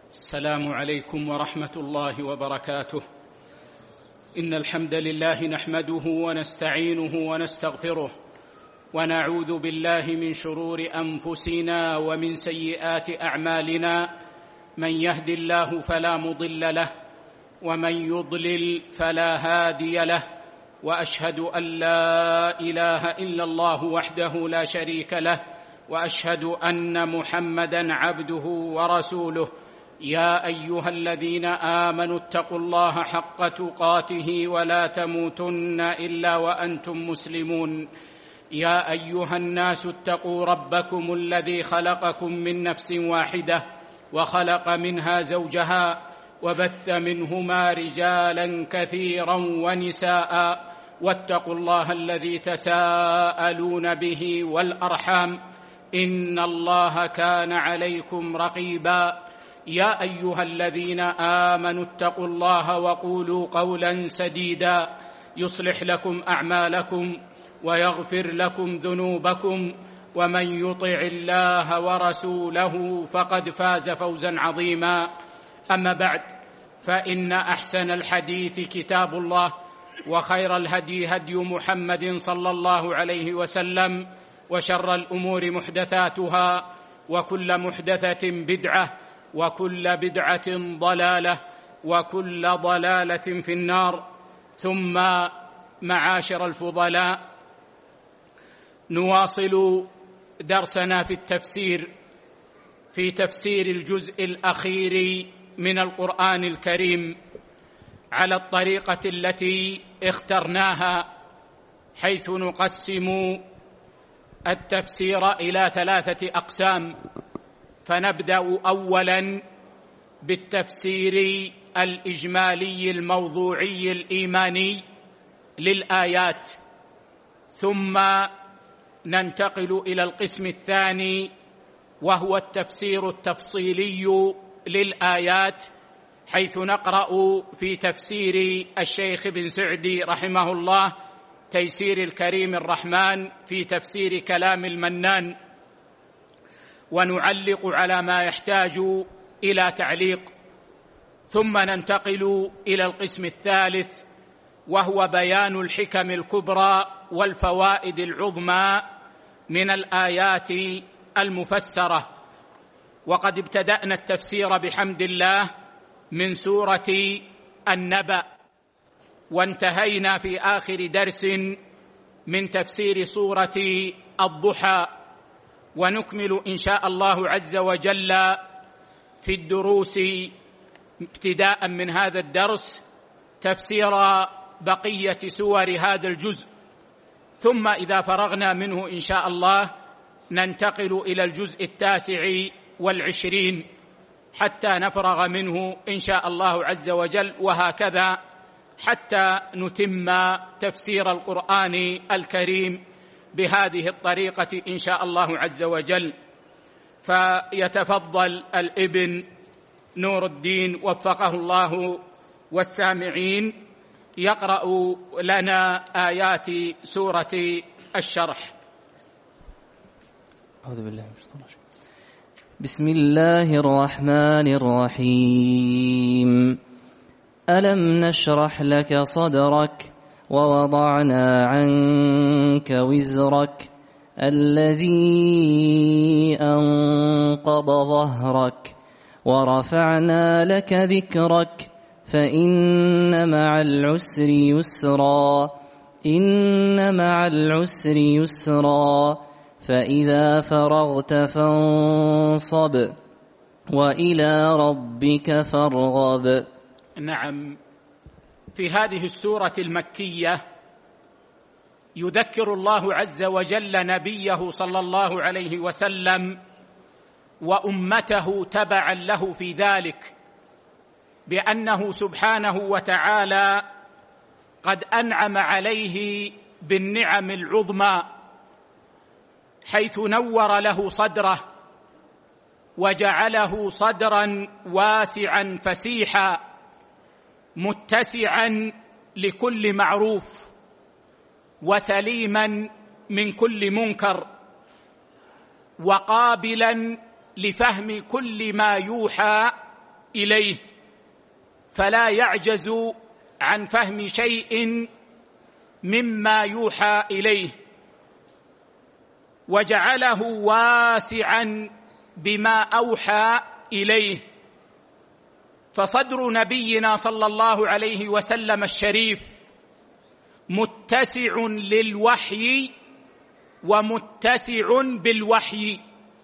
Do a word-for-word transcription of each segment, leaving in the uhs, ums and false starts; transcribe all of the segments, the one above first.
السلام عليكم ورحمة الله وبركاته. إن الحمد لله نحمده ونستعينه ونستغفره، ونعوذ بالله من شرور أنفسنا ومن سيئات أعمالنا. من يهد الله فلا مضل له، ومن يضلل فلا هادي له، وأشهد أن لا إله إلا الله وحده لا شريك له، وأشهد أن محمدًا عبده ورسوله. يا أيها الذين آمنوا اتقوا الله حق تقاته ولا تموتن إلا وأنتم مسلمون. يا أيها الناس اتقوا ربكم الذي خلقكم من نفس واحدة، وخلق منها زوجها، وبث منهما رجالا كثيرا ونساء، واتقوا الله الذي تساءلون به والأرحام، إن الله كان عليكم رقيبا. يا أيها الذين آمنوا اتقوا الله وقولوا قولا سديدا يصلح لكم أعمالكم ويغفر لكم ذنوبكم، ومن يطع الله ورسوله فقد فاز فوزا عظيما. أما بعد، فإن أحسن الحديث كتاب الله، وخير الهدي هدي محمد صلى الله عليه وسلم، وشر الأمور محدثاتها، وكل محدثة بدعة، وكل بدعة ضلالة، وكل ضلالة في النار. ثم معاشر الفضلاء، نواصل درسنا في التفسير في تفسير الجزء الأخير من القرآن الكريم على الطريقة التي اخترناها، حيث نقسم التفسير إلى ثلاثة أقسام. فنبدأ أولاً بالتفسير الإجمالي الموضوعي الإيماني للآيات، ثم ننتقل إلى القسم الثاني وهو التفسير التفصيلي للآيات، حيث نقرأ في تفسير الشيخ بن سعدي رحمه الله تيسير الكريم الرحمن في تفسير كلام المنان، ونعلق على ما يحتاج إلى تعليق. ثم ننتقل إلى القسم الثالث وهو بيان الحكم الكبرى والفوائد العظمى من الآيات المفسرة. وقد ابتدأنا التفسير بحمد الله من سورة النبأ، وانتهينا في آخر درس من تفسير سورة الضحى، ونكمل إن شاء الله عز وجل في الدروس ابتداء من هذا الدرس تفسير بقية سور هذا الجزء، ثم إذا فرغنا منه إن شاء الله ننتقل إلى الجزء التاسع والعشرين حتى نفرغ منه إن شاء الله عز وجل، وهكذا حتى نتم تفسير القرآن الكريم بهذه الطريقة إن شاء الله عز وجل. فيتفضل الابن نور الدين وفقه الله والسامعين يقرأ لنا آيات سورة الشرح. أعوذ بالله من الشيطان الرجيم. بسم الله الرحمن الرحيم. ألم نشرح لك صدرك ووضعنا عنك وزرك الذي أنقض ظهرك ورفعنا لك ذكرك فإن مع العسر يسرا إن مع العسر يسرا فإذا فرغت فانصب وإلى ربك فارغب. نعم، في هذه السورة المكية يذكر الله عز وجل نبيه صلى الله عليه وسلم وأمته تبعا له في ذلك بأنه سبحانه وتعالى قد أنعم عليه بالنعم العظمى، حيث نور له صدره وجعله صدرا واسعا فسيحا متسعا لكل معروف وسليما من كل منكر، وقابلا لفهم كل ما يوحى إليه، فلا يعجز عن فهم شيء مما يوحى إليه، وجعله واسعا بما أوحى إليه. فصدر نبينا صلى الله عليه وسلم الشريف متسع للوحي ومتسع بالوحي.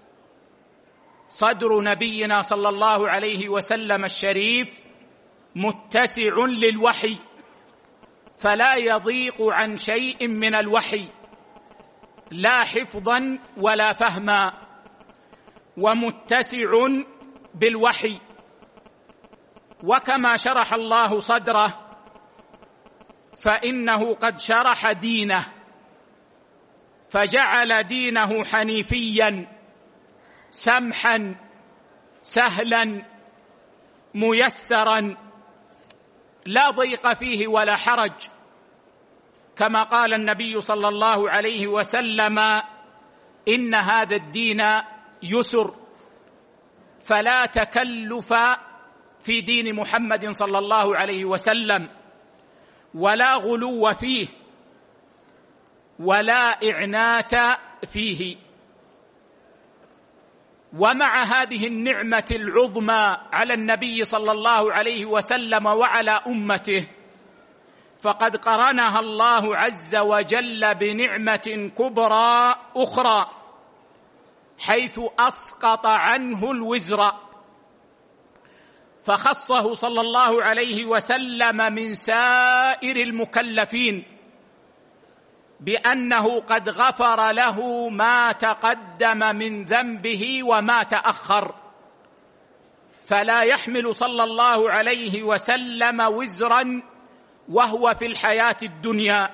صدر نبينا صلى الله عليه وسلم الشريف متسع للوحي، فلا يضيق عن شيء من الوحي، لا حفظا ولا فهما، ومتسع بالوحي. وكما شرح الله صدره فإنه قد شرح دينه، فجعل دينه حنيفيا سمحا سهلا ميسرا، لا ضيق فيه ولا حرج، كما قال النبي صلى الله عليه وسلم: إن هذا الدين يسر، فلا تكلف في دين محمد صلى الله عليه وسلم، ولا غلو فيه، ولا إعنات فيه. ومع هذه النعمة العظمى على النبي صلى الله عليه وسلم وعلى أمته، فقد قرنها الله عز وجل بنعمة كبرى أخرى، حيث أسقط عنه الوزر، فخصه صلى الله عليه وسلم من سائر المكلفين بأنه قد غفر له ما تقدم من ذنبه وما تأخر، فلا يحمل صلى الله عليه وسلم وزرا وهو في الحياة الدنيا.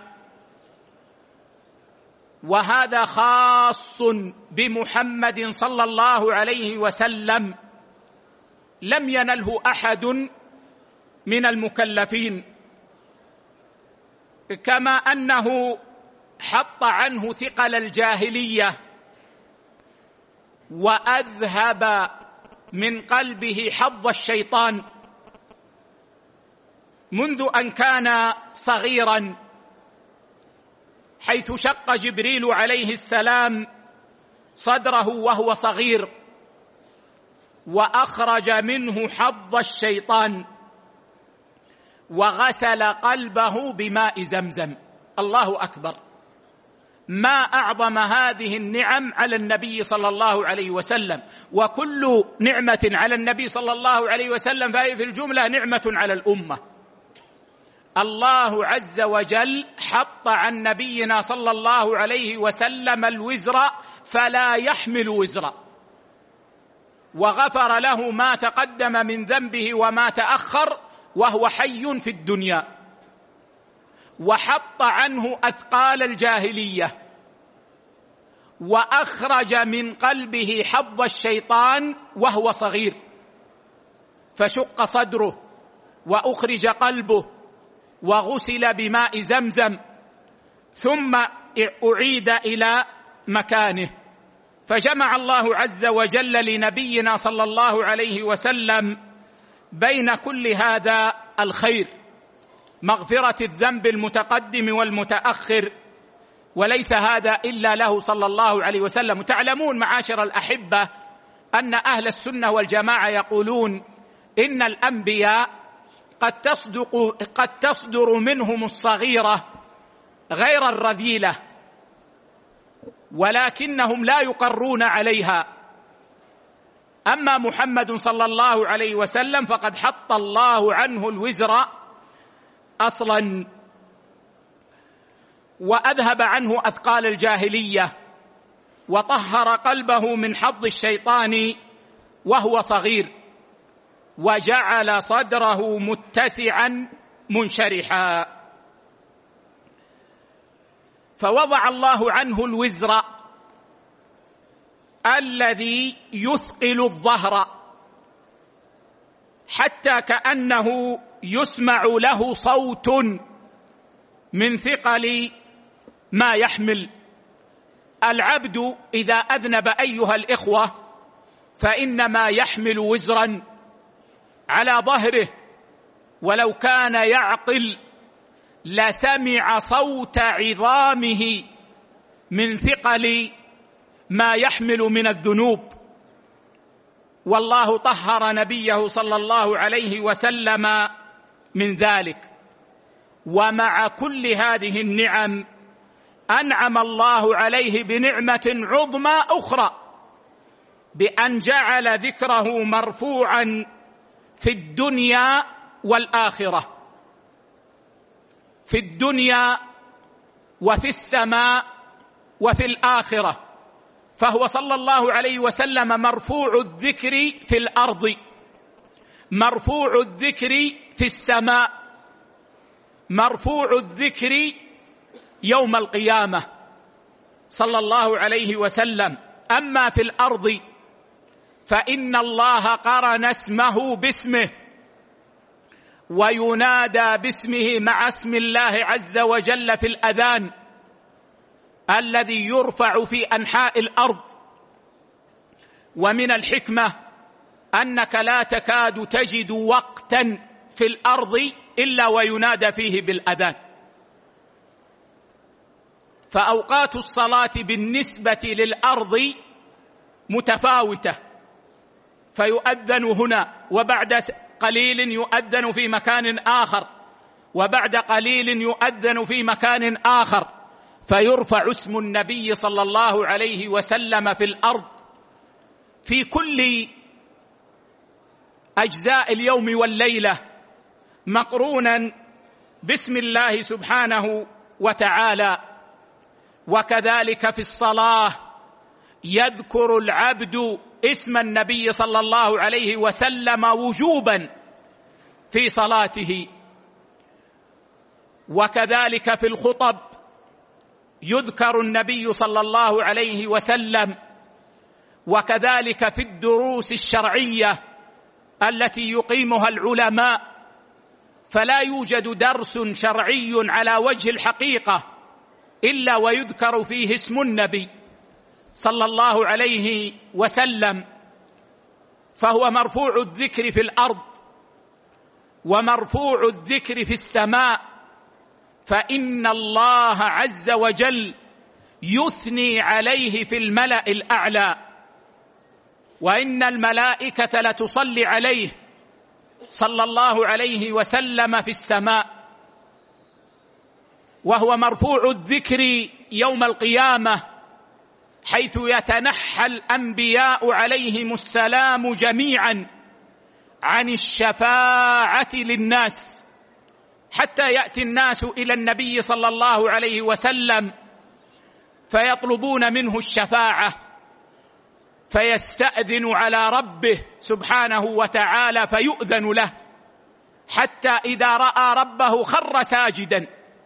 وهذا خاص بمحمد صلى الله عليه وسلم، لم ينله أحد من المكلفين، كما أنه حط عنه ثقل الجاهلية وأذهب من قلبه حظ الشيطان منذ أن كان صغيرا، حيث شق جبريل عليه السلام صدره وهو صغير وأخرج منه حظ الشيطان وغسل قلبه بماء زمزم. الله أكبر! ما أعظم هذه النعم على النبي صلى الله عليه وسلم، وكل نعمة على النبي صلى الله عليه وسلم فهي في الجملة نعمة على الأمة. الله عز وجل حط عن نبينا صلى الله عليه وسلم الوزر فلا يحمل وزرا، وغفر له ما تقدم من ذنبه وما تأخر وهو حي في الدنيا، وحط عنه أثقال الجاهلية، وأخرج من قلبه حظ الشيطان وهو صغير، فشق صدره وأخرج قلبه وغسل بماء زمزم، ثم أعيد إلى مكانه. فجمع الله عز وجل لنبينا صلى الله عليه وسلم بين كل هذا الخير، مغفرة الذنب المتقدم والمتأخر، وليس هذا إلا له صلى الله عليه وسلم. تعلمون معاشر الأحبة أن أهل السنة والجماعة يقولون إن الأنبياء قد تصدق قد تصدر منهم الصغيرة غير الرذيلة، ولكنهم لا يقرون عليها. أما محمد صلى الله عليه وسلم فقد حط الله عنه الوزر أصلا، وأذهب عنه أثقال الجاهلية، وطهر قلبه من حظ الشيطان وهو صغير، وجعل صدره متسعا منشرحا. فوضع الله عنه الوزر الذي يثقل الظهر حتى كأنه يسمع له صوت من ثقل ما يحمل. العبد إذا أذنب أيها الإخوة فإنما يحمل وزرا على ظهره، ولو كان يعقل لسمع صوت عظامه من ثقل ما يحمل من الذنوب. والله طهر نبيه صلى الله عليه وسلم من ذلك. ومع كل هذه النعم أنعم الله عليه بنعمة عظمى أخرى، بأن جعل ذكره مرفوعا في الدنيا والآخرة، في الدنيا وفي السماء وفي الآخرة. فهو صلى الله عليه وسلم مرفوع الذكر في الأرض، مرفوع الذكر في السماء، مرفوع الذكر يوم القيامة صلى الله عليه وسلم. أما في الأرض فإن الله قرن اسمه باسمه، وينادى باسمه مع اسم الله عز وجل في الأذان الذي يرفع في أنحاء الأرض. ومن الحكمة أنك لا تكاد تجد وقتا في الأرض إلا وينادى فيه بالأذان. فأوقات الصلاة بالنسبة للأرض متفاوتة، فيؤذن هنا، وبعد قليل يؤذن في مكان آخر، وبعد قليل يؤذن في مكان آخر، فيرفع اسم النبي صلى الله عليه وسلم في الأرض في كل أجزاء اليوم والليلة مقرونا باسم الله سبحانه وتعالى. وكذلك في الصلاة يذكر العبد اسم النبي صلى الله عليه وسلم وجوبا في صلاته. وكذلك في الخطب يذكر النبي صلى الله عليه وسلم. وكذلك في الدروس الشرعية التي يقيمها العلماء، فلا يوجد درس شرعي على وجه الحقيقة إلا ويذكر فيه اسم النبي صلى الله عليه وسلم. فهو مرفوع الذكر في الأرض ومرفوع الذكر في السماء، فإن الله عز وجل يثني عليه في الملأ الأعلى، وإن الملائكة لتصلي عليه صلى الله عليه وسلم في السماء. وهو مرفوع الذكر يوم القيامة، حيث يتنحى الأنبياء عليهم السلام جميعا عن الشفاعة للناس، حتى يأتي الناس إلى النبي صلى الله عليه وسلم فيطلبون منه الشفاعة، فيستأذن على ربه سبحانه وتعالى فيؤذن له، حتى إذا رأى ربه خر ساجدا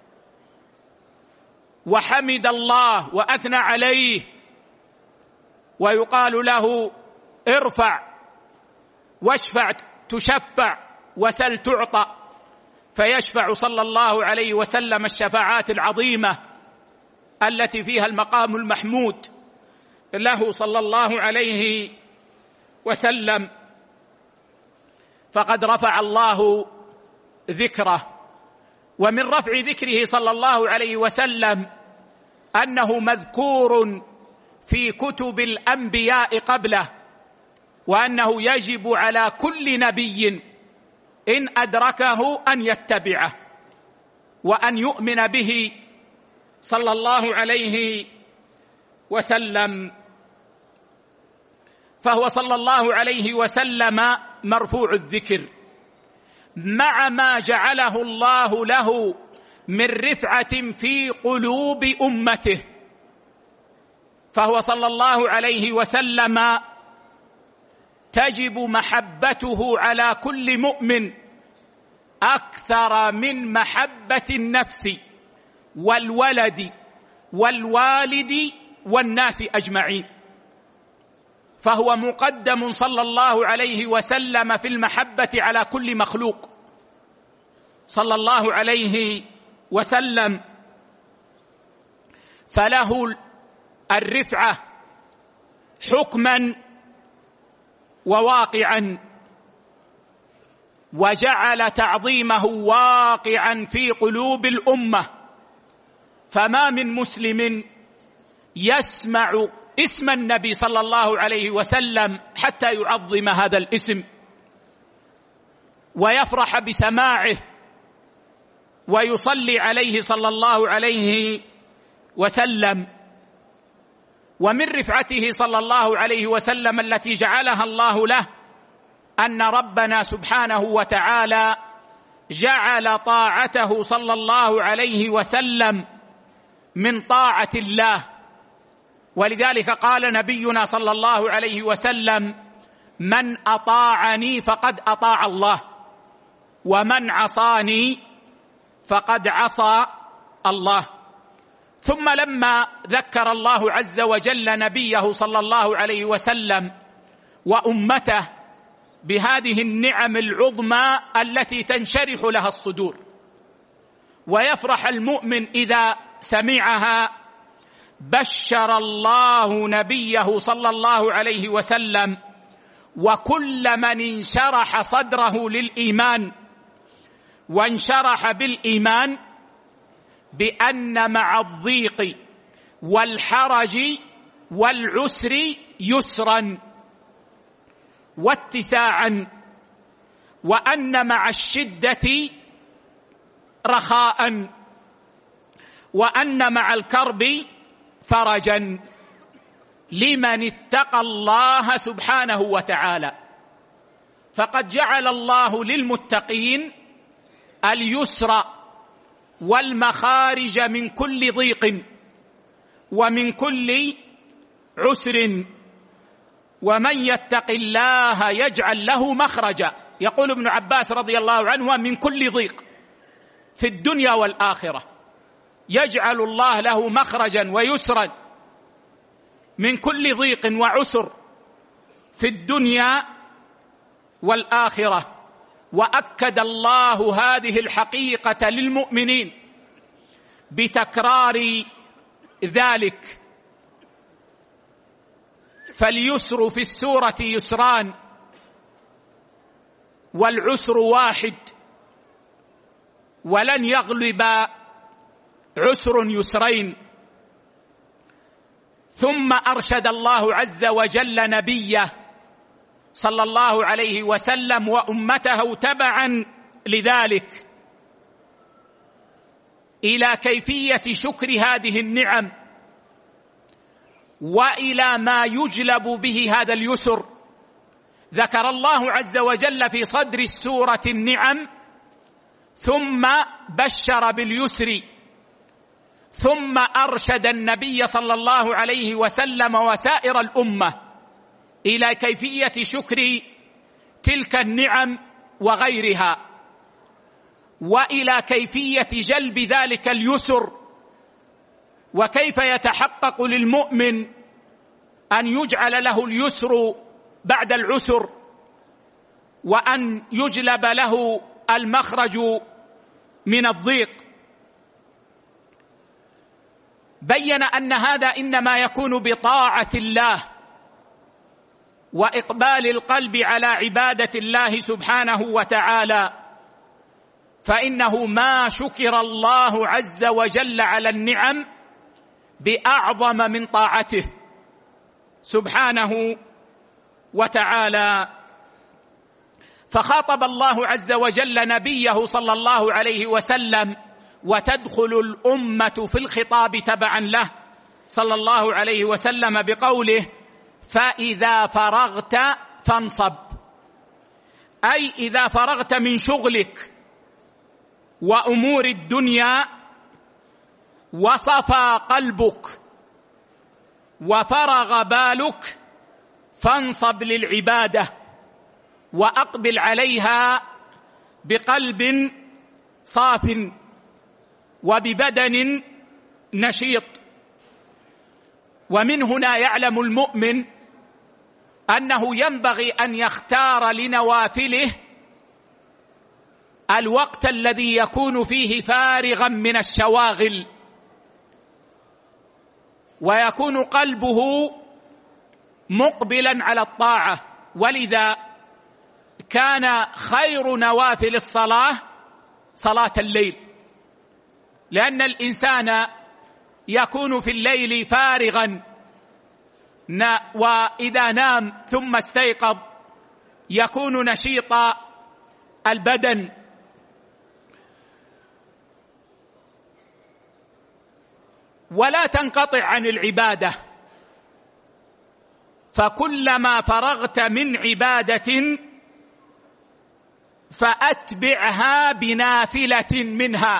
وحمد الله وأثنى عليه، ويقال له ارفع واشفع تشفع وسل تعطى، فيشفع صلى الله عليه وسلم الشفاعات العظيمة التي فيها المقام المحمود له صلى الله عليه وسلم. فقد رفع الله ذكره. ومن رفع ذكره صلى الله عليه وسلم أنه مذكور في كتب الأنبياء قبله، وأنه يجب على كل نبي إن أدركه أن يتبعه وأن يؤمن به صلى الله عليه وسلم. فهو صلى الله عليه وسلم مرفوع الذكر، مع ما جعله الله له من رفعة في قلوب أمته. فهو صلى الله عليه وسلم تجب محبته على كل مؤمن أكثر من محبة النفس والولد والوالد والناس أجمعين. فهو مقدم صلى الله عليه وسلم في المحبة على كل مخلوق صلى الله عليه وسلم، فله الرفعة حكما وواقعا. وجعل تعظيمه واقعا في قلوب الأمة، فما من مسلم يسمع اسم النبي صلى الله عليه وسلم حتى يعظم هذا الاسم ويفرح بسماعه ويصلي عليه صلى الله عليه وسلم. ومن رفعته صلى الله عليه وسلم التي جعلها الله له أن ربنا سبحانه وتعالى جعل طاعته صلى الله عليه وسلم من طاعة الله، ولذلك قال نبينا صلى الله عليه وسلم: من أطاعني فقد أطاع الله، ومن عصاني فقد عصى الله. ثم لما ذكر الله عز وجل نبيه صلى الله عليه وسلم وأمته بهذه النعم العظمى التي تنشرح لها الصدور ويفرح المؤمن إذا سمعها، بشر الله نبيه صلى الله عليه وسلم وكل من انشرح صدره للإيمان وانشرح بالإيمان بأن مع الضيق والحرج والعسر يسرا واتساعا، وأن مع الشدة رخاء، وأن مع الكرب فرجا لمن اتقى الله سبحانه وتعالى. فقد جعل الله للمتقين اليسر والمخارج من كل ضيق ومن كل عسر، ومن يتق الله يجعل له مخرجا. يقول ابن عباس رضي الله عنه: من كل ضيق في الدنيا والآخرة يجعل الله له مخرجا ويسرا من كل ضيق وعسر في الدنيا والآخرة. وأكد الله هذه الحقيقة للمؤمنين بتكرار ذلك: فاليسر في السورة يسران والعسر واحد، ولن يغلب عسر يسرين. ثم أرشد الله عز وجل نبيه صلى الله عليه وسلم وأمته تبعا لذلك إلى كيفية شكر هذه النعم وإلى ما يجلب به هذا اليسر. ذكر الله عز وجل في صدر السورة النعم، ثم بشر باليسر، ثم أرشد النبي صلى الله عليه وسلم وسائر الأمة إلى كيفية شكر تلك النعم وغيرها، وإلى كيفية جلب ذلك اليسر، وكيف يتحقق للمؤمن أن يجعل له اليسر بعد العسر، وأن يجلب له المخرج من الضيق. بين أن هذا إنما يكون بطاعة الله وإقبال القلب على عبادة الله سبحانه وتعالى، فإنه ما شكر الله عز وجل على النعم بأعظم من طاعته سبحانه وتعالى. فخاطب الله عز وجل نبيه صلى الله عليه وسلم، وتدخل الأمة في الخطاب تبعا له صلى الله عليه وسلم بقوله: فإذا فرغت فانصب، أي إذا فرغت من شغلك وأمور الدنيا وصفى قلبك وفرغ بالك، فانصب للعبادة وأقبل عليها بقلب صاف وببدن نشيط. ومن هنا يعلم المؤمن أنه ينبغي أن يختار لنوافله الوقت الذي يكون فيه فارغا من الشواغل، ويكون قلبه مقبلا على الطاعة. ولذا كان خير نوافل الصلاة صلاة الليل، لأن الإنسان يكون في الليل فارغا، وإذا نام ثم استيقظ يكون نشيط البدن. ولا تنقطع عن العبادة، فكلما فرغت من عبادة فأتبعها بنافلة منها.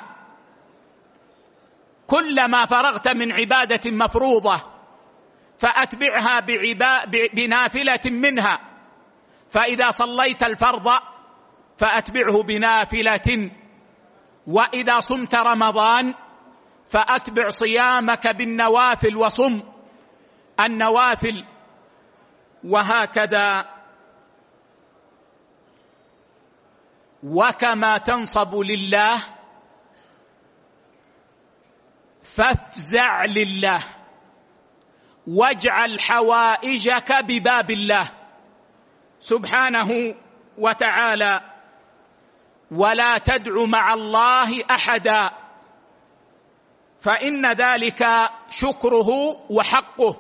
كلما فرغت من عبادة مفروضة فأتبعها بنافلة منها، فإذا صليت الفرض فأتبعه بنافلة، وإذا صمت رمضان فأتبع صيامك بالنوافل وصم النوافل، وهكذا. وكما تنصب لله فافزع لله، واجعل حوائجك بباب الله سبحانه وتعالى، ولا تدع مع الله أحدا، فإن ذلك شكره وحقه.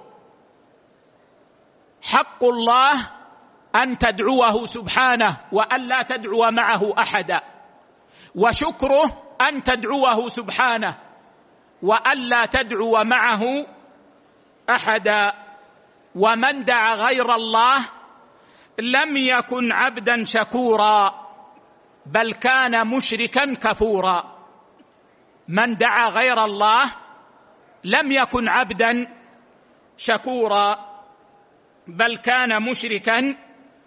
حق الله أن تدعوه سبحانه وأن لا تدعو معه أحدا، وشكره أن تدعوه سبحانه وأن لا تدعو معه أحدا. ومن دعا غير الله لم يكن عبدا شكورا بل كان مشركا كفورا. من دعا غير الله لم يكن عبدا شكورا بل كان مشركا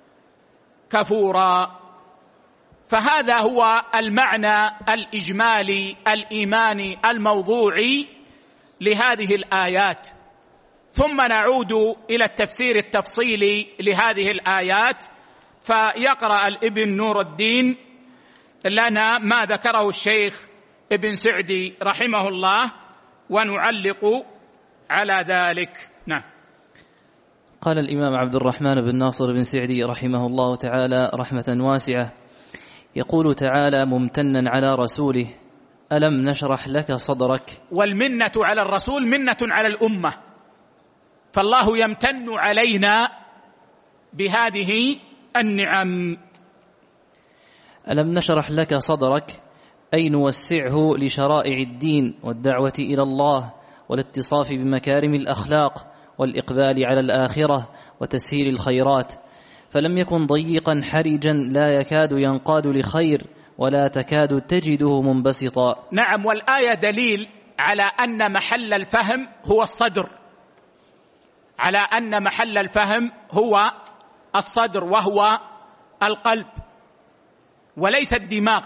كفورا. فهذا هو المعنى الإجمالي الإيماني الموضوعي لهذه الآيات. ثم نعود إلى التفسير التفصيلي لهذه الآيات، فيقرأ الابن نور الدين لنا ما ذكره الشيخ ابن سعدي رحمه الله ونعلق على ذلك. نعم. قال الإمام عبد الرحمن بن ناصر بن سعدي رحمه الله تعالى رحمة واسعة، يقول تعالى ممتنا على رسوله: ألم نشرح لك صدرك. والمنة على الرسول منة على الأمة، فالله يمتن علينا بهذه النعم. ألم نشرح لك صدرك أي نوسعه لشرائع الدين والدعوة إلى الله والاتصاف بمكارم الأخلاق والإقبال على الآخرة وتسهيل الخيرات، فلم يكن ضيقا حرجا لا يكاد ينقاد لخير ولا تكاد تجده منبسطا. نعم، والآية دليل على أن محل الفهم هو الصدر، على أن محل الفهم هو الصدر وهو القلب وليس الدماغ،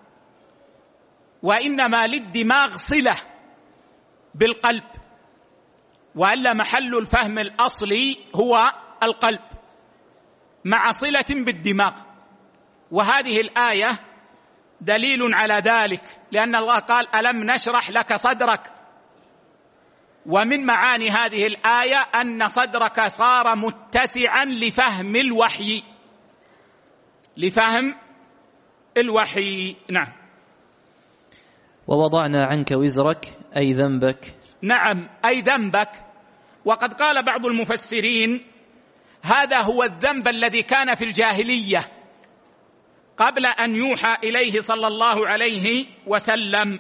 وإنما للدماغ صلة بالقلب، وألا محل الفهم الأصلي هو القلب مع صلة بالدماغ. وهذه الآية دليل على ذلك، لأن الله قال ألم نشرح لك صدرك، ومن معاني هذه الآية أن صدرك صار متسعا لفهم الوحي، لفهم الوحي. نعم. ووضعنا عنك وزرك أي ذنبك. نعم، أي ذنبك. وقد قال بعض المفسرين هذا هو الذنب الذي كان في الجاهلية قبل أن يوحى إليه صلى الله عليه وسلم.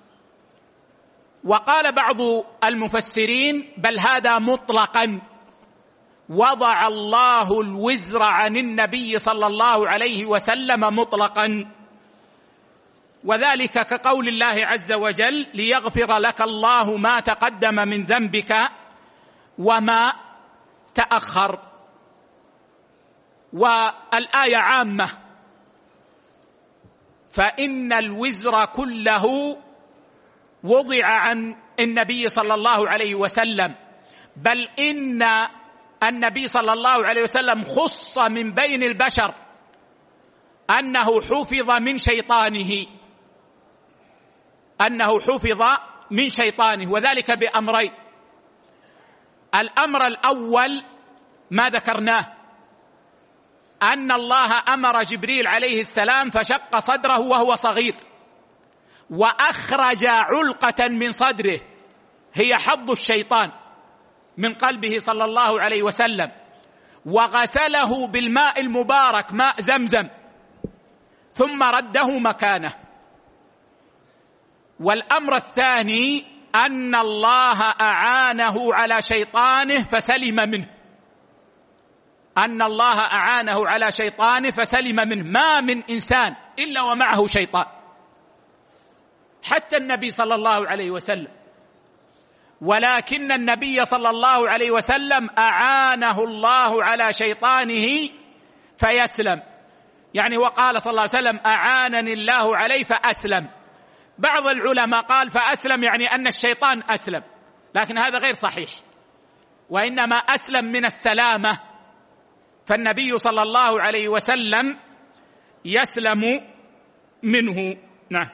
وقال بعض المفسرين بل هذا مطلقا، وضع الله الوزر عن النبي صلى الله عليه وسلم مطلقا، وذلك كقول الله عز وجل ليغفر لك الله ما تقدم من ذنبك وما تأخر. والآية عامة، فإن الوزر كله وضع عن النبي صلى الله عليه وسلم، بل إن النبي صلى الله عليه وسلم خص من بين البشر أنه حفظ من شيطانه، أنه حفظ من شيطانه، وذلك بأمرين. الأمر الأول ما ذكرناه، أن الله أمر جبريل عليه السلام فشق صدره وهو صغير، وأخرج علقة من صدره هي حظ الشيطان من قلبه صلى الله عليه وسلم، وغسله بالماء المبارك ماء زمزم، ثم رده مكانه. والأمر الثاني أن الله أعانه على شيطانه فسلم منه، أن الله أعانه على شيطانه فسلم منه. ما من إنسان إلا ومعه شيطان، حتى النبي صلى الله عليه وسلم، ولكن النبي صلى الله عليه وسلم أعانه الله على شيطانه فيسلم. يعني وقال صلى الله عليه وسلم أعانني الله عليه فأسلم. بعض العلماء قال فأسلم يعني أن الشيطان أسلم، لكن هذا غير صحيح، وإنما أسلم من السلامة، فالنبي صلى الله عليه وسلم يسلم منه. نعم.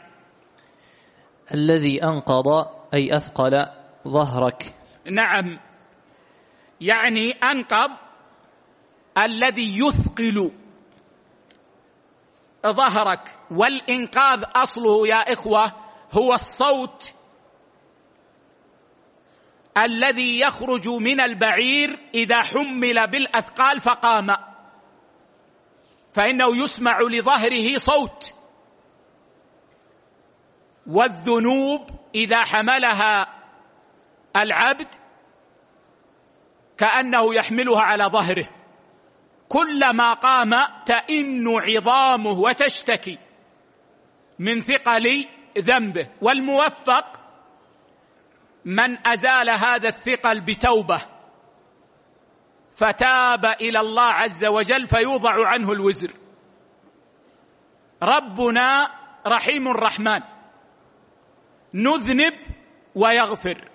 الذي أنقض أي أثقل ظهرك. نعم، يعني أنقض الذي يثقل ظهرك. والإنقاذ أصله يا إخوة هو الصوت الذي يخرج من البعير إذا حمل بالأثقال فقام، فإنه يسمع لظهره صوت. والذنوب إذا حملها العبد كأنه يحملها على ظهره، كلما قام تئن عظامه وتشتكي من ثقل ذنبه. والموفق من أزال هذا الثقل بتوبة فتاب إلى الله عز وجل فيوضع عنه الوزر. ربنا رحيم رحمن، نذنب ويغفر،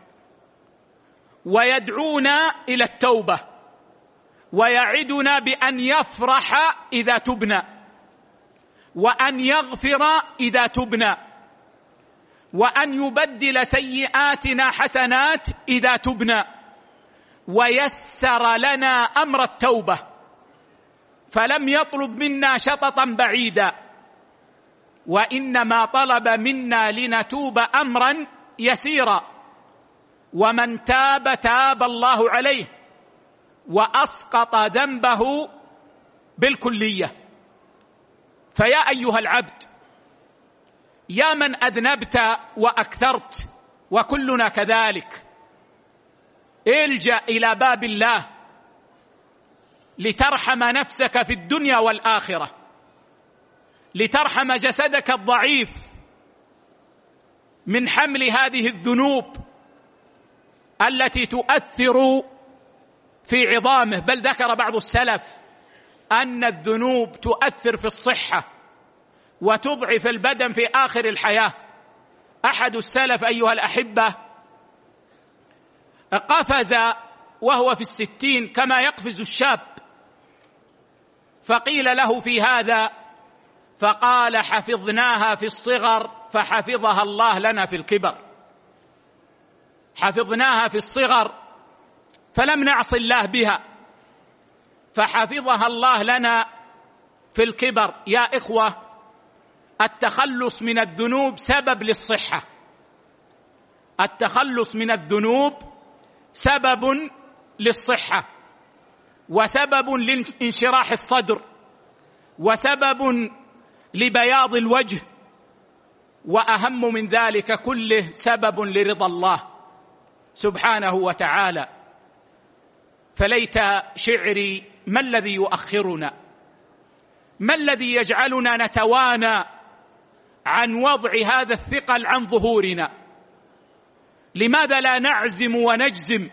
ويدعونا إلى التوبة، ويعدنا بأن يفرح إذا تبنا، وأن يغفر إذا تبنا، وأن يبدل سيئاتنا حسنات إذا تبنا، ويسر لنا أمر التوبة، فلم يطلب منا شططا بعيدا، وإنما طلب منا لنتوب أمرا يسيرا. ومن تاب تاب الله عليه وأسقط ذنبه بالكلية. فيا أيها العبد، يا من أذنبت وأكثرت، وكلنا كذلك، الجأ إلى باب الله لترحم نفسك في الدنيا والآخرة، لترحم جسدك الضعيف من حمل هذه الذنوب التي تؤثر في عظامه. بل ذكر بعض السلف أن الذنوب تؤثر في الصحة وتضعف البدن في آخر الحياة. أحد السلف أيها الأحبة قفز وهو في الستين كما يقفز الشاب، فقيل له في هذا فقال حفظناها في الصغر فحفظها الله لنا في الكبر. حفظناها في الصغر فلم نعص الله بها، فحفظها الله لنا في الكبر. يا إخوة، التخلص من الذنوب سبب للصحة، التخلص من الذنوب سبب للصحة، وسبب لانشراح الصدر، وسبب لبياض الوجه، وأهم من ذلك كله سبب لرضا الله سبحانه وتعالى. فليت شعري ما الذي يؤخرنا، ما الذي يجعلنا نتوانى عن وضع هذا الثقل عن ظهورنا؟ لماذا لا نعزم ونجزم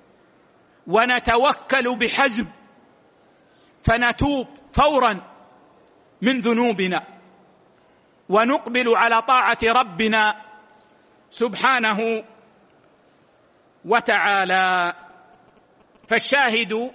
ونتوكل بحزم فنتوب فورا من ذنوبنا ونقبل على طاعة ربنا سبحانه وتعالى؟ فالشاهد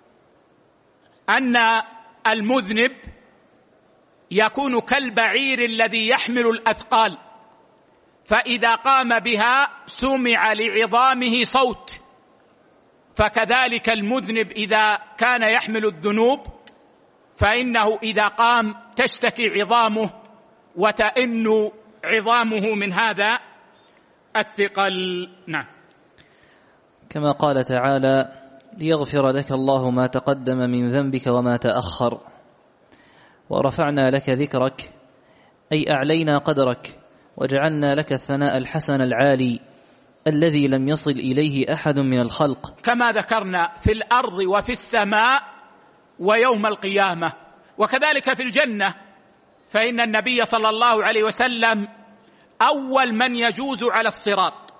أن المذنب يكون كالبعير الذي يحمل الأثقال، فإذا قام بها سمع لعظامه صوت. فكذلك المذنب إذا كان يحمل الذنوب فإنه إذا قام تشتكي عظامه وتئن عظامه من هذا الثقل. نعم. كما قال تعالى: ليغفر لك الله ما تقدم من ذنبك وما تأخر ورفعنا لك ذكرك، أي أعلينا قدرك وجعلنا لك الثناء الحسن العالي الذي لم يصل إليه أحد من الخلق، كما ذكرنا في الأرض وفي السماء ويوم القيامة، وكذلك في الجنة، فإن النبي صلى الله عليه وسلم أول من يجوز على الصراط،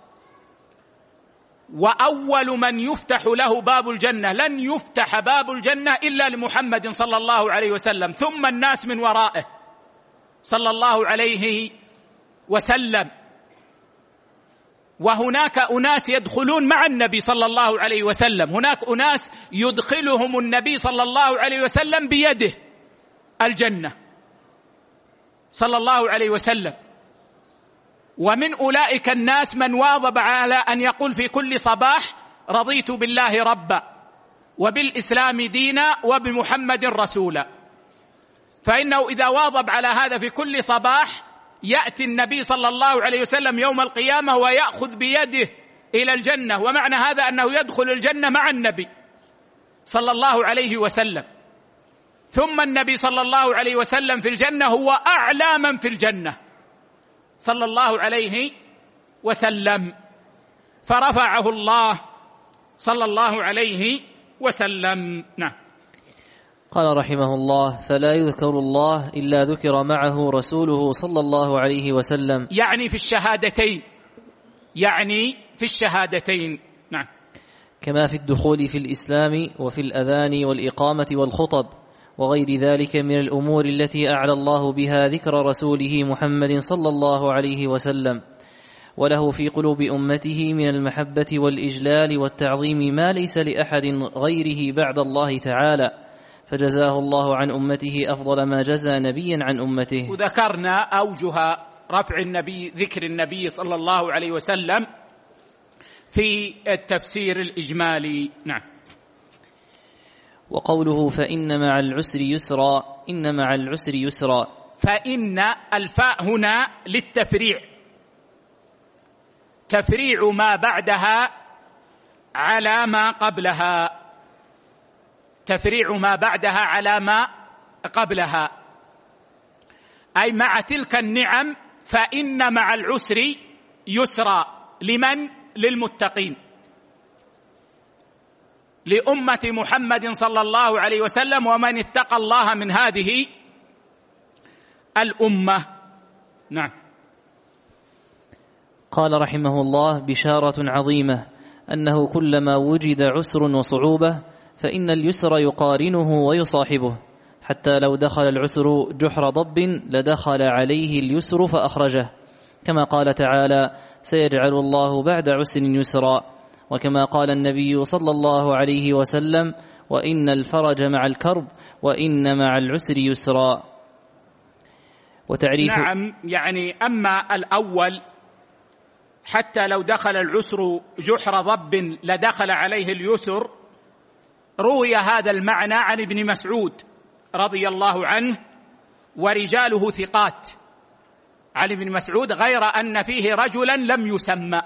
وأول من يفتح له باب الجنة. لن يفتح باب الجنة إلا لمحمد صلى الله عليه وسلم، ثم الناس من ورائه صلى الله عليه وسلم. وهناك أناس يدخلون مع النبي صلى الله عليه وسلم، هناك أناس يدخلهم النبي صلى الله عليه وسلم بيده الجنة صلى الله عليه وسلم. ومن أولئك الناس من واظب على أن يقول في كل صباح: رضيت بالله ربا وبالإسلام دينا وبمحمد رسولا. فإنه إذا واظب على هذا في كل صباح يأتي النبي صلى الله عليه وسلم يوم القيامة ويأخذ بيده إلى الجنة، ومعنى هذا أنه يدخل الجنة مع النبي صلى الله عليه وسلم. ثم النبي صلى الله عليه وسلم في الجنة هو أعلى من في الجنة صلى الله عليه وسلم، فرفعه الله صلى الله عليه وسلم. نعم. قال رحمه الله: فلا يذكر الله إلا ذكر معه رسوله صلى الله عليه وسلم، يعني في الشهادتين، يعني في الشهادتين. نعم. كما في الدخول في الإسلام وفي الأذان والإقامة والخطب وغير ذلك من الأمور التي أعلى الله بها ذكر رسوله محمد صلى الله عليه وسلم، وله في قلوب أمته من المحبة والإجلال والتعظيم ما ليس لأحد غيره بعد الله تعالى، فجزاه الله عن أمته أفضل ما جزى نبيا عن أمته. وذكرنا أوجه رفع النبي ذكر النبي صلى الله عليه وسلم في التفسير الإجمالي. نعم. وقوله: فإن مع العسر يسرا، إن مع العسر يسرا، فإن الفاء هنا للتفريع، تفريع ما بعدها على ما قبلها، تفريع ما بعدها على ما قبلها، أي مع تلك النعم فإن مع العسر يسرا. لمن؟ للمتقين، لأمة محمد صلى الله عليه وسلم، ومن اتقى الله من هذه الأمة. نعم. قال رحمه الله: بشارة عظيمة أنه كلما وجد عسر وصعوبة فإن اليسر يقارنه ويصاحبه، حتى لو دخل العسر جحر ضب لدخل عليه اليسر فأخرجه، كما قال تعالى: سيجعل الله بعد عسر يسرا، وكما قال النبي صلى الله عليه وسلم: وإن الفرج مع الكرب وإن مع العسر يسرا. وتعريف نعم، يعني أما الأول حتى لو دخل العسر جحر ضب لدخل عليه اليسر، روي هذا المعنى عن ابن مسعود رضي الله عنه ورجاله ثقات عن ابن مسعود، غير أن فيه رجلا لم يسمى،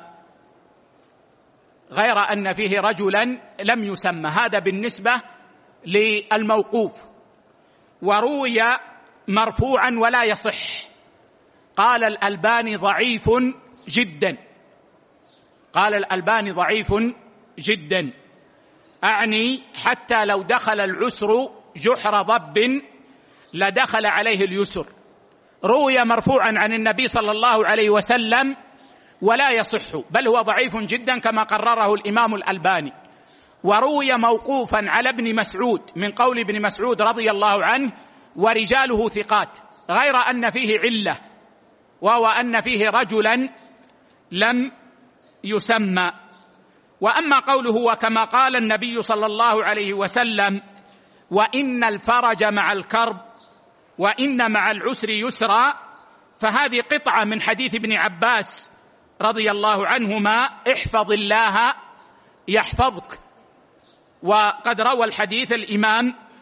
غير أن فيه رجلا لم يسمى. هذا بالنسبة للموقوف. وروي مرفوعا ولا يصح، قال الألباني ضعيف جدا، قال الألباني ضعيف جدا، أعني حتى لو دخل العسر جحر ضب لدخل عليه اليسر. روي مرفوعا عن النبي صلى الله عليه وسلم ولا يصح، بل هو ضعيف جدا كما قرره الإمام الألباني. وروي موقوفا على ابن مسعود من قول ابن مسعود رضي الله عنه ورجاله ثقات، غير أن فيه علة، وهو أن فيه رجلا لم يسمى. وأما قوله وكما قال النبي صلى الله عليه وسلم: وإن الفرج مع الكرب وإن مع العسر يسرا، فهذه قطعة من حديث ابن عباس رضي الله عنهما: احفظ الله يحفظك. وقد روى الحديث الإمام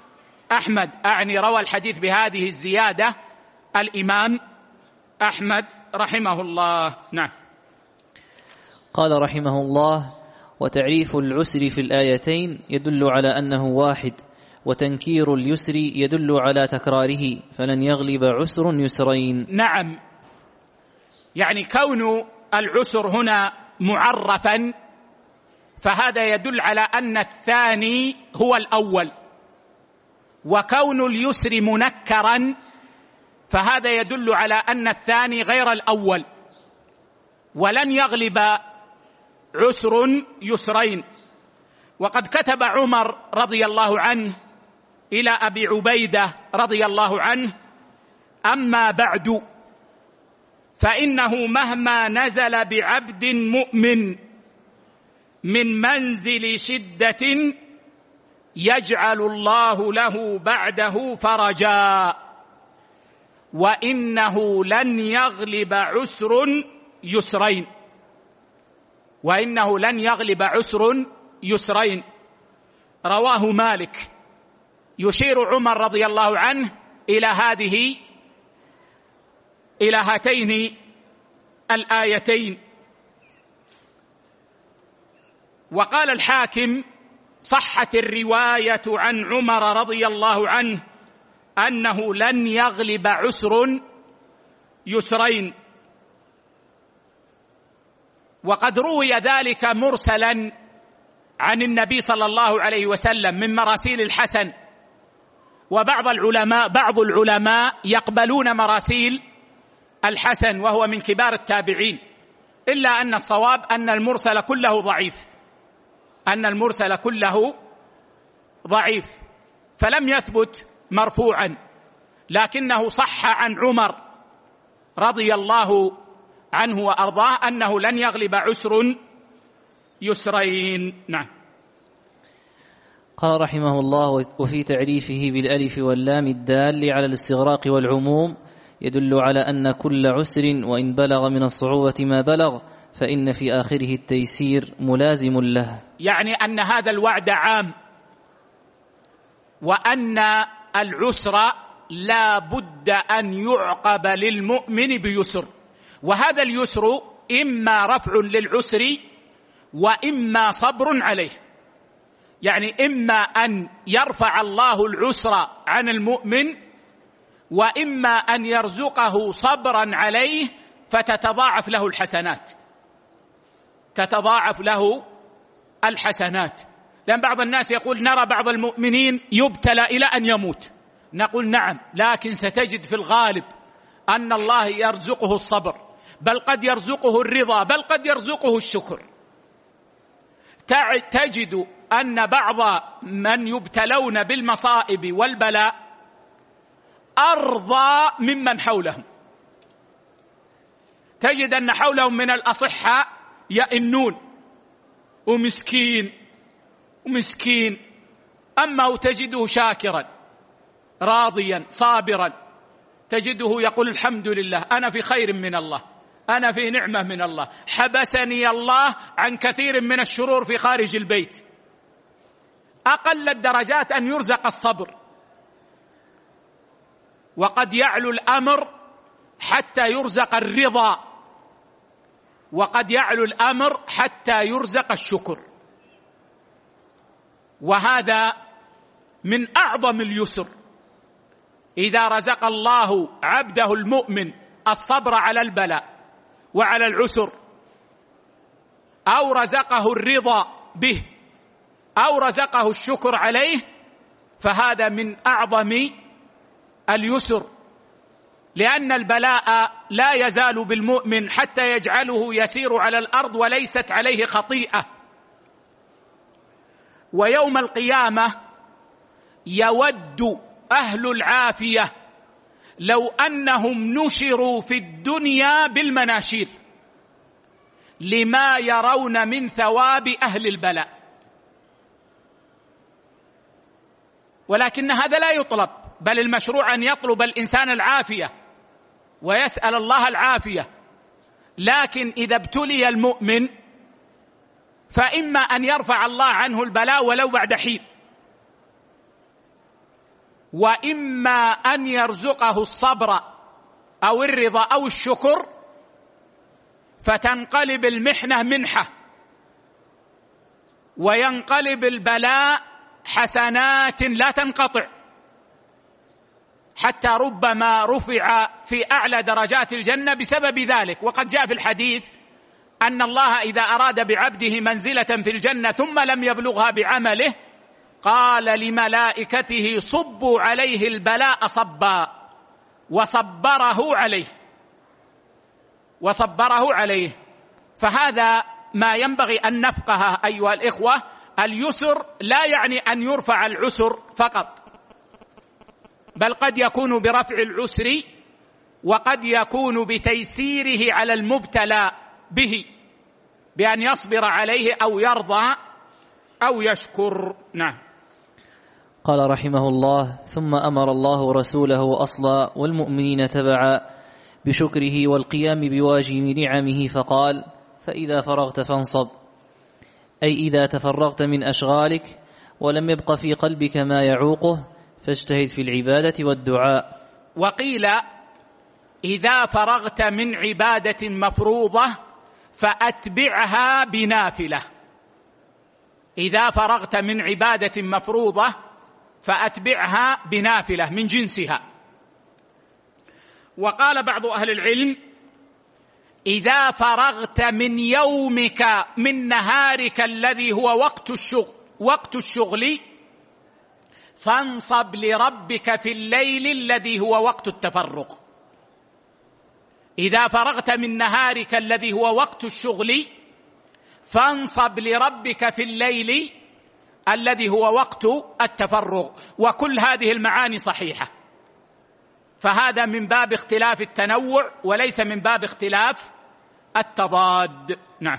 أحمد، أعني روى الحديث بهذه الزيادة الإمام أحمد رحمه الله. نعم. قال رحمه الله: وتعريف العسر في الآيتين يدل على أنه واحد، وتنكير اليسر يدل على تكراره، فلن يغلب عسر يسرين. نعم، يعني كون العسر هنا معرفا فهذا يدل على أن الثاني هو الأول، وكون اليسر منكرا فهذا يدل على أن الثاني غير الأول. ولن يغلب عسر يسرين. وقد كتب عمر رضي الله عنه إلى أبي عبيدة رضي الله عنه: أما بعد، فإنه مهما نزل بعبد مؤمن من منزل شدة يجعل الله له بعده فرجا، وإنه لن يغلب عسر يسرين. وإنه لن يغلب عسر يسرين رواه مالك. يشير عمر رضي الله عنه إلى هذه إلى هاتين الآيتين. وقال الحاكم: صحت الرواية عن عمر رضي الله عنه أنه لن يغلب عسر يسرين. وقد روي ذلك مرسلا عن النبي صلى الله عليه وسلم من مراسيل الحسن. وبعض العلماء بعض العلماء يقبلون مراسيل الحسن وهو من كبار التابعين، إلا أن الصواب أن المرسل كله ضعيف أن المرسل كله ضعيف فلم يثبت مرفوعا، لكنه صح عن عمر رضي الله عنه وأرضاه أنه لن يغلب عسر يسرين. نعم. قال رحمه الله: وفي تعريفه بالألف واللام الدال على الاستغراق والعموم يدل على أن كل عسر وإن بلغ من الصعوبة ما بلغ فإن في آخره التيسير ملازم له، يعني أن هذا الوعد عام، وأن العسر لا بد أن يعقب للمؤمن بيسر، وهذا اليسر إما رفع للعسر وإما صبر عليه، يعني إما أن يرفع الله العسر عن المؤمن وإما أن يرزقه صبرا عليه فتتضاعف له الحسنات تتضاعف له الحسنات. لأن بعض الناس يقول: نرى بعض المؤمنين يبتلى إلى أن يموت. نقول: نعم، لكن ستجد في الغالب أن الله يرزقه الصبر، بل قد يرزقه الرضا، بل قد يرزقه الشكر. تجد أن بعض من يبتلون بالمصائب والبلاء أرضى ممن حولهم. تجد أن حولهم من الأصحاء يئنون ومسكين ومسكين، أما تجده شاكرا راضيا صابرا، تجده يقول: الحمد لله، أنا في خير من الله، أنا في نعمة من الله، حبسني الله عن كثير من الشرور في خارج البيت. أقل الدرجات أن يرزق الصبر، وقد يعلو الأمر حتى يرزق الرضا، وقد يعلو الأمر حتى يرزق الشكر. وهذا من أعظم اليسر. إذا رزق الله عبده المؤمن الصبر على البلاء وعلى العسر، أو رزقه الرضا به، أو رزقه الشكر عليه، فهذا من أعظم اليسر، لأن البلاء لا يزال بالمؤمن حتى يجعله يسير على الأرض وليست عليه خطيئة. ويوم القيامة يود أهل العافية لو أنهم نشروا في الدنيا بالمناشير لما يرون من ثواب أهل البلاء، ولكن هذا لا يطلب، بل المشروع أن يطلب الإنسان العافية ويسأل الله العافية. لكن إذا ابتلي المؤمن فإما أن يرفع الله عنه البلاء ولو بعد حين، وإما أن يرزقه الصبر أو الرضا أو الشكر، فتنقلب المحنة منحة، وينقلب البلاء حسنات لا تنقطع، حتى ربما رفع في أعلى درجات الجنة بسبب ذلك. وقد جاء في الحديث أن الله إذا أراد بعبده منزلة في الجنة ثم لم يبلغها بعمله قال لملائكته صبوا عليه البلاء صبا وصبره عليه وصبره عليه. فهذا ما ينبغي أن نفقه أيها الإخوة. اليسر لا يعني أن يرفع العسر فقط، بل قد يكون برفع العسر، وقد يكون بتيسيره على المبتلى به بأن يصبر عليه أو يرضى أو يشكر. نعم. قال رحمه الله: ثم أمر الله رسوله أصلا والمؤمنين تبعا بشكره والقيام بواجب نعمه، فقال: فإذا فرغت فانصب، أي إذا تفرغت من أشغالك ولم يبق في قلبك ما يعوقه فاجتهد في العبادة والدعاء. وقيل إذا فرغت من عبادة مفروضة فأتبعها بنافلة. إذا فرغت من عبادة مفروضة فأتبعها بنافلة من جنسها. وقال بعض أهل العلم: إذا فرغت من يومك من نهارك الذي هو وقت الشغل وقت الشغل فانصب لربك في الليل الذي هو وقت التفرغ. إذا فرغت من نهارك الذي هو وقت الشغل فانصب لربك في الليل الذي هو وقت التفرغ. وكل هذه المعاني صحيحة، فهذا من باب اختلاف التنوع وليس من باب اختلاف التضاد. نعم.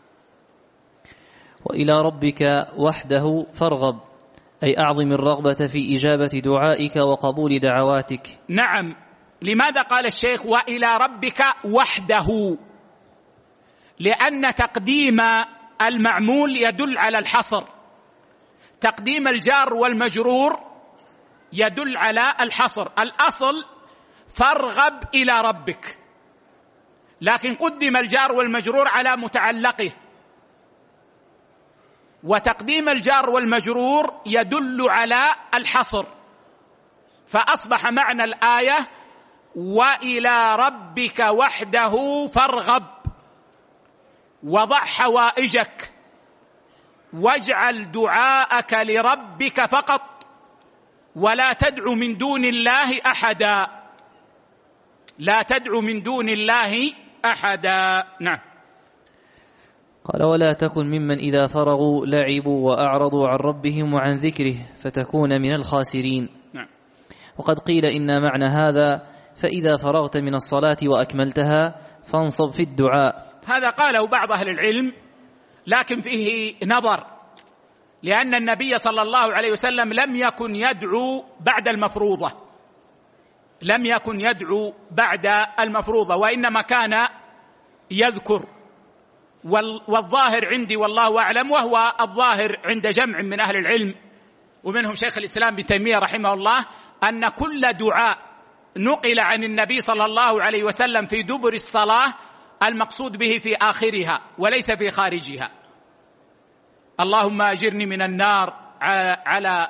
وإلى ربك وحده فارغب، أي أعظم الرغبة في إجابة دعائك وقبول دعواتك. نعم. لماذا قال الشيخ وإلى ربك وحده؟ لأن تقديم المعمول يدل على الحصر، تقديم الجار والمجرور يدل على الحصر. الأصل فارغب إلى ربك، لكن قدم الجار والمجرور على متعلقه، وتقديم الجار والمجرور يدل على الحصر، فأصبح معنى الآية وإلى ربك وحده فارغب، وضع حوائجك واجعل دعاءك لربك فقط، ولا تدع من دون الله أحدا، لا تدع من دون الله أحدا. نعم. قال: ولا تكن ممن إذا فرغوا لعبوا وأعرضوا عن ربهم وعن ذكره فتكون من الخاسرين. نعم. وقد قيل إن معنى هذا فإذا فرغت من الصلاة وأكملتها فانصب في الدعاء. هذا قاله بعض أهل العلم، لكن فيه نظر، لأن النبي صلى الله عليه وسلم لم يكن يدعو بعد المفروضة، لم يكن يدعو بعد المفروضة، وإنما كان يذكر. والظاهر عندي والله أعلم، وهو الظاهر عند جمع من أهل العلم ومنهم شيخ الإسلام ابن تيمية رحمه الله، أن كل دعاء نقل عن النبي صلى الله عليه وسلم في دبر الصلاة المقصود به في آخرها وليس في خارجها. اللهم أجرني من النار على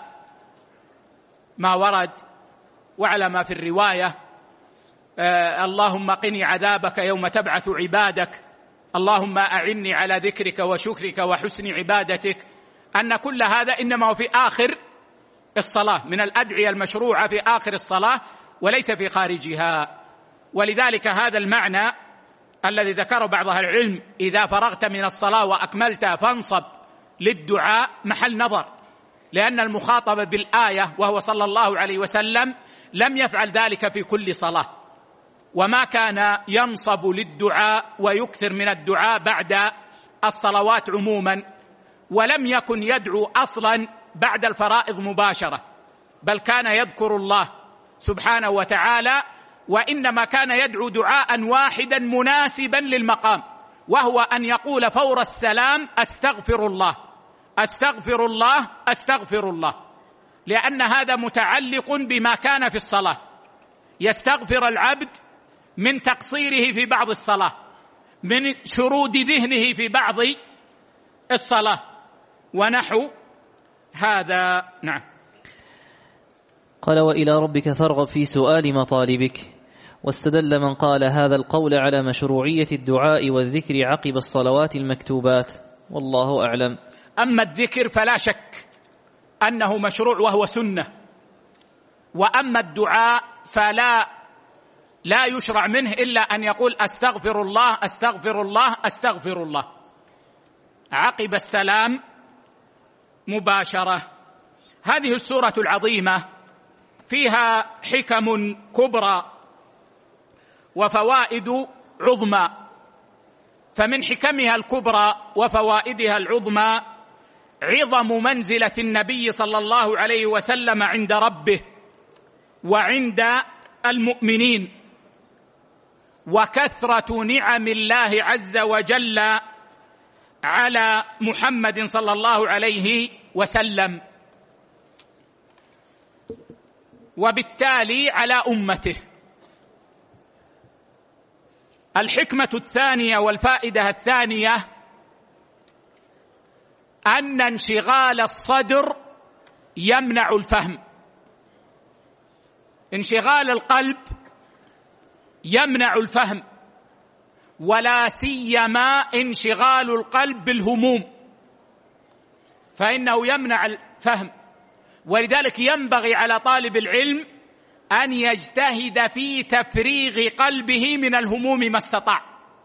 ما ورد وعلى ما في الرواية، آه اللهم قني عذابك يوم تبعث عبادك، اللهم أعني على ذكرك وشكرك وحسن عبادتك. أن كل هذا إنما هو في آخر الصلاة، من الأدعية المشروعة في آخر الصلاة وليس في خارجها. ولذلك هذا المعنى الذي ذكره بعض أهل العلم إذا فرغت من الصلاة وأكملتها فانصب للدعاء محل نظر، لأن المخاطب بالآية وهو صلى الله عليه وسلم لم يفعل ذلك في كل صلاة، وما كان ينصب للدعاء ويكثر من الدعاء بعد الصلوات عموما، ولم يكن يدعو أصلا بعد الفرائض مباشرة، بل كان يذكر الله سبحانه وتعالى، وإنما كان يدعو دعاء واحدا مناسبا للمقام، وهو أن يقول فور السلام أستغفر الله أستغفر الله أستغفر الله، لأن هذا متعلق بما كان في الصلاة، يستغفر العبد من تقصيره في بعض الصلاة، من شرود ذهنه في بعض الصلاة ونحو هذا. نعم. قال: وإلى ربك فارغب في سؤال مطالبك. واستدل من قال هذا القول على مشروعية الدعاء والذكر عقب الصلوات المكتوبات، والله أعلم. أما الذكر فلا شك أنه مشروع وهو سنة، وأما الدعاء فلا لا يشرع منه إلا أن يقول أستغفر الله أستغفر الله أستغفر الله عقب السلام مباشرة. هذه السورة العظيمة فيها حكم كبرى وفوائد عظمى، فمن حكمها الكبرى وفوائدها العظمى عظم منزلة النبي صلى الله عليه وسلم عند ربه وعند المؤمنين، وكثرة نعم الله عز وجل على محمد صلى الله عليه وسلم، وبالتالي على أمته. الحكمة الثانية والفائدة الثانية أن انشغال الصدر يمنع الفهم. انشغال القلب يمنع الفهم، ولا سيما انشغال القلب بالهموم فإنه يمنع الفهم. ولذلك ينبغي على طالب العلم أن يجتهد في تفريغ قلبه من الهموم ما استطاع،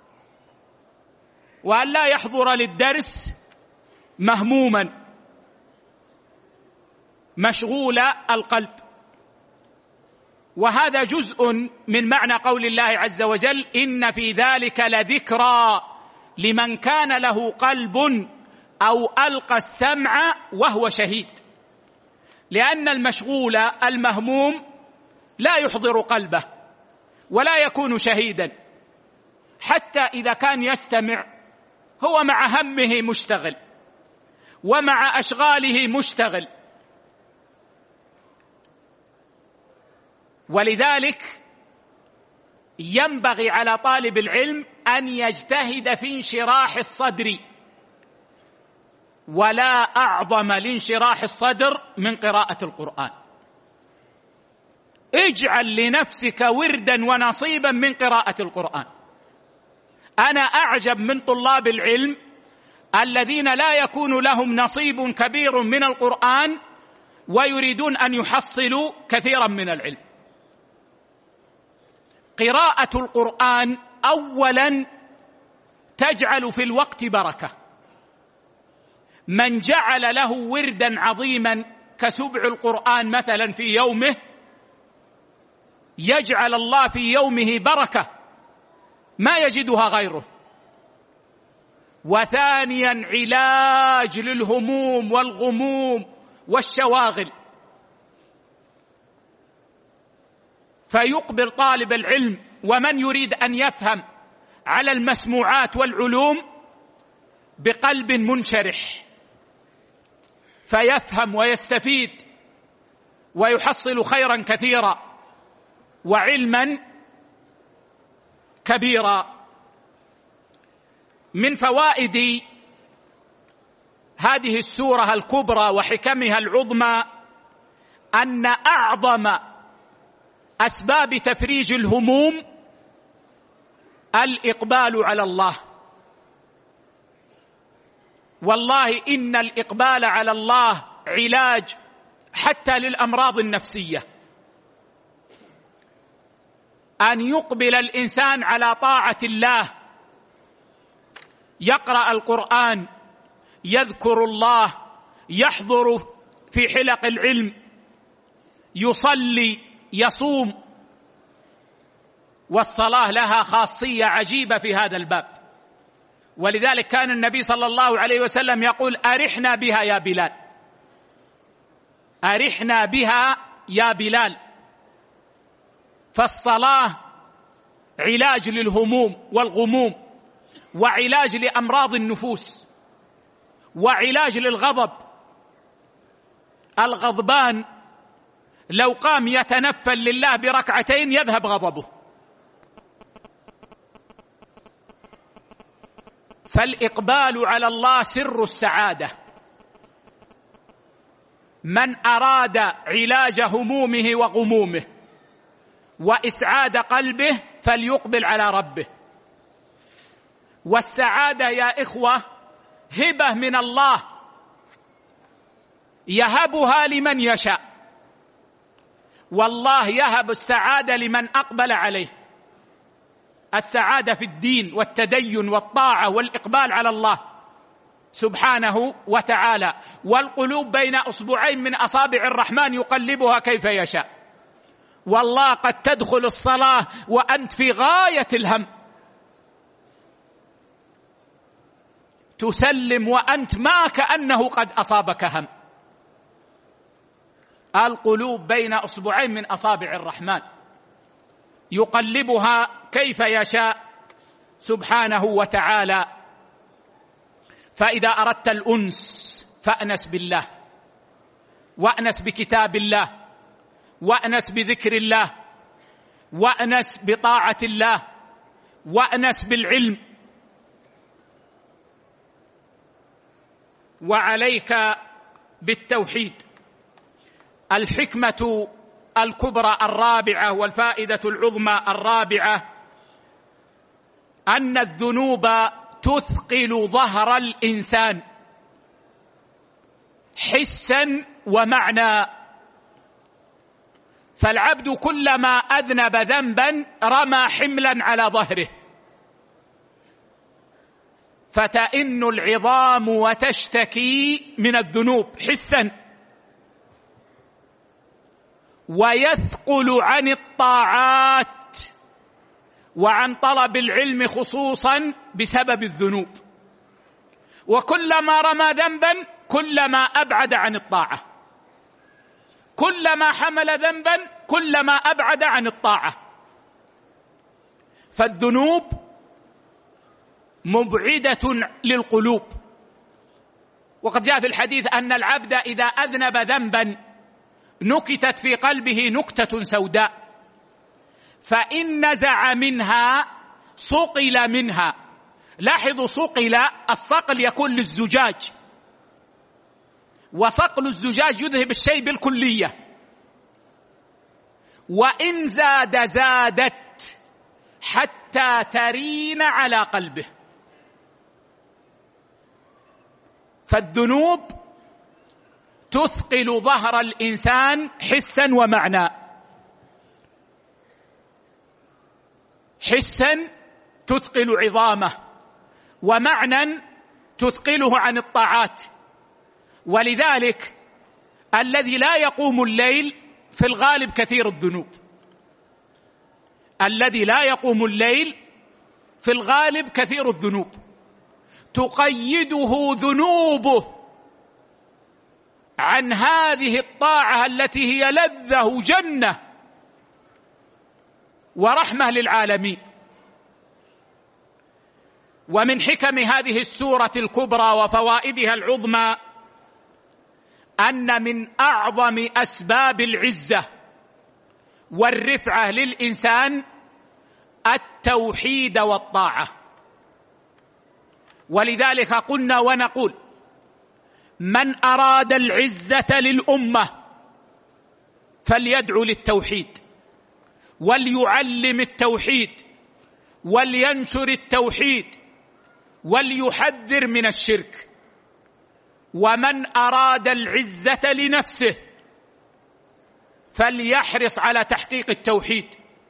وأن لا يحضر للدرس مهموما مشغول القلب. وهذا جزء من معنى قول الله عز وجل: إن في ذلك لذكرى لمن كان له قلب أو ألقى السمع وهو شهيد. لأن المشغول المهموم لا يحضر قلبه ولا يكون شهيدا، حتى إذا كان يستمع هو مع همه مشتغل ومع أشغاله مشتغل. ولذلك ينبغي على طالب العلم أن يجتهد في انشراح الصدر، ولا أعظم لانشراح الصدر من قراءة القرآن. اجعل لنفسك وردا ونصيبا من قراءة القرآن. أنا أعجب من طلاب العلم الذين لا يكون لهم نصيب كبير من القرآن ويريدون أن يحصلوا كثيرا من العلم. قراءة القرآن أولا تجعل في الوقت بركة. من جعل له وردا عظيما كسبع القرآن مثلا في يومه يجعل الله في يومه بركة ما يجدها غيره. وثانيا علاج للهموم والغموم والشواغل، فيقبل طالب العلم ومن يريد أن يفهم على المسموعات والعلوم بقلب منشرح، فيفهم ويستفيد ويحصل خيرا كثيرا وعلما كبيرا. من فوائد هذه السورة الكبرى وحكمها العظمى أن أعظم أسباب تفريج الهموم الإقبال على الله. والله إن الإقبال على الله علاج حتى للأمراض النفسية. أن يقبل الإنسان على طاعة الله، يقرأ القرآن، يذكر الله، يحضر في حلق العلم، يصلي، يصوم. والصلاة لها خاصية عجيبة في هذا الباب، ولذلك كان النبي صلى الله عليه وسلم يقول: أرحنا بها يا بلال، أرحنا بها يا بلال. فالصلاة علاج للهموم والغموم، وعلاج لأمراض النفوس، وعلاج للغضب. الغضبان لو قام يتنفل لله بركعتين يذهب غضبه. فالإقبال على الله سر السعادة. من أراد علاج همومه وغمومه وإسعاد قلبه فليقبل على ربه. والسعادة يا إخوة هبة من الله يهبها لمن يشاء، والله يهب السعادة لمن أقبل عليه. السعادة في الدين والتدين والطاعة والإقبال على الله سبحانه وتعالى. والقلوب بين أصبعين من أصابع الرحمن يقلبها كيف يشاء. والله قد تدخل الصلاة وأنت في غاية الهم، تسلم وأنت ما كأنه قد أصابك هم. القلوب بين أصبعين من أصابع الرحمن يقلبها كيف يشاء سبحانه وتعالى. فإذا أردت الأنس فأنس بالله، وأنس بكتاب الله، وأنس بذكر الله، وأنس بطاعة الله، وأنس بالعلم. وعليك بالتوحيد. الحكمة الكبرى الرابعة والفائدة العظمى الرابعة أن الذنوب تثقل ظهر الإنسان حسا ومعنى. فالعبد كلما أذنب ذنبا رمى حملا على ظهره، فتئن العظام وتشتكي من الذنوب حسا، ويثقل عن الطاعات وعن طلب العلم خصوصا بسبب الذنوب. وكلما رمى ذنبا كلما أبعد عن الطاعة، كلما حمل ذنبا كلما أبعد عن الطاعة. فالذنوب مبعدة للقلوب. وقد جاء في الحديث أن العبد إذا أذنب ذنبا نكتت في قلبه نكتة سوداء، فإن نزع منها صقل منها. لاحظوا صقل، الصقل يكون للزجاج، وصقل الزجاج يذهب الشيء بالكلية. وإن زاد زادت حتى ترين على قلبه. فالذنوب تثقل ظهر الإنسان حسا ومعنى. حسا تثقل عظامه، ومعنى تثقله عن الطاعات. ولذلك الذي لا يقوم الليل في الغالب كثير الذنوب. الذي لا يقوم الليل في الغالب كثير الذنوب، تقيده ذنوبه عن هذه الطاعة التي هي لذة وجنة ورحمة للعالمين. ومن حكم هذه السورة الكبرى وفوائدها العظمى أن من أعظم أسباب العزة والرفعة للإنسان التوحيد والطاعة. ولذلك قلنا ونقول: من أراد العزة للأمة فليدعو للتوحيد، وليعلم التوحيد، ولينشر التوحيد، وليحذر من الشرك. ومن أراد العزة لنفسه فليحرص على تحقيق التوحيد،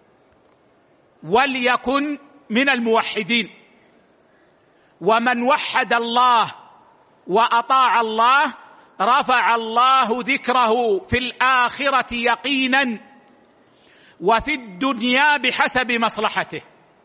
وليكن من الموحدين. ومن وحد الله وأطاع الله رفع الله ذكره في الآخرة يقينا، وفي الدنيا بحسب مصلحته.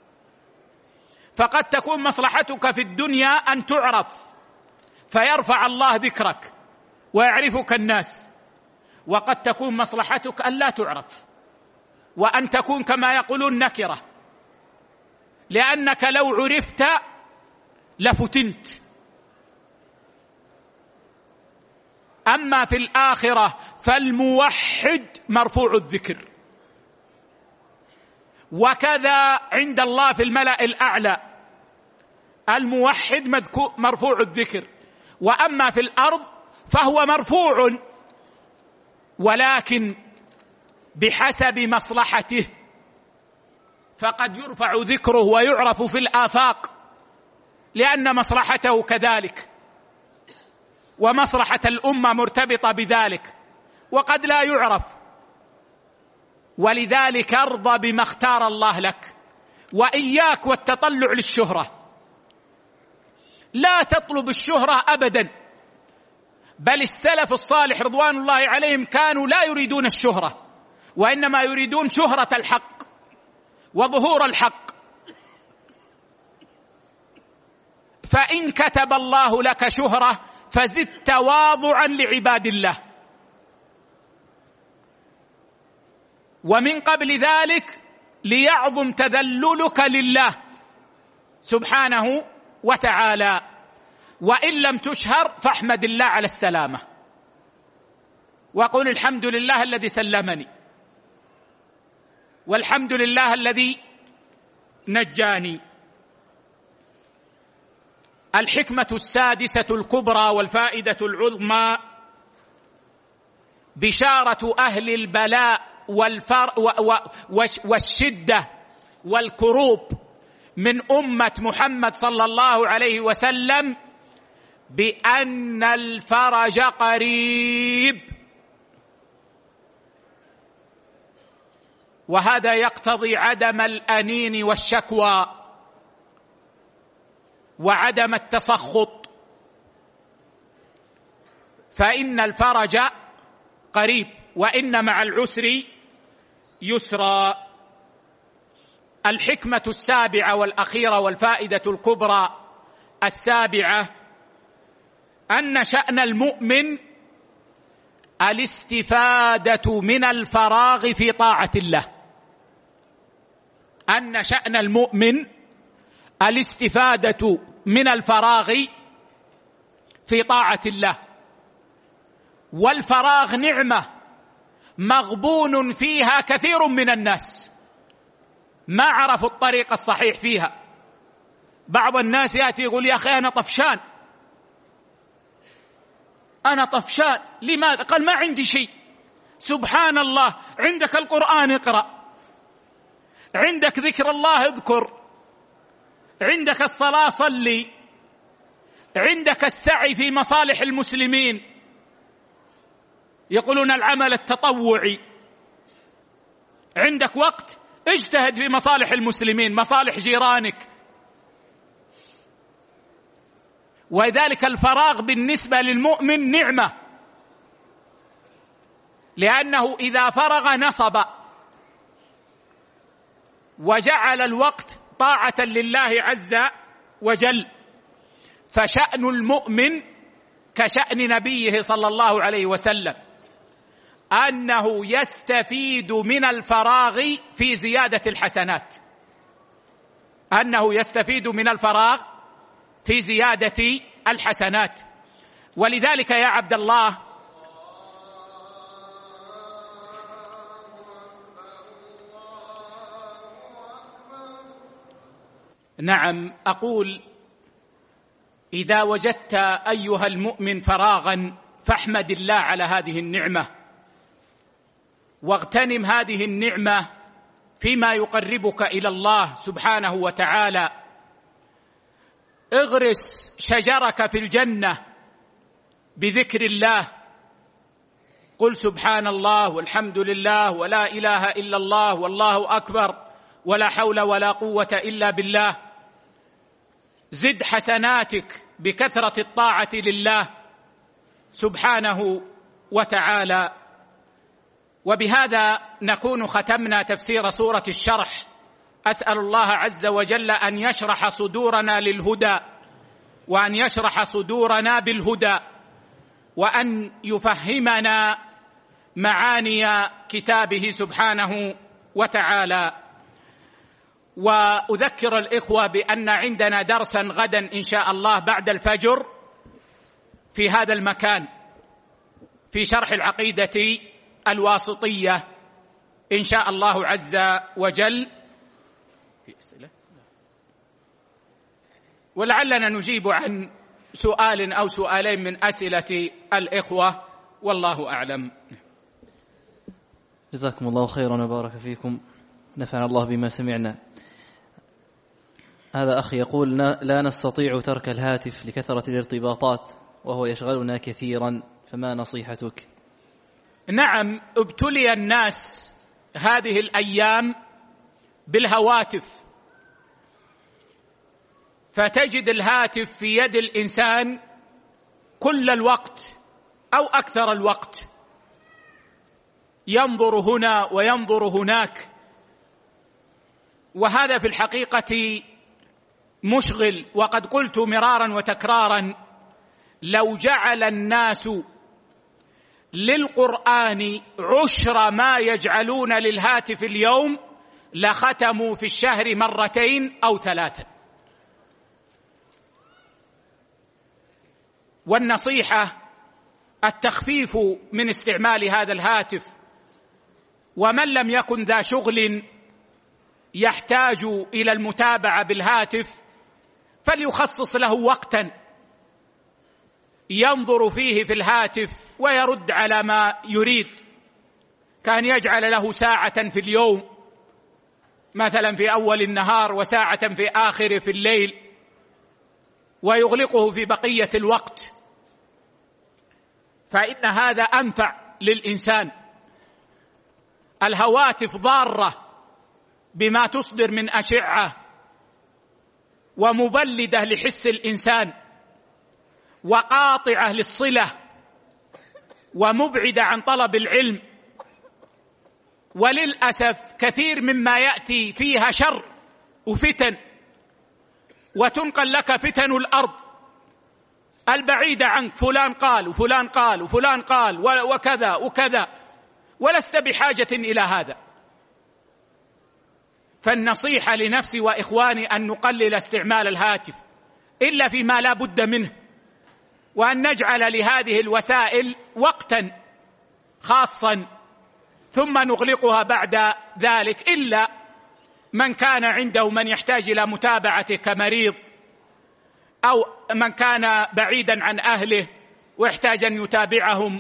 فقد تكون مصلحتك في الدنيا أن تعرف فيرفع الله ذكرك ويعرفك الناس، وقد تكون مصلحتك أن لا تعرف وأن تكون كما يقولون نكرة، لأنك لو عرفت لفتنت. أما في الآخرة فالموحد مرفوع الذكر، وكذا عند الله في الملأ الأعلى الموحد مرفوع الذكر، وأما في الأرض فهو مرفوع ولكن بحسب مصلحته، فقد يرفع ذكره ويعرف في الآفاق لأن مصلحته كذلك، ومصلحة الأمة مرتبطة بذلك، وقد لا يعرف. ولذلك ارضى بما اختار الله لك، وإياك والتطلع للشهرة، لا تطلب الشهرة أبدا، بل السلف الصالح رضوان الله عليهم كانوا لا يريدون الشهرة، وإنما يريدون شهرة الحق وظهور الحق. فإن كتب الله لك شهرة فزد تواضعا لعباد الله، ومن قبل ذلك ليعظم تذللك لله سبحانه وتعالى. وإن لم تشهر فاحمد الله على السلامة، وقل الحمد لله الذي سلمني، والحمد لله الذي نجاني. الحكمة السادسة الكبرى والفائدة العظمى بشارة أهل البلاء والفر والشدة والكروب من أمة محمد صلى الله عليه وسلم بأن الفرج قريب، وهذا يقتضي عدم الأنين والشكوى وعدم التسخط، فإن الفرج قريب، وإن مع العسر يسرا. الحكمة السابعة والأخيرة والفائدة الكبرى السابعة أن شأن المؤمن الاستفادة من الفراغ في طاعة الله، أن شأن المؤمن الاستفادة من الفراغ في طاعة الله، والفراغ نعمة مغبون فيها كثير من الناس، ما عرفوا الطريق الصحيح فيها. بعض الناس يأتي يقول يا أخي أنا طفشان، أنا طفشان، لماذا؟ قال ما عندي شيء. سبحان الله، عندك القرآن اقرأ، عندك ذكر الله اذكر، عندك الصلاة صلي، عندك السعي في مصالح المسلمين، يقولون العمل التطوعي، عندك وقت اجتهد في مصالح المسلمين، مصالح جيرانك. وذلك الفراغ بالنسبة للمؤمن نعمة، لأنه إذا فرغ نصب وجعل الوقت طاعة لله عز وجل. فشأن المؤمن كشأن نبيه صلى الله عليه وسلم أنه يستفيد من الفراغ في زيادة الحسنات، أنه يستفيد من الفراغ في زيادة الحسنات. ولذلك يا عبد الله نعم أقول إذا وجدت أيها المؤمن فراغا فاحمد الله على هذه النعمة، واغتنم هذه النعمة فيما يقربك إلى الله سبحانه وتعالى. اغرس شجرك في الجنة بذكر الله، قل سبحان الله والحمد لله ولا إله إلا الله والله أكبر ولا حول ولا قوة إلا بالله. زد حسناتك بكثرة الطاعة لله سبحانه وتعالى. وبهذا نكون ختمنا تفسير سورة الشرح. أسأل الله عز وجل أن يشرح صدورنا للهدى، وأن يشرح صدورنا بالهدى، وأن يفهمنا معاني كتابه سبحانه وتعالى. وأذكر الإخوة بأن عندنا درسا غدا إن شاء الله بعد الفجر في هذا المكان، في شرح العقيدة الواسطية إن شاء الله عز وجل. في أسئلة ولعلنا نجيب عن سؤال أو سؤالين من أسئلة الإخوة، والله أعلم. جزاكم الله خيرا وبارك فيكم، نفعنا الله بما سمعنا. هذا أخي يقول: لا نستطيع ترك الهاتف لكثرة الارتباطات وهو يشغلنا كثيرا، فما نصيحتك؟ نعم، ابتلي الناس هذه الأيام بالهواتف، فتجد الهاتف في يد الإنسان كل الوقت أو أكثر الوقت، ينظر هنا وينظر هناك، وهذا في الحقيقة مشغل. وقد قلت مرارا وتكرارا: لو جعل الناس للقرآن عشر ما يجعلون للهاتف اليوم لختموا في الشهر مرتين أو ثلاثا. والنصيحة التخفيف من استعمال هذا الهاتف، ومن لم يكن ذا شغل يحتاج إلى المتابعة بالهاتف فليخصص له وقتا ينظر فيه في الهاتف ويرد على ما يريد، كان يجعل له ساعة في اليوم مثلا في أول النهار وساعة في آخره في الليل، ويغلقه في بقية الوقت، فإن هذا أنفع للإنسان. الهواتف ضارة بما تصدر من أشعة ومبلدة لحس الإنسان وقاطعة للصلة ومبعدة عن طلب العلم، وللأسف كثير مما يأتي فيها شر وفتن، وتنقل لك فتن الأرض البعيدة عنك، فلان قال وفلان قال وفلان قال وكذا وكذا، ولست بحاجة إلى هذا. فالنصيحة لنفسي وإخواني أن نقلل استعمال الهاتف إلا فيما لا بد منه، وأن نجعل لهذه الوسائل وقتا خاصا ثم نغلقها بعد ذلك، إلا من كان عنده من يحتاج إلى متابعته كمريض، أو من كان بعيدا عن أهله ويحتاج أن يتابعهم،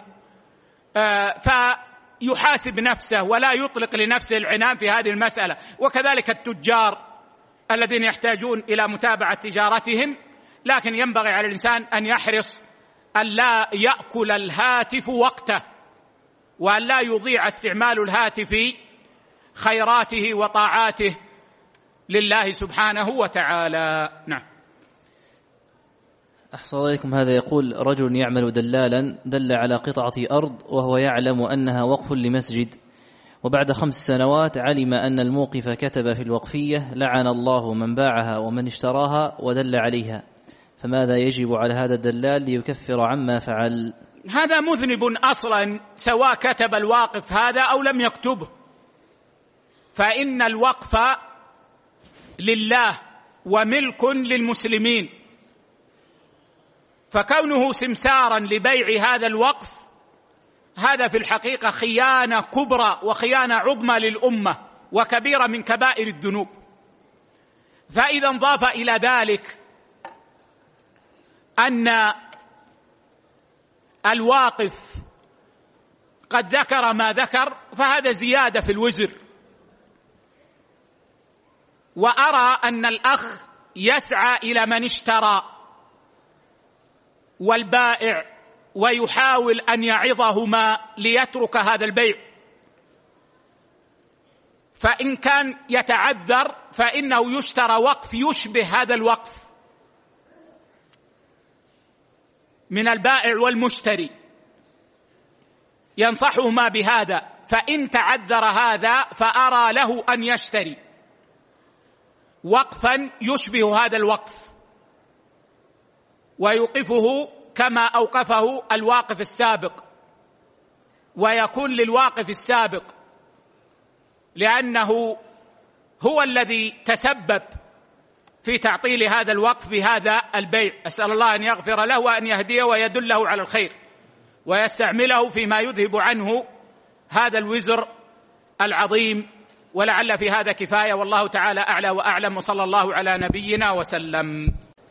فيحاسب نفسه ولا يطلق لنفسه العنان في هذه المسألة. وكذلك التجار الذين يحتاجون إلى متابعة تجارتهم، لكن ينبغي على الإنسان أن يحرص أن لا يأكل الهاتف وقته، وأن لا يضيع استعمال الهاتف خيراته وطاعاته لله سبحانه وتعالى. نعم. أحسن عليكم. هذا يقول: رجل يعمل دلالا دل على قطعة أرض وهو يعلم أنها وقف لمسجد، وبعد خمس سنوات علم أن الموقف كتب في الوقفية: لعن الله من باعها ومن اشتراها ودل عليها، فماذا يجب على هذا الدلال ليكفر عما فعل؟ هذا مذنب أصلا، سواء كتب الواقف هذا أو لم يكتبه، فإن الوقف لله وملك للمسلمين، فكونه سمسارا لبيع هذا الوقف هذا في الحقيقة خيانة كبرى وخيانة عظمى للأمة وكبيرة من كبائر الذنوب. فإذا انضاف إلى ذلك أن الواقف قد ذكر ما ذكر فهذا زيادة في الوزر. وأرى أن الأخ يسعى إلى من اشترى والبائع ويحاول أن يعظهما ليترك هذا البيع، فإن كان يتعذر فإنه يشترى وقف يشبه هذا الوقف من البائع والمشتري، ينصحهما بهذا. فإن تعذر هذا فأرى له أن يشتري وقفا يشبه هذا الوقف ويوقفه كما أوقفه الواقف السابق، ويكون للواقف السابق لأنه هو الذي تسبب في تعطيل هذا الوقف بهذا البيع. أسأل الله أن يغفر له وأن يهديه ويدله على الخير. ويستعمله فيما يذهب عنه هذا الوزر العظيم. ولعل في هذا كفاية، والله تعالى أعلى وأعلم، وصلى الله على نبينا وسلم.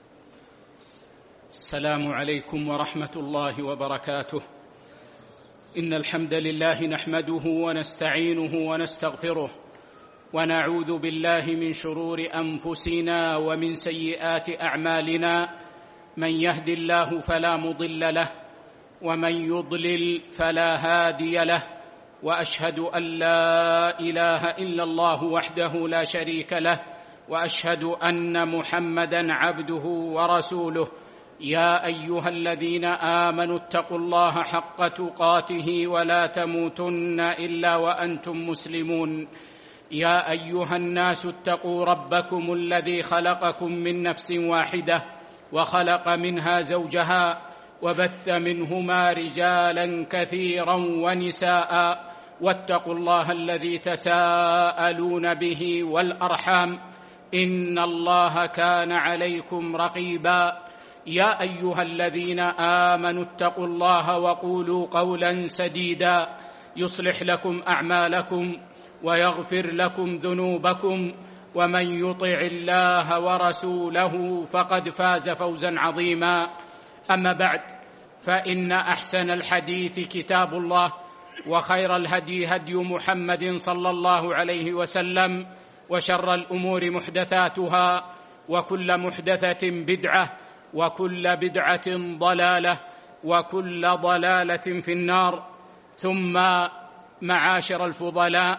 السلام عليكم ورحمة الله وبركاته. إن الحمد لله نحمده ونستعينه ونستغفره، ونعوذ بالله من شرور أنفسنا ومن سيئات أعمالنا. من يهد الله فلا مضل له، ومن يضلل فلا هادي له، وأشهد أن لا إله إلا الله وحده لا شريك له، وأشهد أن محمدًا عبده ورسوله. يا أيها الذين آمنوا اتقوا الله حق تقاته ولا تموتن إلا وأنتم مسلمون. يا أيها الناس اتقوا ربكم الذي خلقكم من نفس واحدة وخلق منها زوجها وبث منهما رجالا كثيرا ونساء، واتقوا الله الذي تساءلون به والأرحام، إن الله كان عليكم رقيبا. يا أيها الذين آمنوا اتقوا الله وقولوا قولا سديدا يصلح لكم أعمالكم ويغفر لكم ذنوبكم، ومن يطع الله ورسوله فقد فاز فوزا عظيما. أما بعد، فإن أحسن الحديث كتاب الله، وخير الهدي هدي محمد صلى الله عليه وسلم، وشر الأمور محدثاتها، وكل محدثة بدعة، وكل بدعة ضلالة، وكل ضلالة في النار. ثم معاشر الفضلاء،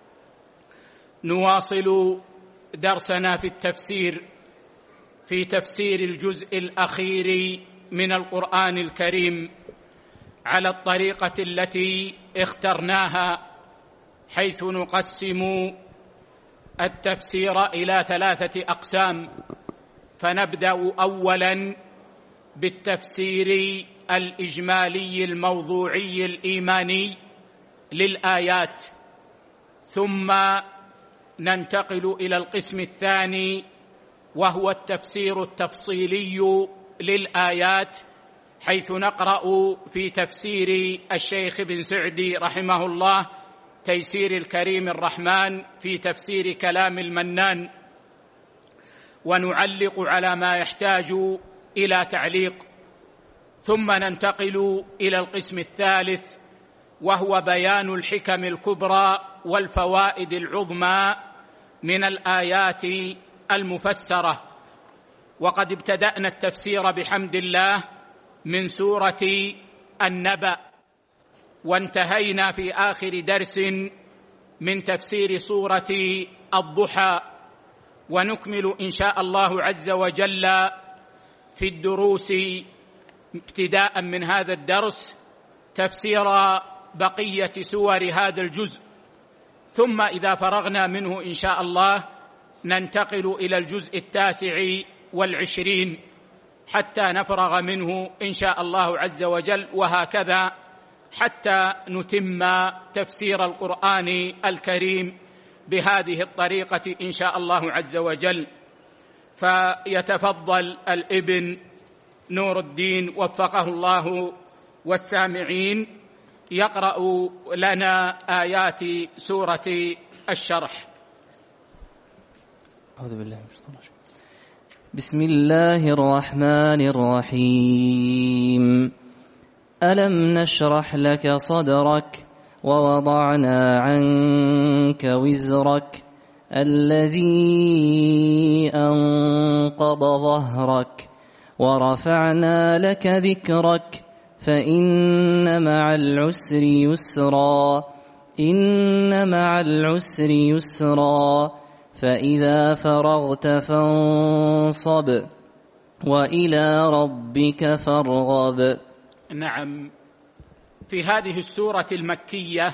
نواصل درسنا في التفسير في تفسير الجزء الأخير من القرآن الكريم على الطريقة التي اخترناها، حيث نقسم التفسير إلى ثلاثة أقسام. فنبدأ أولاً بالتفسير الإجمالي الموضوعي الإيماني للآيات، ثم ننتقل إلى القسم الثاني وهو التفسير التفصيلي للآيات، حيث نقرأ في تفسير الشيخ بن سعدي رحمه الله تيسير الكريم الرحمن في تفسير كلام المنان، ونعلق على ما يحتاج إلى تعليق. ثم ننتقل إلى القسم الثالث وهو بيان الحكم الكبرى والفوائد العظمى من الآيات المفسرة. وقد ابتدأنا التفسير بحمد الله من سورة النبأ، وانتهينا في آخر درس من تفسير سورة الضحى، ونكمل إن شاء الله عز وجل في الدروس ابتداء من هذا الدرس تفسير بقية سور هذا الجزء، ثم إذا فرغنا منه إن شاء الله ننتقل إلى الجزء التاسع والعشرين حتى نفرغ منه إن شاء الله عز وجل، وهكذا حتى نتم تفسير القرآن الكريم بهذه الطريقة إن شاء الله عز وجل. فيتفضل الابن نور الدين وفقه الله والسامعين يقرأ لنا آيات سورة الشرح. أعوذ بالله من الشيطان الرجيم. بسم الله الرحمن الرحيم. ألم نشرح لك صدرك ووضعنا عنك وزرك الذي أنقض ظهرك ورفعنا لك ذكرك فإن مع العسر يسرا إن مع العسر يسرا فإذا فرغت فانصب وإلى ربك فارغب. نعم، في هذه السورة المكية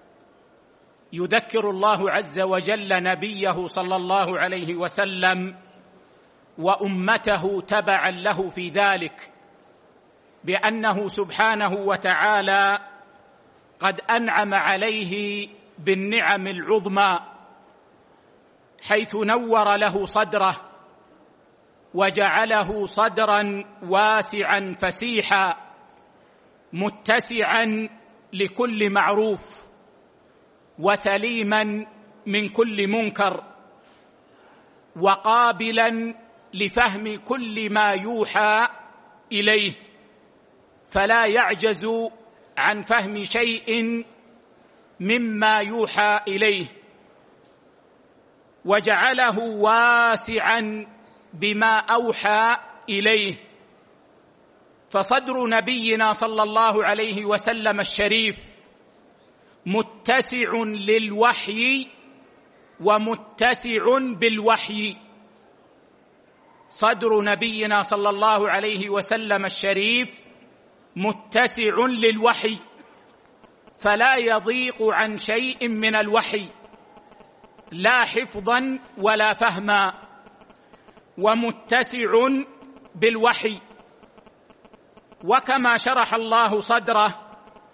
يذكر الله عز وجل نبيه صلى الله عليه وسلم وأمته تبعا له في ذلك بأنه سبحانه وتعالى قد أنعم عليه بالنعم العظمى، حيث نور له صدره وجعله صدرا واسعا فسيحا، متسعا لكل معروف وسليما من كل منكر وقابلا لفهم كل ما يوحى إليه، فلا يعجز عن فهم شيء مما يوحى إليه، وجعله واسعا بما أوحى إليه. فصدر نبينا صلى الله عليه وسلم الشريف متسع للوحي ومتسع بالوحي. صدر نبينا صلى الله عليه وسلم الشريف متسع للوحي، فلا يضيق عن شيء من الوحي، لا حفظا ولا فهما، ومتسع بالوحي. وكما شرح الله صدره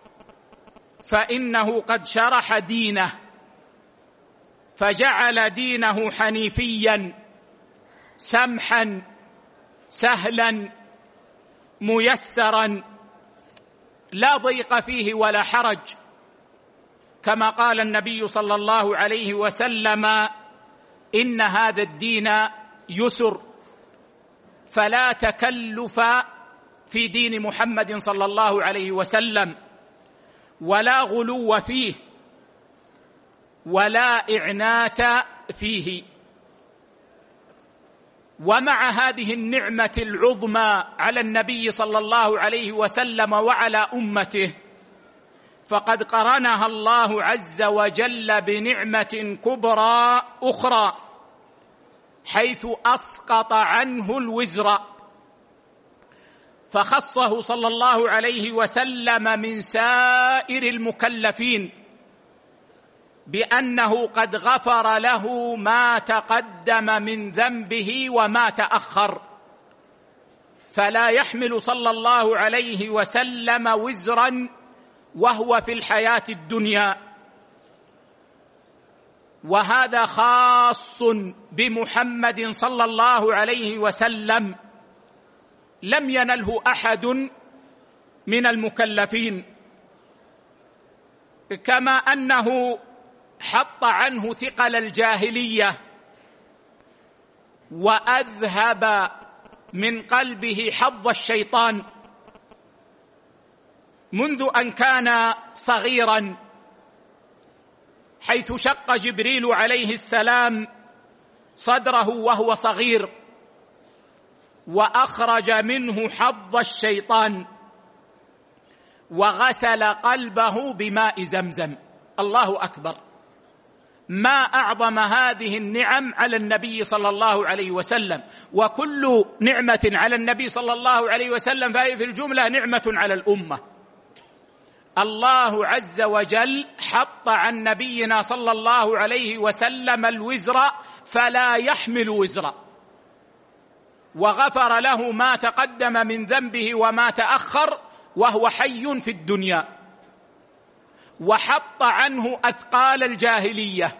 فإنه قد شرح دينه، فجعل دينه حنيفيا سمحا سهلا ميسرا لا ضيق فيه ولا حرج، كما قال النبي صلى الله عليه وسلم: إن هذا الدين يسر، فلا تكلف في دين محمد صلى الله عليه وسلم، ولا غلو فيه، ولا إعنات فيه. ومع هذه النعمة العظمى على النبي صلى الله عليه وسلم وعلى أمته، فقد قرنها الله عز وجل بنعمة كبرى أخرى، حيث أسقط عنه الوزر، فخصه صلى الله عليه وسلم من سائر المكلفين بأنه قد غفر له ما تقدم من ذنبه وما تأخر، فلا يحمل صلى الله عليه وسلم وزرا وهو في الحياة الدنيا. وهذا خاص بمحمد صلى الله عليه وسلم، لم ينله أحد من المكلفين، كما أنه حط عنه ثقل الجاهلية وأذهب من قلبه حظ الشيطان منذ أن كان صغيرا، حيث شق جبريل عليه السلام صدره وهو صغير وأخرج منه حظ الشيطان وغسل قلبه بماء زمزم. الله أكبر! ما أعظم هذه النعم على النبي صلى الله عليه وسلم، وكل نعمة على النبي صلى الله عليه وسلم فهي في الجملة نعمة على الأمة. الله عز وجل حط عن نبينا صلى الله عليه وسلم الوزر فلا يحمل وزرا، وغفر له ما تقدم من ذنبه وما تأخر وهو حي في الدنيا، وحط عنه أثقال الجاهلية،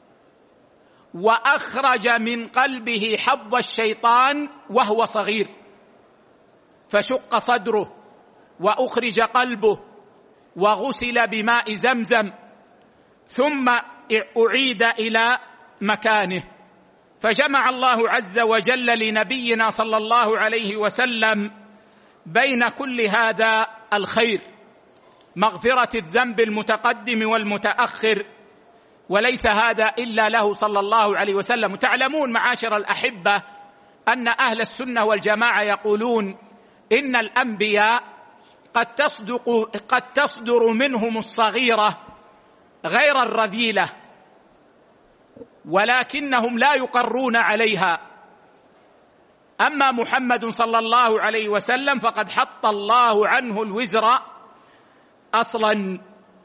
وأخرج من قلبه حظ الشيطان وهو صغير، فشق صدره وأخرج قلبه وغسل بماء زمزم، ثم أعيد إلى مكانه. فجمع الله عز وجل لنبينا صلى الله عليه وسلم بين كل هذا الخير، مغفرة الذنب المتقدم والمتأخر، وليس هذا إلا له صلى الله عليه وسلم. تعلمون معاشر الأحبة أن أهل السنة والجماعة يقولون إن الأنبياء قد تصدق قد تصدر منهم الصغيرة غير الرذيلة، ولكنهم لا يقرون عليها. أما محمد صلى الله عليه وسلم فقد حط الله عنه الوزر أصلا،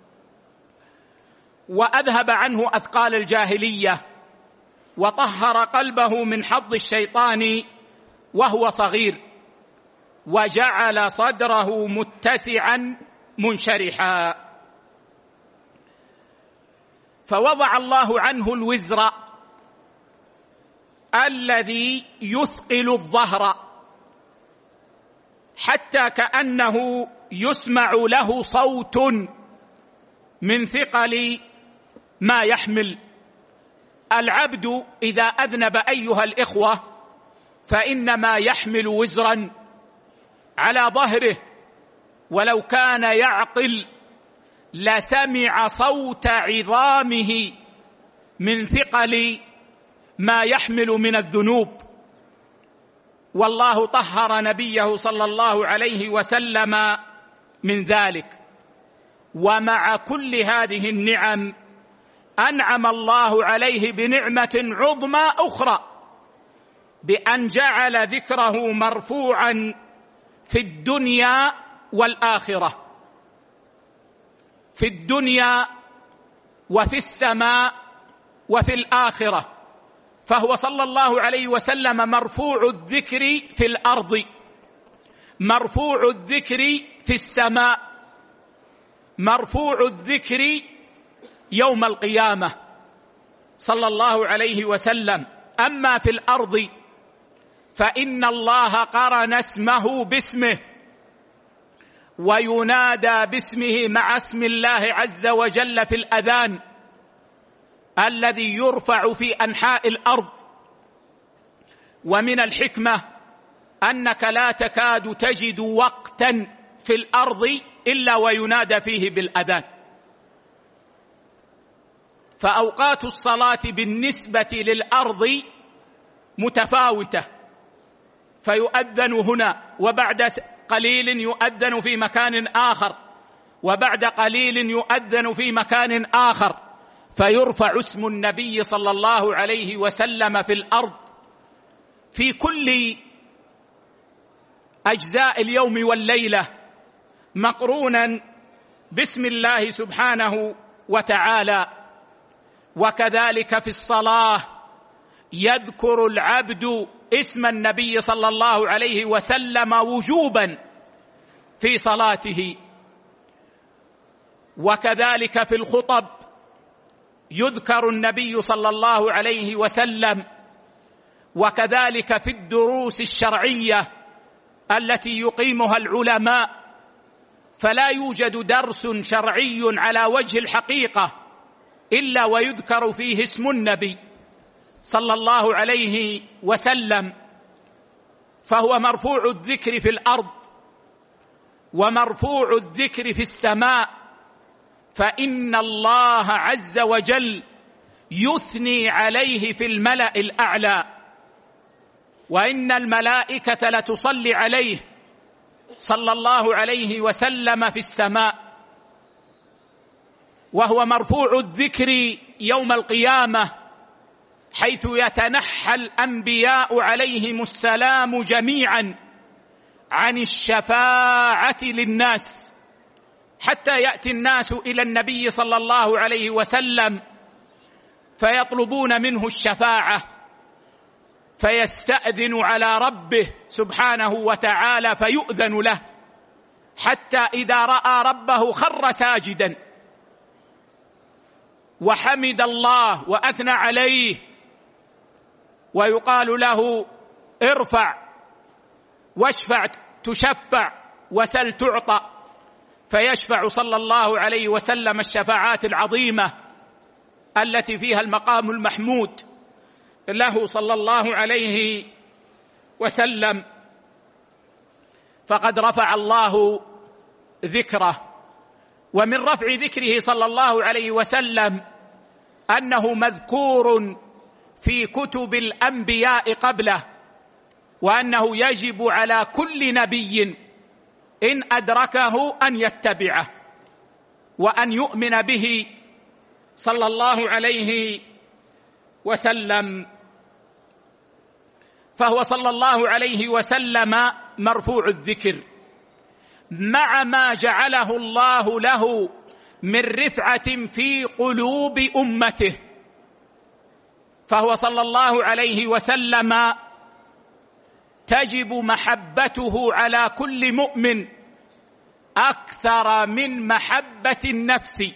وأذهب عنه أثقال الجاهلية، وطهر قلبه من حظ الشيطان وهو صغير، وجعل صدره متسعا منشرحا. فوضع الله عنه الوزر الذي يثقل الظهر، حتى كأنه يسمع له صوت من ثقل ما يحمل. العبد إذا أذنب أيها الإخوة فإنما يحمل وزرا على ظهره، ولو كان يعقل لسمع صوت عظامه من ثقل ما يحمل من الذنوب. والله طهر نبيه صلى الله عليه وسلم من ذلك. ومع كل هذه النعم أنعم الله عليه بنعمة عظمى أخرى، بأن جعل ذكره مرفوعا في الدنيا والآخرة، في الدنيا وفي السماء وفي الآخرة. فهو صلى الله عليه وسلم مرفوع الذكر في الأرض، مرفوع الذكر في السماء، مرفوع الذكر يوم القيامة صلى الله عليه وسلم. أما في الأرض فإن الله قرن اسمه باسمه، وينادى باسمه مع اسم الله عز وجل في الأذان الذي يرفع في أنحاء الأرض. ومن الحكمة أنك لا تكاد تجد وقتا في الأرض إلا وينادى فيه بالأذان. فأوقات الصلاة بالنسبة للأرض متفاوتة، فيؤذن هنا، وبعد قليل يؤذن في مكان آخر، وبعد قليل يؤذن في مكان آخر، فيرفع اسم النبي صلى الله عليه وسلم في الأرض في كل أجزاء اليوم والليلة مقرونا باسم الله سبحانه وتعالى. وكذلك في الصلاة يذكر العبد اسم النبي صلى الله عليه وسلم وجوبا في صلاته. وكذلك في الخطب يذكر النبي صلى الله عليه وسلم. وكذلك في الدروس الشرعية التي يقيمها العلماء، فلا يوجد درس شرعي على وجه الحقيقة إلا ويذكر فيه اسم النبي صلى الله عليه وسلم. فهو مرفوع الذكر في الأرض ومرفوع الذكر في السماء، فإن الله عز وجل يثني عليه في الملأ الأعلى، وإن الملائكة لتصلي عليه صلى الله عليه وسلم في السماء. وهو مرفوع الذكر يوم القيامة، حيث يتنحى الأنبياء عليهم السلام جميعا عن الشفاعة للناس، حتى يأتي الناس إلى النبي صلى الله عليه وسلم فيطلبون منه الشفاعة، فيستأذن على ربه سبحانه وتعالى فيؤذن له، حتى إذا رأى ربه خر ساجدا وحمد الله وأثنى عليه، ويقال له ارفع واشفع تشفع وسل تعطى، فيشفع صلى الله عليه وسلم الشفاعات العظيمة التي فيها المقام المحمود له صلى الله عليه وسلم. فقد رفع الله ذكره. ومن رفع ذكره صلى الله عليه وسلم أنه مذكور في كتب الأنبياء قبله، وأنه يجب على كل نبي إن أدركه أن يتبعه وأن يؤمن به صلى الله عليه وسلم. فهو صلى الله عليه وسلم مرفوع الذكر، مع ما جعله الله له من رفعة في قلوب أمته. فهو صلى الله عليه وسلم تجب محبته على كل مؤمن أكثر من محبة النفس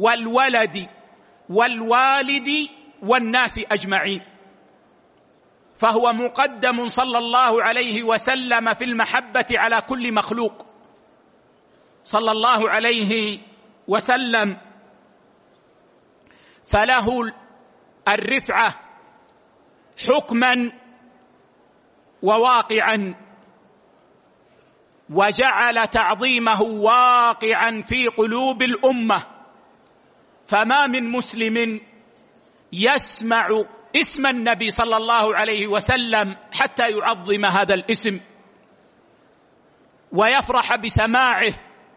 والولد والوالد والناس أجمعين. فهو مقدم صلى الله عليه وسلم في المحبة على كل مخلوق صلى الله عليه وسلم، فله الرفعة حكما وواقعا، وجعل تعظيمه واقعا في قلوب الأمة، فما من مسلم يسمع اسم النبي صلى الله عليه وسلم حتى يعظم هذا الاسم ويفرح بسماعه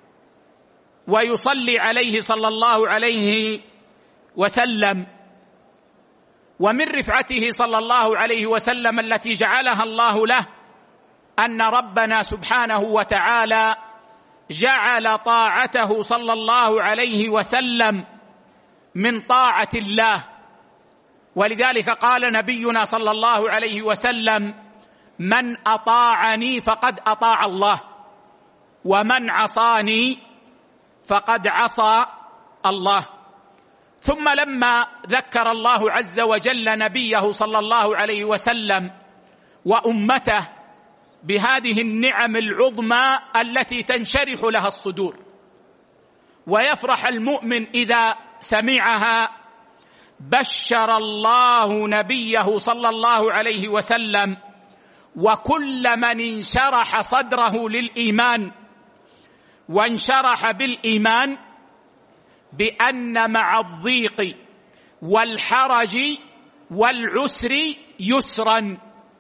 ويصلي عليه صلى الله عليه وسلم. ومن رفعته صلى الله عليه وسلم التي جعلها الله له أن ربنا سبحانه وتعالى جعل طاعته صلى الله عليه وسلم من طاعة الله، ولذلك قال نبينا صلى الله عليه وسلم: من أطاعني فقد أطاع الله، ومن عصاني فقد عصى الله. ثم لما ذكر الله عز وجل نبيه صلى الله عليه وسلم وأمته بهذه النعم العظمى التي تنشرح لها الصدور ويفرح المؤمن إذا سمعها، بشر الله نبيه صلى الله عليه وسلم وكل من انشرح صدره للإيمان وانشرح بالإيمان بأن مع الضيق والحرج والعسر يسرا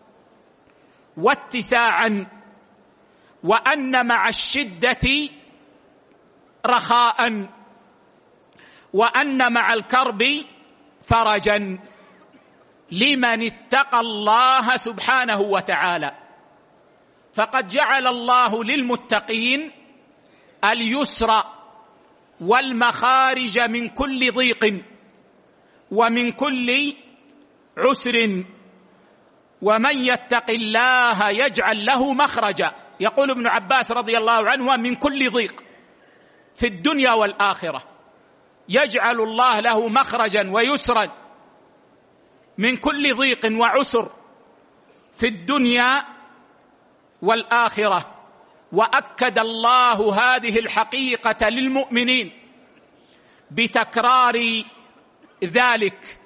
واتساعا، وأن مع الشدة رخاء، وأن مع الكرب فرجا لمن اتقى الله سبحانه وتعالى. فقد جعل الله للمتقين اليسر والمخارج من كل ضيق ومن كل عسر، ومن يتق الله يجعل له مخرجا. يقول ابن عباس رضي الله عنه: من كل ضيق في الدنيا والآخرة يجعل الله له مخرجا ويسرا من كل ضيق وعسر في الدنيا والآخرة. وأكد الله هذه الحقيقة للمؤمنين بتكرار ذلك: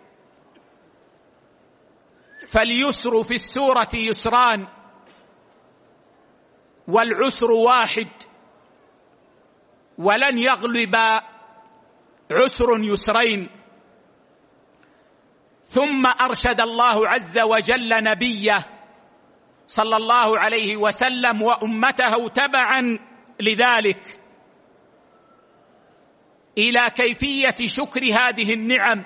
فاليسر في السورة يسران والعسر واحد، ولن يغلب عسر يسرين. ثم أرشد الله عز وجل نبيه صلى الله عليه وسلم وأمته تبعا لذلك إلى كيفية شكر هذه النعم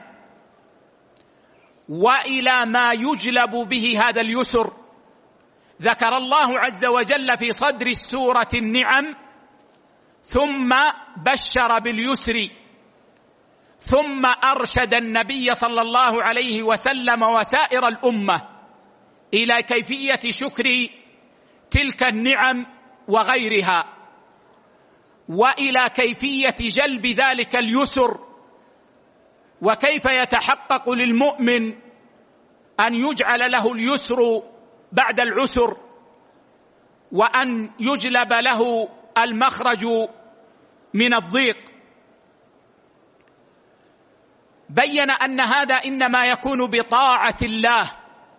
وإلى ما يجلب به هذا اليسر. ذكر الله عز وجل في صدر السورة النعم، ثم بشر باليسر، ثم أرشد النبي صلى الله عليه وسلم وسائر الأمة إلى كيفية شكر تلك النعم وغيرها، وإلى كيفية جلب ذلك اليسر، وكيف يتحقق للمؤمن أن يجعل له اليسر بعد العسر، وأن يجلب له المخرج من الضيق. بين أن هذا إنما يكون بطاعة الله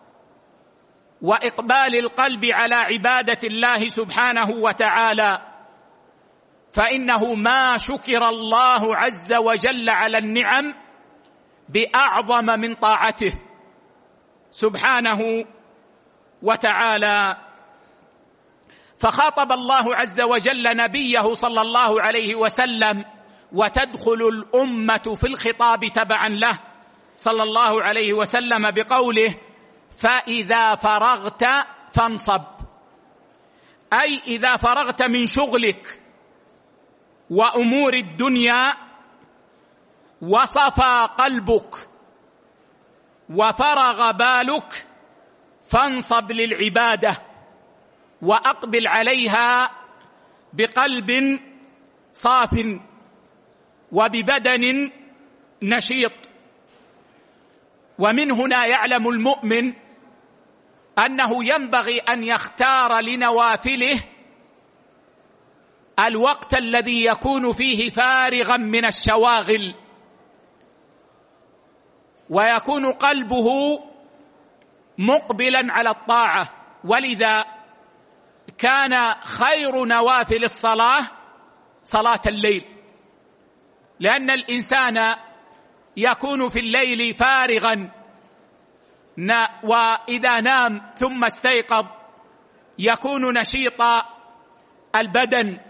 وإقبال القلب على عبادة الله سبحانه وتعالى، فإنه ما شكر الله عز وجل على النعم بأعظم من طاعته سبحانه وتعالى. فخاطب الله عز وجل نبيه صلى الله عليه وسلم، وتدخل الأمة في الخطاب تبعا له صلى الله عليه وسلم بقوله: فإذا فرغت فانصب، أي إذا فرغت من شغلك وأمور الدنيا وصفى قلبك وفرغ بالك، فانصب للعبادة وأقبل عليها بقلب صاف وببدن نشيط. ومن هنا يعلم المؤمن أنه ينبغي أن يختار لنوافله الوقت الذي يكون فيه فارغا من الشواغل، ويكون قلبه مقبلا على الطاعة. ولذا كان خير نوافل الصلاة صلاة الليل، لأن الإنسان يكون في الليل فارغا، وإذا نام ثم استيقظ يكون نشيط البدن.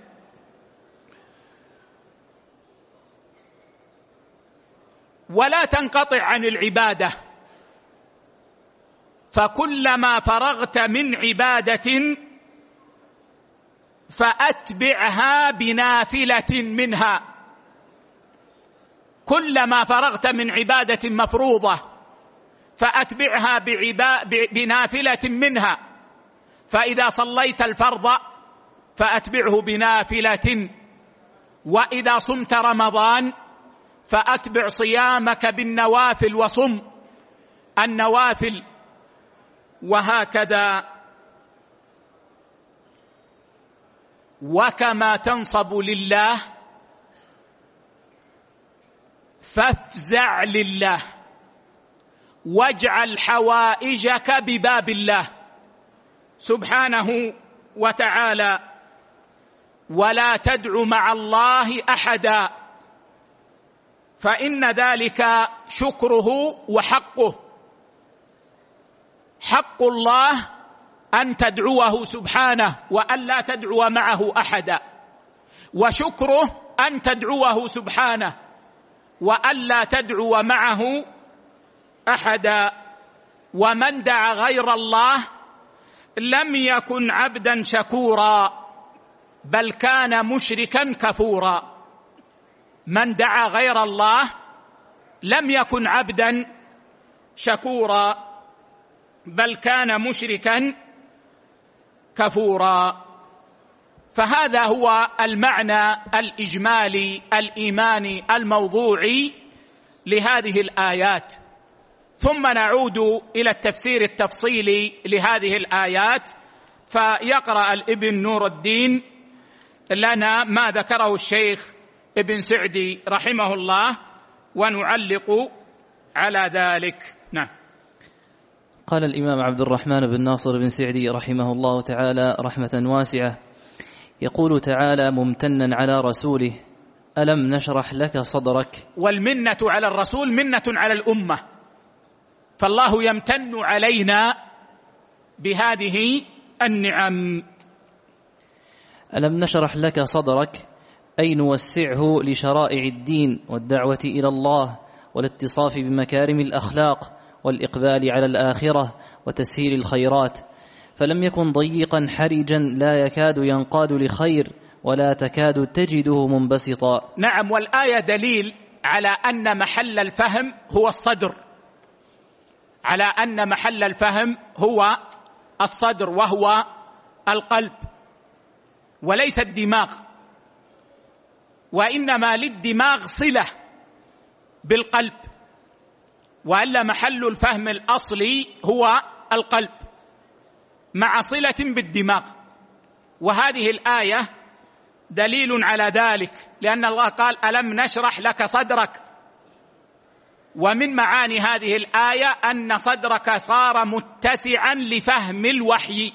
ولا تنقطع عن العبادة، فكلما فرغت من عبادة فأتبعها بنافلة منها. كلما فرغت من عبادة مفروضة فأتبعها بنافلة منها. فإذا صليت الفرض فأتبعه بنافلة، وإذا صمت رمضان فأتبع صيامك بالنوافل وصم النوافل، وهكذا. وكما تنصب لله فافزع لله، واجعل حوائجك بباب الله سبحانه وتعالى، ولا تدع مع الله أحدا، فإن ذلك شكره وحقه. حق الله أن تدعوه سبحانه وأن لا تدعو معه أحدا، وشكره أن تدعوه سبحانه وأن لا تدعو معه أحدا. ومن دعا غير الله لم يكن عبدا شكورا بل كان مشركا كفورا. من دعا غير الله لم يكن عبدا شكورا بل كان مشركا كفورا. فهذا هو المعنى الإجمالي الإيماني الموضوعي لهذه الآيات. ثم نعود إلى التفسير التفصيلي لهذه الآيات، فيقرأ الابن نور الدين لنا ما ذكره الشيخ ابن سعدي رحمه الله ونعلق على ذلك. نعم. قال الإمام عبد الرحمن بن ناصر بن سعدي رحمه الله تعالى رحمة واسعة، يقول تعالى ممتنا على رسوله: ألم نشرح لك صدرك. والمنة على الرسول منة على الأمة، فالله يمتن علينا بهذه النعم. ألم نشرح لك صدرك أي نوسعه لشرائع الدين والدعوة إلى الله والاتصاف بمكارم الأخلاق والإقبال على الآخرة وتسهيل الخيرات، فلم يكن ضيقا حرجا لا يكاد ينقاد لخير ولا تكاد تجده منبسطا. نعم، والآية دليل على أن محل الفهم هو الصدر، على أن محل الفهم هو الصدر وهو القلب وليس الدماغ، وإنما للدماغ صلة بالقلب، وألا محل الفهم الأصلي هو القلب مع صلة بالدماغ. وهذه الآية دليل على ذلك، لأن الله قال ألم نشرح لك صدرك، ومن معاني هذه الآية أن صدرك صار متسعا لفهم الوحي،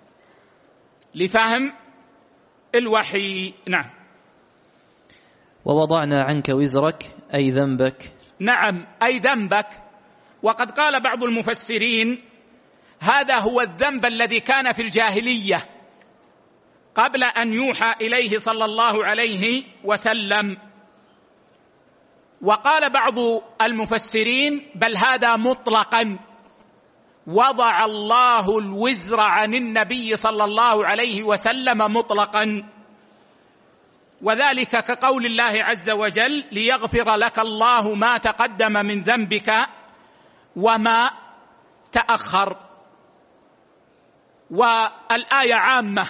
لفهم الوحي. نعم. ووضعنا عنك وزرك أي ذنبك. نعم، أي ذنبك. وقد قال بعض المفسرين هذا هو الذنب الذي كان في الجاهلية قبل أن يوحى إليه صلى الله عليه وسلم. وقال بعض المفسرين بل هذا مطلقا، وضع الله الوزر عن النبي صلى الله عليه وسلم مطلقا، وذلك كقول الله عز وجل ليغفر لك الله ما تقدم من ذنبك وما تأخر. والآية عامة،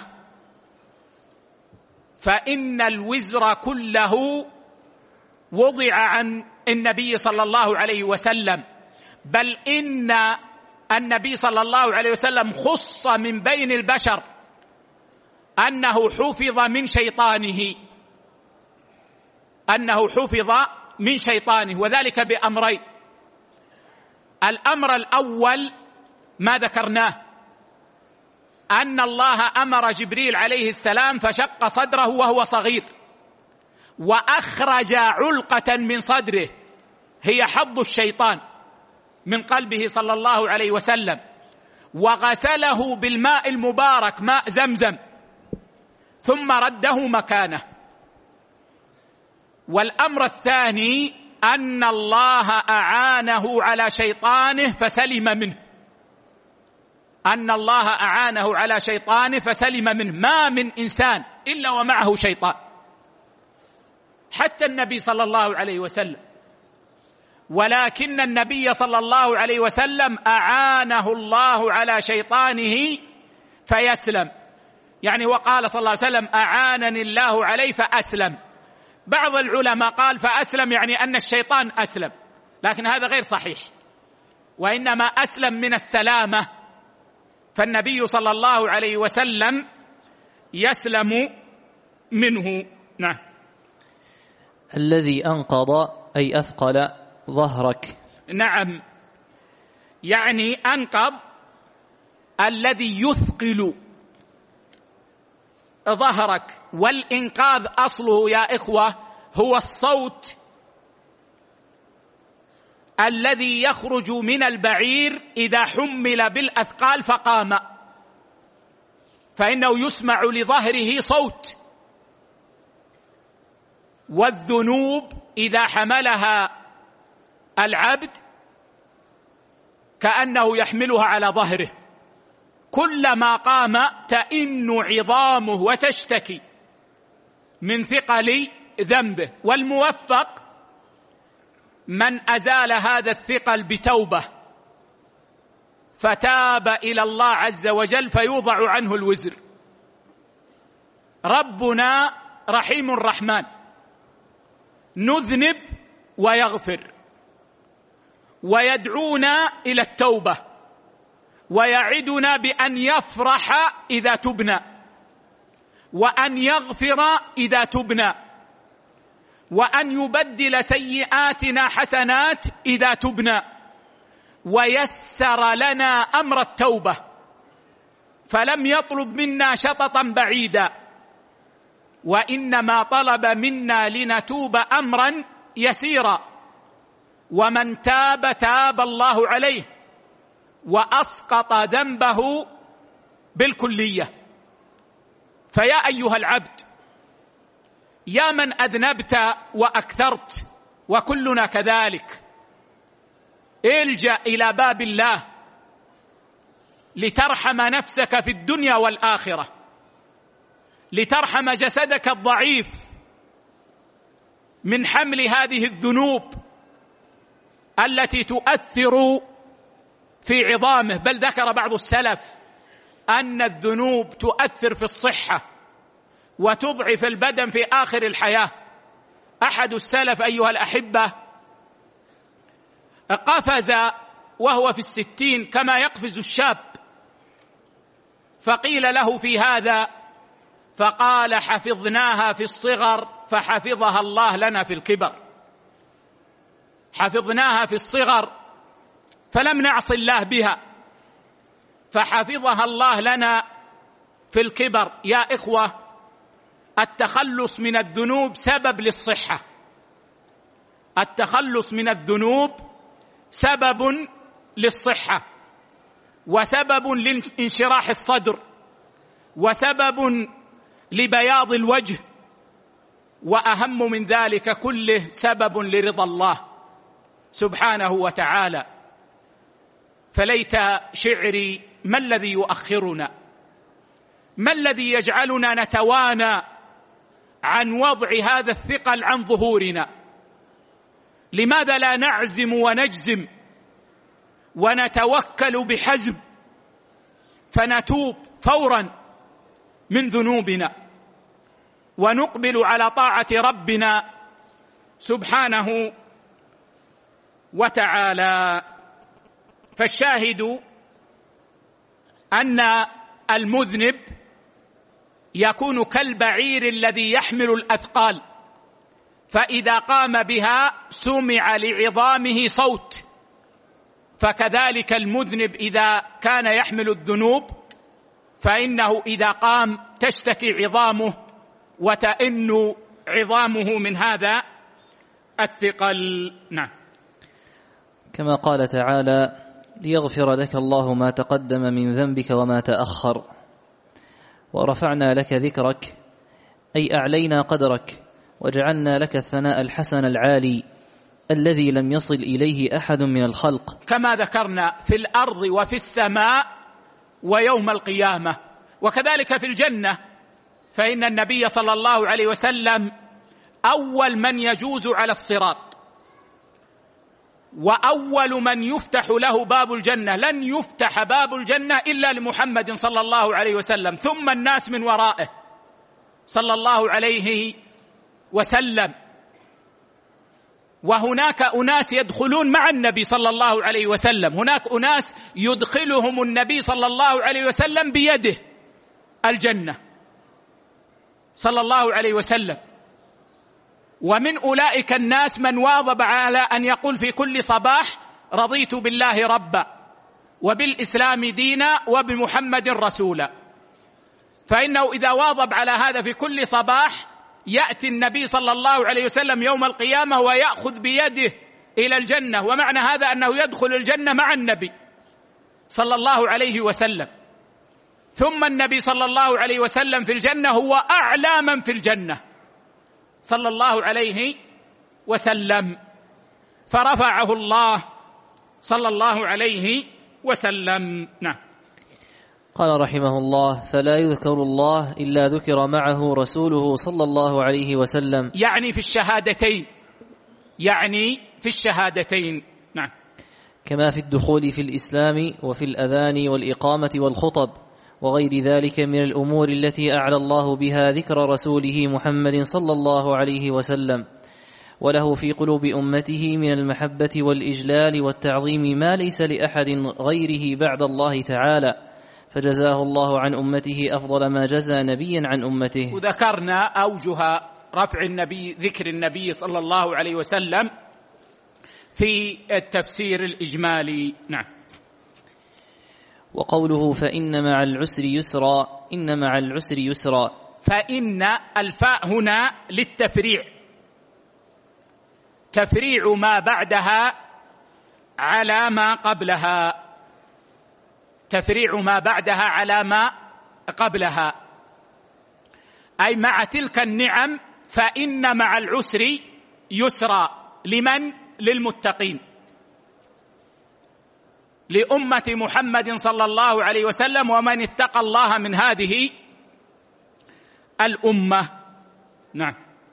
فإن الوزر كله وضع عن النبي صلى الله عليه وسلم، بل إن النبي صلى الله عليه وسلم خص من بين البشر أنه حفظ من شيطانه أنه حفظ من شيطانه وذلك بأمرين. الأمر الأول ما ذكرناه، أن الله أمر جبريل عليه السلام فشق صدره وهو صغير وأخرج علقة من صدره هي حظ الشيطان من قلبه صلى الله عليه وسلم، وغسله بالماء المبارك ماء زمزم ثم رده مكانه. والأمر الثاني أن الله أعانه على شيطانه فسلم منه أن الله أعانه على شيطانه فسلم منه. ما من إنسان إلا ومعه شيطان، حتى النبي صلى الله عليه وسلم، ولكن النبي صلى الله عليه وسلم أعانه الله على شيطانه فيسلم، يعني وقال صلى الله عليه وسلم أعانني الله عليه فأسلم. بعض العلماء قال فأسلم يعني أن الشيطان أسلم، لكن هذا غير صحيح، وإنما أسلم من السلامة، فالنبي صلى الله عليه وسلم يسلم منه. نعم. الذي أنقض أي أثقل ظهرك. نعم، يعني أنقض الذي يثقل ظهرك. والإنقاذ أصله يا إخوة هو الصوت الذي يخرج من البعير إذا حمل بالأثقال فقام، فإنه يسمع لظهره صوت. والذنوب إذا حملها العبد كأنه يحملها على ظهره، كلما قام تئن عظامه وتشتكي من ثقل ذنبه. والموفق من أزال هذا الثقل بتوبة فتاب إلى الله عز وجل فيوضع عنه الوزر. ربنا رحيم رحمن، نذنب ويغفر، ويدعونا إلى التوبة، ويعدنا بأن يفرح إذا تبنا، وأن يغفر إذا تبنا، وأن يبدل سيئاتنا حسنات إذا تبنا، ويسر لنا أمر التوبة، فلم يطلب منا شططا بعيدا، وإنما طلب منا لنتوب أمرا يسيرا. ومن تاب تاب الله عليه وأسقط ذنبه بالكلية. فيا أيها العبد، يا من أذنبت وأكثرت، وكلنا كذلك، الجأ إلى باب الله لترحم نفسك في الدنيا والآخرة، لترحم جسدك الضعيف من حمل هذه الذنوب التي تؤثر في عظامه. بل ذكر بعض السلف أن الذنوب تؤثر في الصحة وتضعف البدن في آخر الحياة. أحد السلف أيها الأحبة قفز وهو في الستين كما يقفز الشاب، فقيل له في هذا فقال حفظناها في الصغر فحفظها الله لنا في الكبر. حفظناها في الصغر فلم نعص الله بها، فحفظها الله لنا في الكبر. يا إخوة، التخلص من الذنوب سبب للصحة، التخلص من الذنوب سبب للصحة، وسبب لانشراح الصدر، وسبب لبياض الوجه، وأهم من ذلك كله سبب لرضا الله سبحانه وتعالى. فليت شعري ما الذي يؤخرنا، ما الذي يجعلنا نتوانى عن وضع هذا الثقل عن ظهورنا؟ لماذا لا نعزم ونجزم ونتوكل بحزم فنتوب فورا من ذنوبنا ونقبل على طاعة ربنا سبحانه وتعالى؟ فالشاهد أن المذنب يكون كالبعير الذي يحمل الأثقال، فإذا قام بها سمع لعظامه صوت، فكذلك المذنب إذا كان يحمل الذنوب فإنه إذا قام تشتكي عظامه وتئن عظامه من هذا الثقل. نعم. كما قال تعالى: ليغفر لك الله ما تقدم من ذنبك وما تأخر ورفعنا لك ذكرك، أي أعلينا قدرك وجعلنا لك الثناء الحسن العالي الذي لم يصل إليه أحد من الخلق، كما ذكرنا في الأرض وفي السماء ويوم القيامة. وكذلك في الجنة، فإن النبي صلى الله عليه وسلم أول من يجوز على الصراط، وأول من يفتح له باب الجنة. لن يفتح باب الجنة إلا لمحمد صلى الله عليه وسلم، ثم الناس من ورائه صلى الله عليه وسلم. وهناك أناس يدخلون مع النبي صلى الله عليه وسلم، هناك أناس يدخلهم النبي صلى الله عليه وسلم بيده الجنة صلى الله عليه وسلم. ومن أولئك الناس من واظب على أن يقول في كل صباح: رضيت بالله ربا وبالإسلام دينا وبمحمد رسولا. فإنه إذا واظب على هذا في كل صباح يأتي النبي صلى الله عليه وسلم يوم القيامة ويأخذ بيده إلى الجنة، ومعنى هذا أنه يدخل الجنة مع النبي صلى الله عليه وسلم. ثم النبي صلى الله عليه وسلم في الجنة هو أعلى من في الجنة صلى الله عليه وسلم، فرفعه الله صلى الله عليه وسلم. نعم. قال رحمه الله: فلا يذكر الله إلا ذكر معه رسوله صلى الله عليه وسلم، يعني في الشهادتين، يعني في الشهادتين. نعم. كما في الدخول في الإسلام وفي الأذان والإقامة والخطب وغير ذلك من الأمور التي أعلى الله بها ذكر رسوله محمد صلى الله عليه وسلم، وله في قلوب أمته من المحبة والإجلال والتعظيم ما ليس لأحد غيره بعد الله تعالى، فجزاه الله عن أمته أفضل ما جزى نبيا عن أمته. وذكرنا أوجه رفع النبي ذكر النبي صلى الله عليه وسلم في التفسير الإجمالي. نعم. وقوله: فإن مع العسر يسرا، إن مع العسر يسرا، فإن الفاء هنا للتفريع، تفريع ما بعدها على ما قبلها، تفريع ما بعدها على ما قبلها، أي مع تلك النعم فإن مع العسر يسرا. لمن؟ للمتقين، لأمة محمد صلى الله عليه وسلم ومن اتقى الله من هذه الأمة. نعم.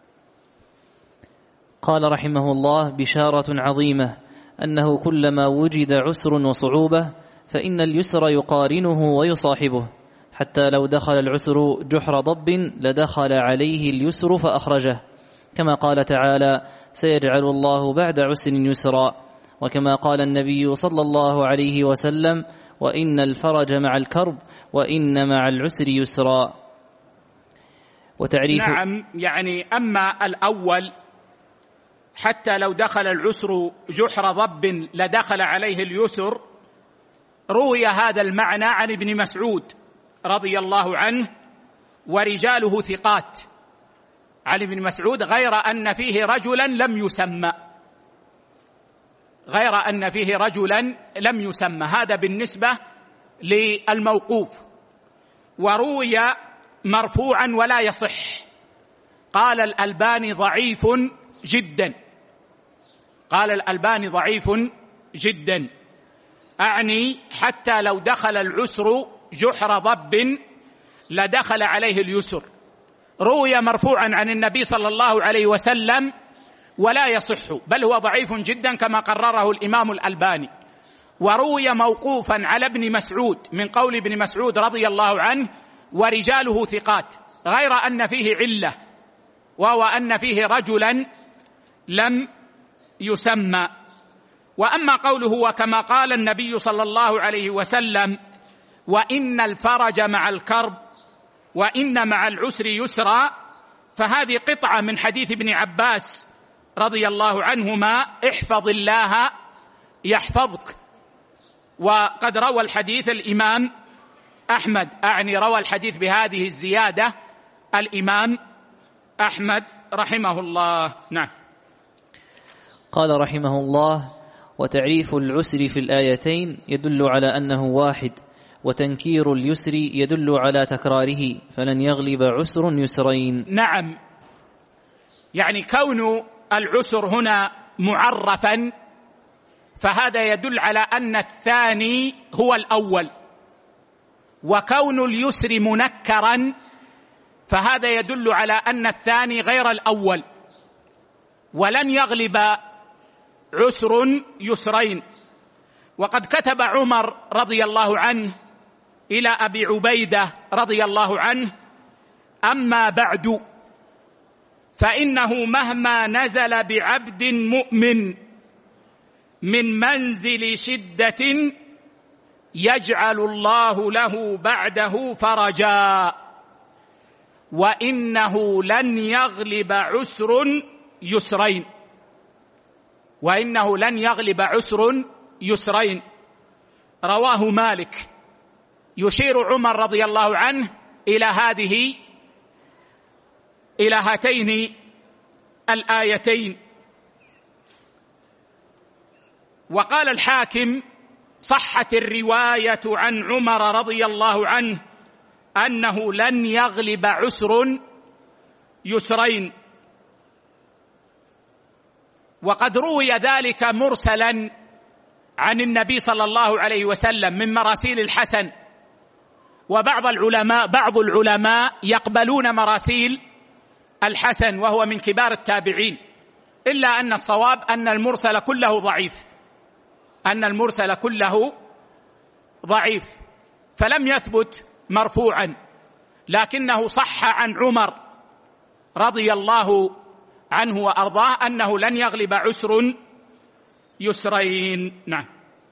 قال رحمه الله: بشارة عظيمة أنه كلما وجد عسر وصعوبة فإن اليسر يقارنه ويصاحبه، حتى لو دخل العسر جحر ضب لدخل عليه اليسر فأخرجه، كما قال تعالى: سيجعل الله بعد عسر يسرا، وكما قال النبي صلى الله عليه وسلم: وإن الفرج مع الكرب وإن مع العسر يسرا. وتعريف نعم، يعني أما الأول حتى لو دخل العسر جحر ضب لدخل عليه اليسر، روي هذا المعنى عن ابن مسعود رضي الله عنه ورجاله ثقات عن ابن مسعود، غير أن فيه رجلا لم يسمى، غير أن فيه رجلا لم يسمى. هذا بالنسبة للموقوف. وروي مرفوعا ولا يصح، قال الألباني ضعيف جدا، قال الألباني ضعيف جدا، أعني حتى لو دخل العسر جحر ضب لدخل عليه اليسر. روي مرفوعا عن النبي صلى الله عليه وسلم ولا يصح، بل هو ضعيف جدا كما قرره الإمام الألباني. وروي موقوفا على ابن مسعود من قول ابن مسعود رضي الله عنه ورجاله ثقات، غير أن فيه علة، وهو أن فيه رجلا لم يسمى. وأما قوله وكما قال النبي صلى الله عليه وسلم: وإن الفرج مع الكرب وإن مع العسر يسرا، فهذه قطعة من حديث ابن عباس رضي الله عنهما: احفظ الله يحفظك. وقد روى الحديث الإمام أحمد، أعني روى الحديث بهذه الزيادة الإمام أحمد رحمه الله. نعم. قال رحمه الله: وتعريف العسر في الآيتين يدل على أنه واحد، وتنكير اليسر يدل على تكراره، فلن يغلب عسر يسرين. نعم، يعني كون العسر هنا معرفا فهذا يدل على أن الثاني هو الأول، وكون اليسر منكرا فهذا يدل على أن الثاني غير الأول. ولن يغلب عسر يسرين. وقد كتب عمر رضي الله عنه إلى أبي عبيدة رضي الله عنه: أما بعد فإنه مهما نزل بعبد مؤمن من منزل شدة يجعل الله له بعده فرجا، وإنه لن يغلب عسر يسرين وإنه لن يغلب عسر يسرين رواه مالك. يشير عمر رضي الله عنه إلى هذه إلى هاتين الآيتين. وقال الحاكم: صحت الرواية عن عمر رضي الله عنه أنه لن يغلب عسر يسرين، وقد روي ذلك مرسلا عن النبي صلى الله عليه وسلم من مراسيل الحسن. وبعض العلماء بعض العلماء يقبلون مراسيل الحسن وهو من كبار التابعين، إلا أن الصواب أن المرسل كله ضعيف أن المرسل كله ضعيف فلم يثبت مرفوعا، لكنه صح عن عمر رضي الله عنه وأرضاه أنه لن يغلب عسر يسرين. نعم.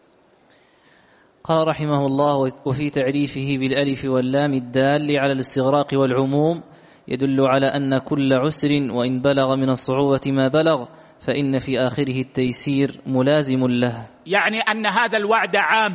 قال رحمه الله: وفي تعريفه بالألف واللام الدال على الاستغراق والعموم يدل على أن كل عسر وإن بلغ من الصعوبة ما بلغ فإن في آخره التيسير ملازم له، يعني أن هذا الوعد عام،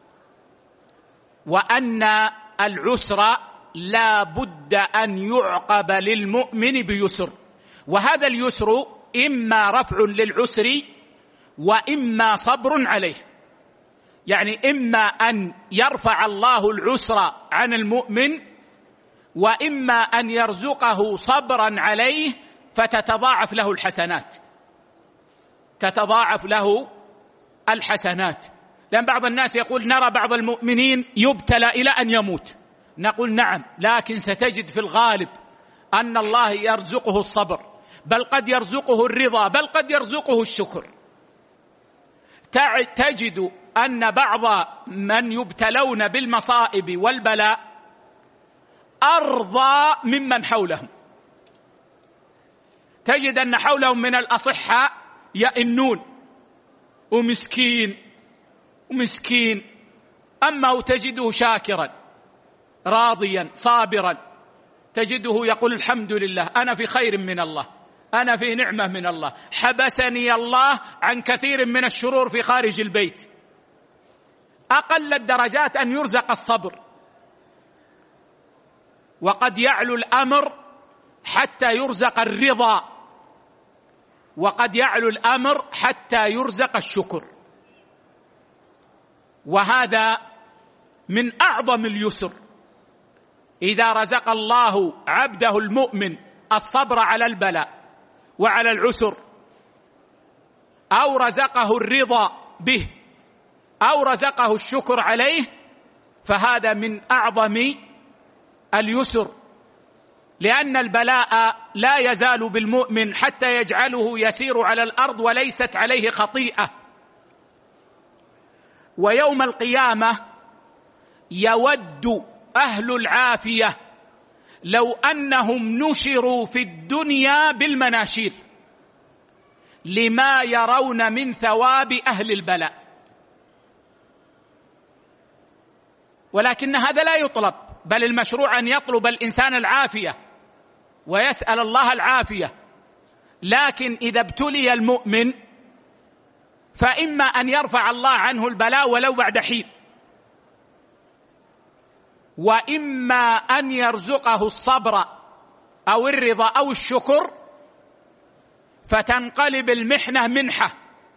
وأن العسر لا بد أن يعقب للمؤمن بيسر، وهذا اليسر إما رفع للعسر وإما صبر عليه، يعني إما أن يرفع الله العسر عن المؤمن وإما أن يرزقه صبرا عليه فتتضاعف له الحسنات تتضاعف له الحسنات. لأن بعض الناس يقول: نرى بعض المؤمنين يبتلى إلى أن يموت. نقول: نعم، لكن ستجد في الغالب أن الله يرزقه الصبر، بل قد يرزقه الرضا، بل قد يرزقه الشكر. تجد أن بعض من يبتلون بالمصائب والبلاء أرضى ممن حولهم، تجد أن حولهم من الأصحاء يئنون ومسكين ومسكين، أما تجده شاكرا راضيا صابرا، تجده يقول: الحمد لله، أنا في خير من الله، أنا في نعمة من الله، حبسني الله عن كثير من الشرور في خارج البيت. أقل الدرجات أن يرزق الصبر، وقد يعلو الأمر حتى يرزق الرضا، وقد يعلو الأمر حتى يرزق الشكر، وهذا من أعظم اليسر. إذا رزق الله عبده المؤمن الصبر على البلاء وعلى العسر، أو رزقه الرضا به، أو رزقه الشكر عليه، فهذا من أعظم اليسر، لأن البلاء لا يزال بالمؤمن حتى يجعله يسير على الأرض وليست عليه خطيئة. ويوم القيامة يود أهل العافية لو أنهم نشروا في الدنيا بالمناشير لما يرون من ثواب أهل البلاء. ولكن هذا لا يطلب، بل المشروع أن يطلب الإنسان العافية ويسأل الله العافية. لكن إذا ابتلي المؤمن فإما أن يرفع الله عنه البلاء ولو بعد حين، وإما أن يرزقه الصبر أو الرضا أو الشكر فتنقلب المحنة منحة،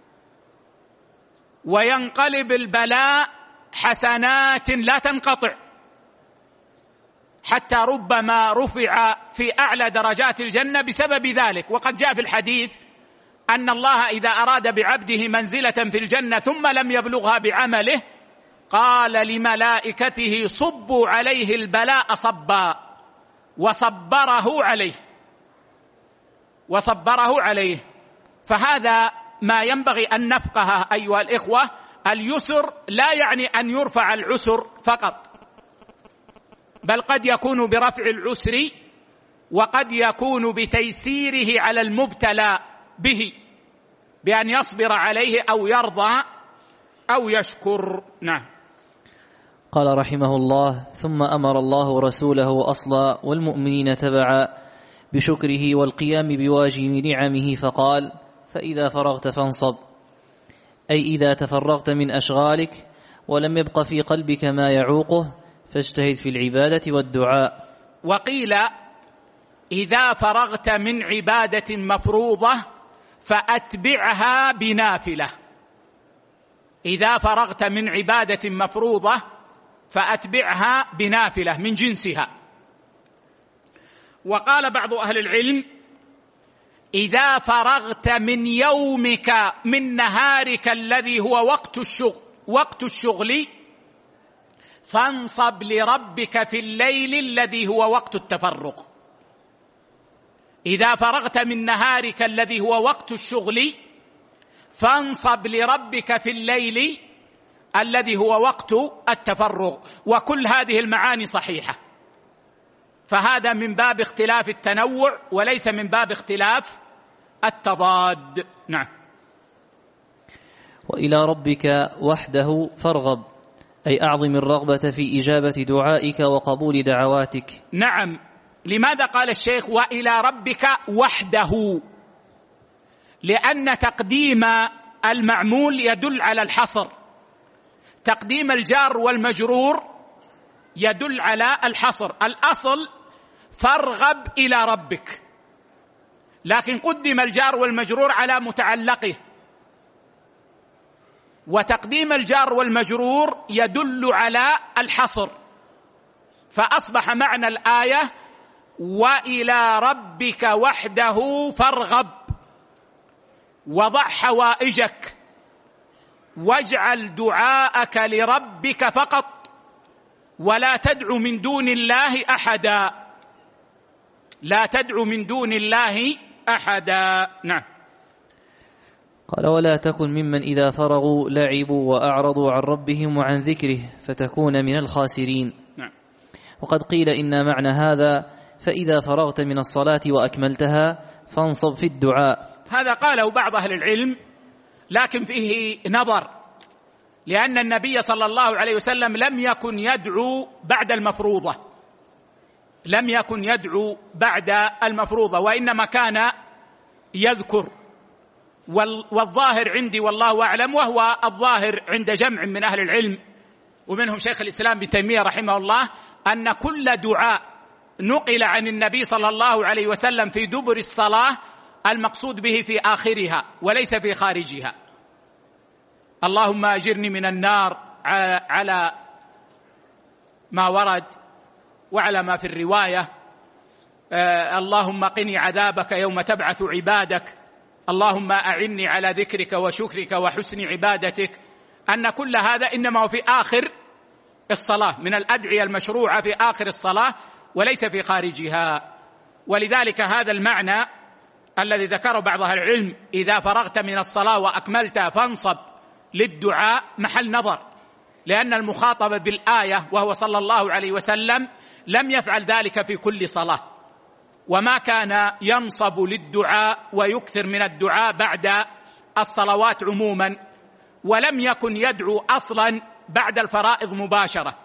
وينقلب البلاء حسنات لا تنقطع، حتى ربما رفع في أعلى درجات الجنة بسبب ذلك. وقد جاء في الحديث أن الله إذا أراد بعبده منزلة في الجنة ثم لم يبلغها بعمله قال لملائكته صبوا عليه البلاء صبا وصبره عليه وصبره عليه. فهذا ما ينبغي أن نفقه أيها الإخوة. اليسر لا يعني أن يرفع العسر فقط، بل قد يكون برفع العسر، وقد يكون بتيسيره على المبتلى به بأن يصبر عليه أو يرضى أو يشكر. نعم. قال رحمه الله: ثم أمر الله رسوله أصلا والمؤمنين تبعا بشكره والقيام بواجب نعمه، فقال: فإذا فرغت فانصب، أي إذا تفرغت من أشغالك ولم يبق في قلبك ما يعوقه فاجتهد في العبادة والدعاء. وقيل إذا فرغت من عبادة مفروضة فأتبعها بنافلة. إذا فرغت من عبادة مفروضة فأتبعها بنافلة من جنسها. وقال بعض أهل العلم: إذا فرغت من يومك من نهارك الذي هو وقت الشغل وقت الشغل فانصب لربك في الليل الذي هو وقت التفرغ. إذا فرغت من نهارك الذي هو وقت الشغل فانصب لربك في الليل الذي هو وقت التفرغ. وكل هذه المعاني صحيحة، فهذا من باب اختلاف التنوع وليس من باب اختلاف التضاد. نعم. وإلى ربك وحده فارغب، أي أعظم الرغبة في إجابة دعائك وقبول دعواتك. نعم. لماذا قال الشيخ وإلى ربك وحده؟ لأن تقديم المعمول يدل على الحصر، تقديم الجار والمجرور يدل على الحصر. الأصل فارغب إلى ربك، لكن قدم الجار والمجرور على متعلقه، وتقديم الجار والمجرور يدل على الحصر، فأصبح معنى الآية وإلى ربك وحده فارغب، وضع حوائجك واجعل دعاءك لربك فقط، ولا تدع من دون الله أحدا، لا تدع من دون الله أحدا. نعم. قال: ولا تكن ممن إذا فرغوا لعبوا وأعرضوا عن ربهم وعن ذكره فتكون من الخاسرين. نعم. وقد قيل إن معنى هذا فإذا فرغت من الصلاة وأكملتها فانصب في الدعاء. هذا قاله بعض أهل العلم، لكن فيه نظر، لأن النبي صلى الله عليه وسلم لم يكن يدعو بعد المفروضة، لم يكن يدعو بعد المفروضة، وإنما كان يذكر. والظاهر عندي والله أعلم، وهو الظاهر عند جمع من أهل العلم ومنهم شيخ الإسلام ابن تيمية رحمه الله، أن كل دعاء نقل عن النبي صلى الله عليه وسلم في دبر الصلاة المقصود به في آخرها وليس في خارجها. اللهم أجرني من النار على ما ورد وعلى ما في الرواية، آه اللهم قني عذابك يوم تبعث عبادك، اللهم أعني على ذكرك وشكرك وحسن عبادتك. أن كل هذا إنما هو في آخر الصلاة، من الأدعية المشروعة في آخر الصلاة وليس في خارجها. ولذلك هذا المعنى الذي ذكره بعض أهل العلم إذا فرغت من الصلاة وأكملتها فانصب للدعاء محل نظر، لأن المخاطب بالآية وهو صلى الله عليه وسلم لم يفعل ذلك في كل صلاة، وما كان ينصب للدعاء ويكثر من الدعاء بعد الصلوات عموما، ولم يكن يدعو أصلا بعد الفرائض مباشرة،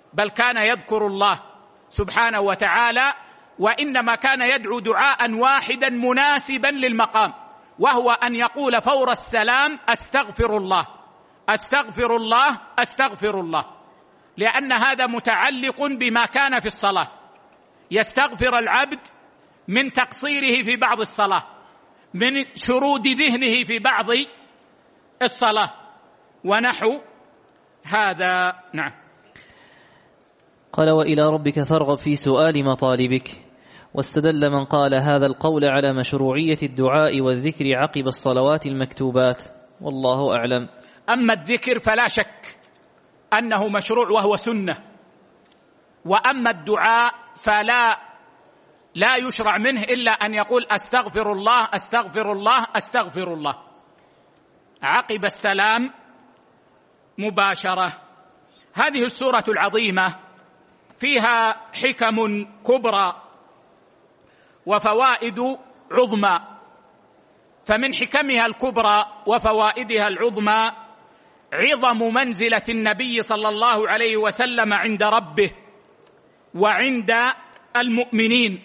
بل كان يذكر الله سبحانه وتعالى، وإنما كان يدعو دعاء واحدا مناسبا للمقام، وهو أن يقول فور السلام أستغفر الله أستغفر الله أستغفر الله، لأن هذا متعلق بما كان في الصلاة. يستغفر العبد من تقصيره في بعض الصلاة، من شرود ذهنه في بعض الصلاة ونحو هذا. نعم. قال: وإلى ربك فارغب في سؤال مطالبك. واستدل من قال هذا القول على مشروعية الدعاء والذكر عقب الصلوات المكتوبات، والله أعلم. أما الذكر فلا شك أنه مشروع وهو سنة، وأما الدعاء فلا لا يشرع منه إلا أن يقول أستغفر الله أستغفر الله أستغفر الله عقب السلام مباشرة. هذه السورة العظيمة فيها حكم كبرى وفوائد عظمى، فمن حكمها الكبرى وفوائدها العظمى عظم منزلة النبي صلى الله عليه وسلم عند ربه وعند المؤمنين،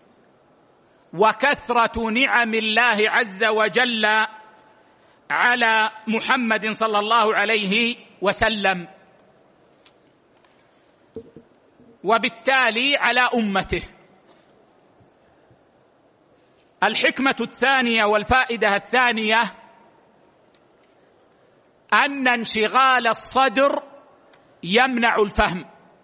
وكثرة نعم الله عز وجل على محمد صلى الله عليه وسلم، وبالتالي على أمته. الحكمة الثانية والفائدة الثانية أن انشغال الصدر يمنع الفهم.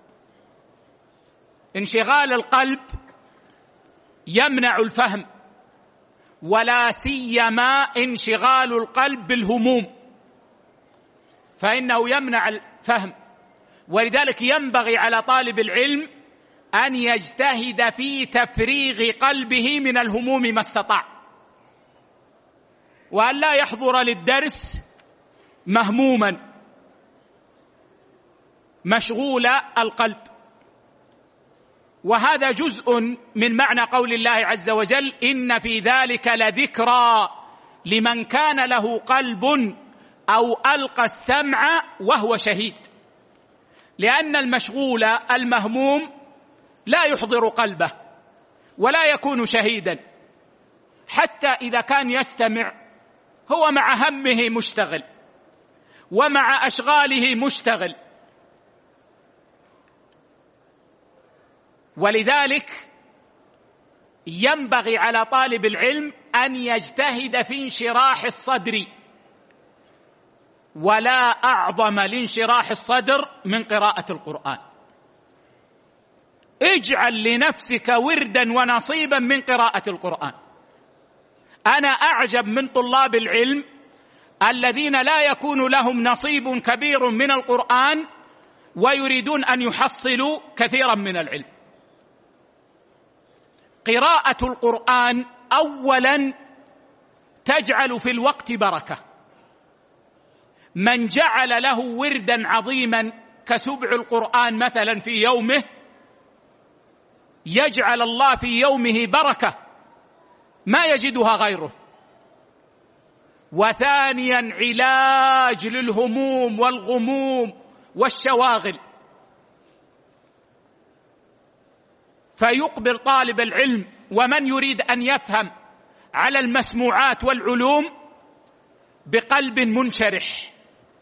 انشغال القلب يمنع الفهم، ولا سيما انشغال القلب بالهموم، فإنه يمنع الفهم. ولذلك ينبغي على طالب العلم أن يجتهد في تفريغ قلبه من الهموم ما استطاع، وأن لا يحضر للدرس مهموما مشغول القلب. وهذا جزء من معنى قول الله عز وجل: إن في ذلك لذكرى لمن كان له قلب أو ألقى السمع وهو شهيد. لأن المشغول المهموم لا يحضر قلبه ولا يكون شهيدا، حتى إذا كان يستمع هو مع همه مشتغل ومع أشغاله مشتغل. ولذلك ينبغي على طالب العلم أن يجتهد في انشراح الصدر، ولا أعظم لانشراح الصدر من قراءة القرآن. اجعل لنفسك وردا ونصيبا من قراءة القرآن. أنا أعجب من طلاب العلم الذين لا يكون لهم نصيب كبير من القرآن ويريدون أن يحصلوا كثيرا من العلم. قراءة القرآن أولا تجعل في الوقت بركة. من جعل له وردا عظيما كسبع القرآن مثلا في يومه يجعل الله في يومه بركة ما يجدها غيره. وثانيا علاج للهموم والغموم والشواغل، فيقبل طالب العلم ومن يريد أن يفهم على المسموعات والعلوم بقلب منشرح،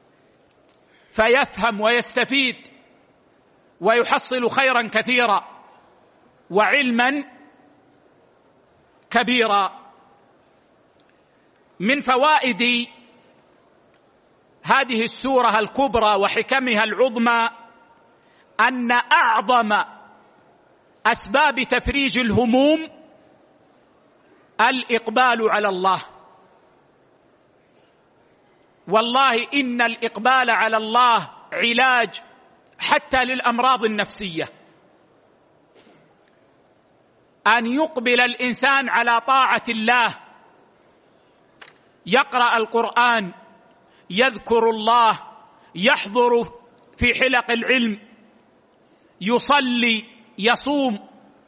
فيفهم ويستفيد ويحصل خيرا كثيرا وعلما كبيرا. من فوائد هذه السورة الكبرى وحكمها العظمى أن أعظم أسباب تفريج الهموم الإقبال على الله. والله إن الإقبال على الله علاج حتى للأمراض النفسية. أن يقبل الإنسان على طاعة الله، يقرأ القرآن، يذكر الله، يحضر في حلق العلم، يصلي، يصوم.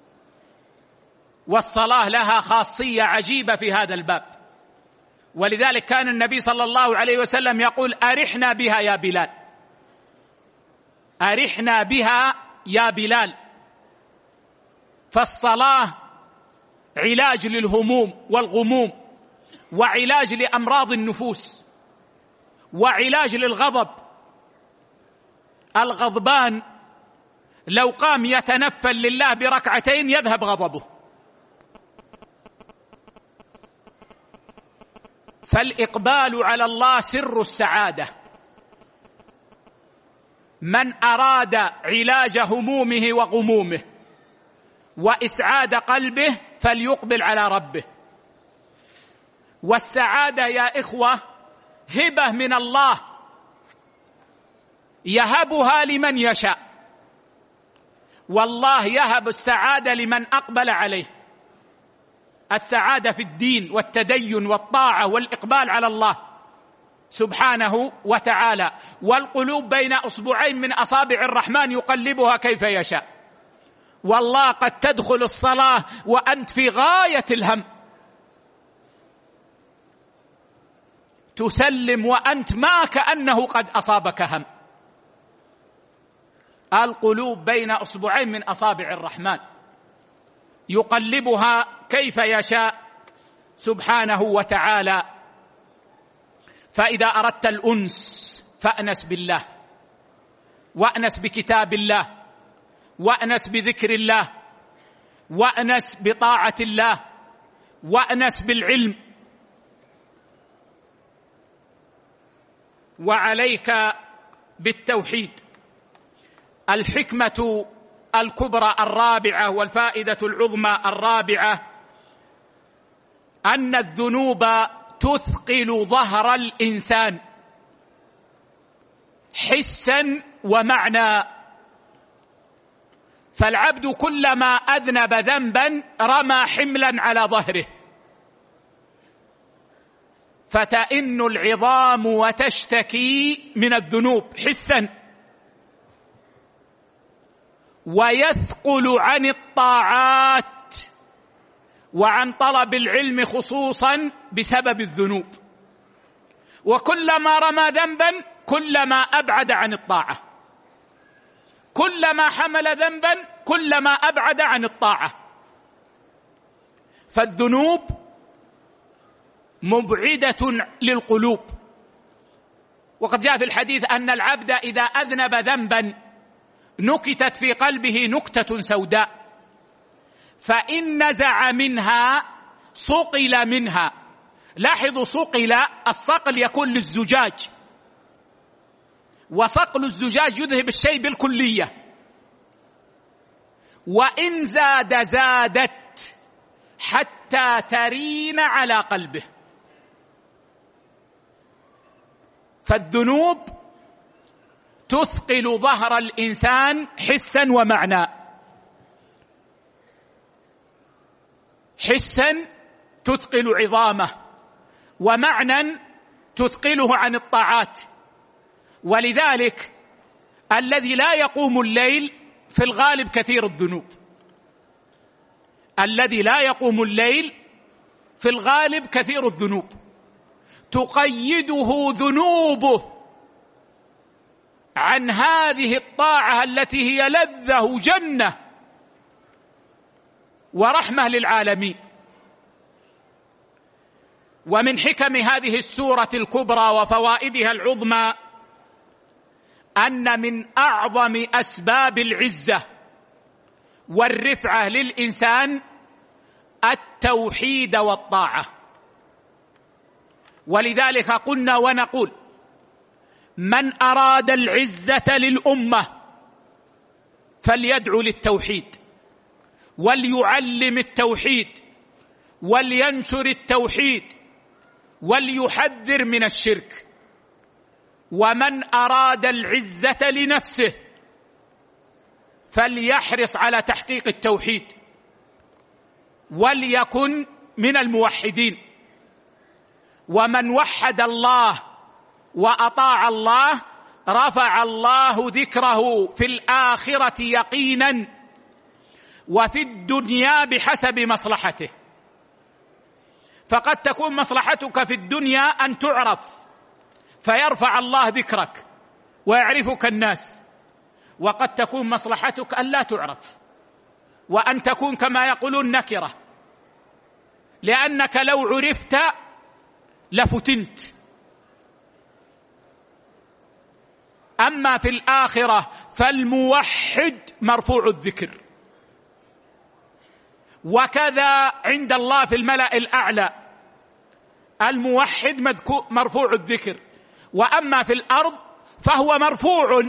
والصلاة لها خاصية عجيبة في هذا الباب، ولذلك كان النبي صلى الله عليه وسلم يقول: أرحنا بها يا بلال، أرحنا بها يا بلال. فالصلاة علاج للهموم والغموم، وعلاج لأمراض النفوس، وعلاج للغضب. الغضبان لو قام يتنفل لله بركعتين يذهب غضبه. فالإقبال على الله سر السعادة. من أراد علاج همومه وغمومه وإسعاد قلبه فليقبل على ربه. والسعادة يا إخوة هبة من الله يهبها لمن يشاء، والله يهب السعادة لمن أقبل عليه. السعادة في الدين والتدين والطاعة والإقبال على الله سبحانه وتعالى. والقلوب بين أصبعين من أصابع الرحمن يقلبها كيف يشاء. والله قد تدخل الصلاة وأنت في غاية الهم، تسلم وأنت ما كأنه قد أصابك هم. القلوب بين أصبعين من أصابع الرحمن يقلبها كيف يشاء سبحانه وتعالى. فإذا أردت الأنس فأنس بالله، وأنس بكتاب الله، وأنس بذكر الله، وأنس بطاعة الله، وأنس بالعلم. وعليك بالتوحيد. الحكمة الكبرى الرابعة والفائدة العظمى الرابعة أن الذنوب تثقل ظهر الإنسان حسا ومعنى. فالعبد كلما أذنب ذنبا رمى حملا على ظهره، فتئن العظام وتشتكي من الذنوب حسا، ويثقل عن الطاعات وعن طلب العلم خصوصا بسبب الذنوب. وكلما رمى ذنبا كلما أبعد عن الطاعة، كلما حمل ذنبا كلما أبعد عن الطاعة. فالذنوب مبعدة للقلوب. وقد جاء في الحديث أن العبد إذا أذنب ذنبا نكتت في قلبه نكتة سوداء، فإن نزع منها صقل منها. لاحظوا صقل، الصقل يكون للزجاج، وصقل الزجاج يذهب الشيء بالكلية. وإن زاد زادت حتى ترين على قلبه. فالذنوب تثقل ظهر الإنسان حسا ومعنى. حسا تثقل عظامه، ومعنى تثقله عن الطاعات. ولذلك الذي لا يقوم الليل في الغالب كثير الذنوب. الذي لا يقوم الليل في الغالب كثير الذنوب، تقيده ذنوبه عن هذه الطاعة التي هي لذة جنة ورحمة للعالمين. ومن حكم هذه السورة الكبرى وفوائدها العظمى أن من أعظم أسباب العزة والرفعة للإنسان التوحيد والطاعة. ولذلك قلنا ونقول: من أراد العزة للأمة فليدعو للتوحيد، وليعلم التوحيد، ولينشر التوحيد، وليحذر من الشرك. ومن أراد العزة لنفسه فليحرص على تحقيق التوحيد، وليكن من الموحدين. ومن وحد الله وأطاع الله رفع الله ذكره في الآخرة يقينا، وفي الدنيا بحسب مصلحته. فقد تكون مصلحتك في الدنيا أن تعرف فيرفع الله ذكرك ويعرفك الناس، وقد تكون مصلحتك أن لا تعرف، وأن تكون كما يقولون نكرة، لأنك لو عرفت لفتنت. أما في الآخرة فالموحد مرفوع الذكر، وكذا عند الله في الملأ الأعلى الموحد مرفوع الذكر، وأما في الأرض فهو مرفوع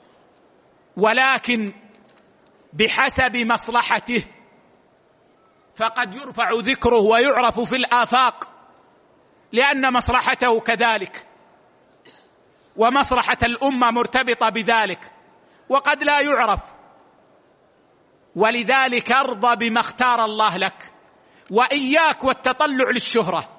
ولكن بحسب مصلحته، فقد يرفع ذكره ويعرف في الآفاق لأن مصلحته كذلك، ومصلحة الأمة مرتبطة بذلك، وقد لا يعرف. ولذلك ارضى بما اختار الله لك، وإياك والتطلع للشهرة،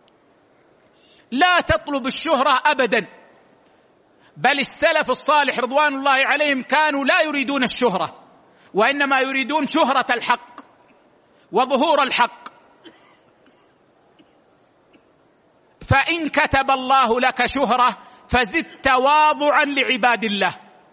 لا تطلب الشهرة أبدا، بل السلف الصالح رضوان الله عليهم كانوا لا يريدون الشهرة، وإنما يريدون شهرة الحق وظهور الحق. فإن كتب الله لك شهرة فزد تواضعا لعباد الله،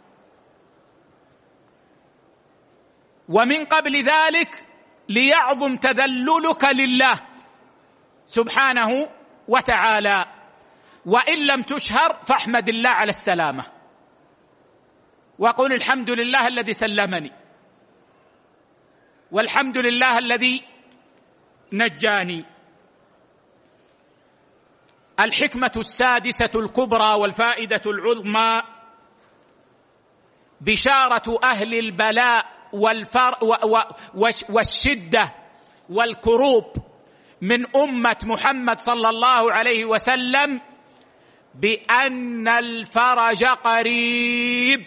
ومن قبل ذلك ليعظم تذللك لله سبحانه وتعالى. وإن لم تشهر فاحمد الله على السلامة، وقل الحمد لله الذي سلمني، والحمد لله الذي نجاني. الحكمة السادسة الكبرى والفائدة العظمى بشارة أهل البلاء والفر والشدة والكروب من أمة محمد صلى الله عليه وسلم بأن الفرج قريب،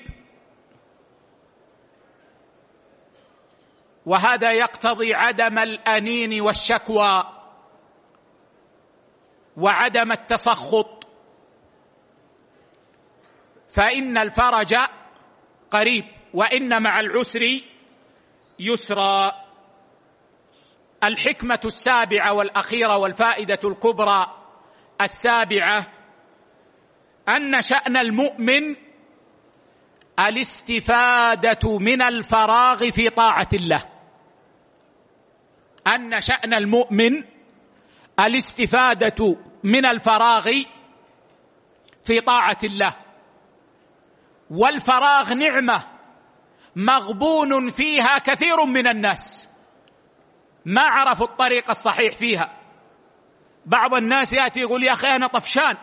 وهذا يقتضي عدم الأنين والشكوى وعدم التسخط، فإن الفرج قريب، وإن مع العسر يسرا. الحكمة السابعة والأخيرة والفائدة الكبرى السابعة أن شأن المؤمن الاستفادة من الفراغ في طاعة الله، أن شأن المؤمن الاستفادة من الفراغ في طاعة الله. والفراغ نعمة مغبون فيها كثير من الناس، ما عرفوا الطريق الصحيح فيها. بعض الناس يأتي يقول يا أخي أنا طفشان،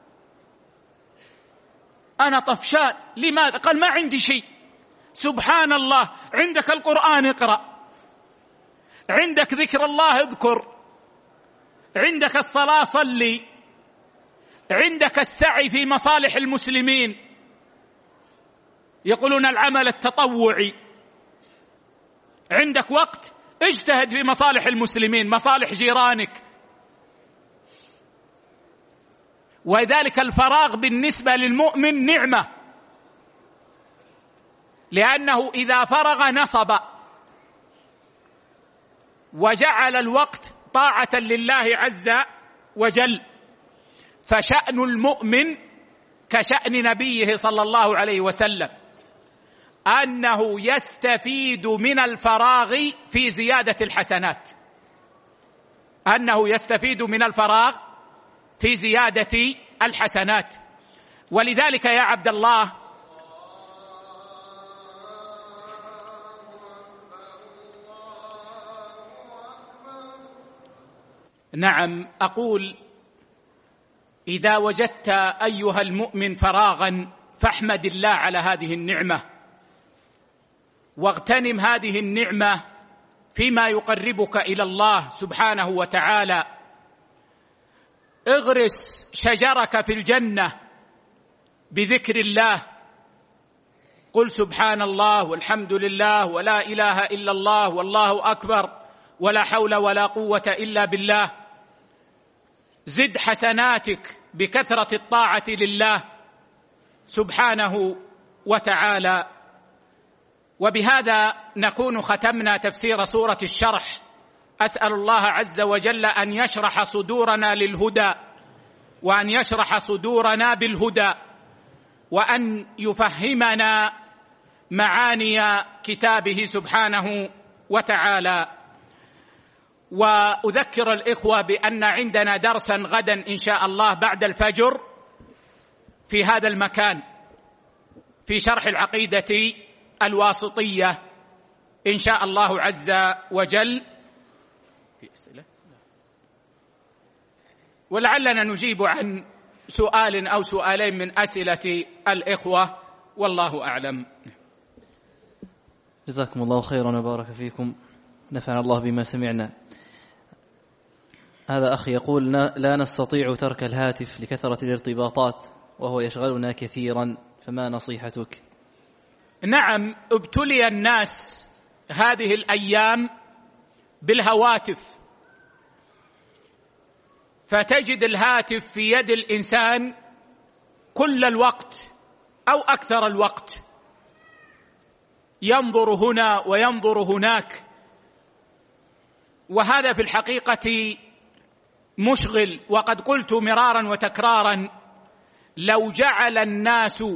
أنا طفشان، لماذا؟ قال ما عندي شيء. سبحان الله، عندك القرآن اقرأ، عندك ذكر الله اذكر، عندك الصلاة صلي، عندك السعي في مصالح المسلمين، يقولون العمل التطوعي، عندك وقت اجتهد في مصالح المسلمين، مصالح جيرانك. وذلك الفراغ بالنسبة للمؤمن نعمة، لأنه إذا فرغ نصب وجعل الوقت طاعة لله عز وجل. فشأن المؤمن كشأن نبيه صلى الله عليه وسلم أنه يستفيد من الفراغ في زيادة الحسنات، أنه يستفيد من الفراغ في زيادة الحسنات. ولذلك يا عبد الله نعم أقول إذا وجدت أيها المؤمن فراغا فاحمد الله على هذه النعمة، واغتنم هذه النعمة فيما يقربك إلى الله سبحانه وتعالى. اغرس شجرك في الجنة بذكر الله، قل سبحان الله والحمد لله ولا إله إلا الله والله أكبر ولا حول ولا قوة إلا بالله. زد حسناتك بكثرة الطاعة لله سبحانه وتعالى. وبهذا نكون ختمنا تفسير سورة الشرح. أسأل الله عز وجل أن يشرح صدورنا للهدى، وأن يشرح صدورنا بالهدى، وأن يفهمنا معاني كتابه سبحانه وتعالى. وأذكر الإخوة بأن عندنا درسا غدا إن شاء الله بعد الفجر في هذا المكان في شرح العقيدة الواسطية إن شاء الله عز وجل. في أسئلة ولعلنا نجيب عن سؤال أو سؤالين من أسئلة الإخوة، والله أعلم. جزاكم الله خيرا وبارك فيكم، نفعنا الله بما سمعنا. هذا أخي يقول: لا نستطيع ترك الهاتف لكثرة الارتباطات وهو يشغلنا كثيرا، فما نصيحتك؟ نعم، ابتلي الناس هذه الأيام بالهواتف، فتجد الهاتف في يد الإنسان كل الوقت أو أكثر الوقت، ينظر هنا وينظر هناك، وهذا في الحقيقة مشغل. وقد قلت مرارا وتكرارا: لو جعل الناس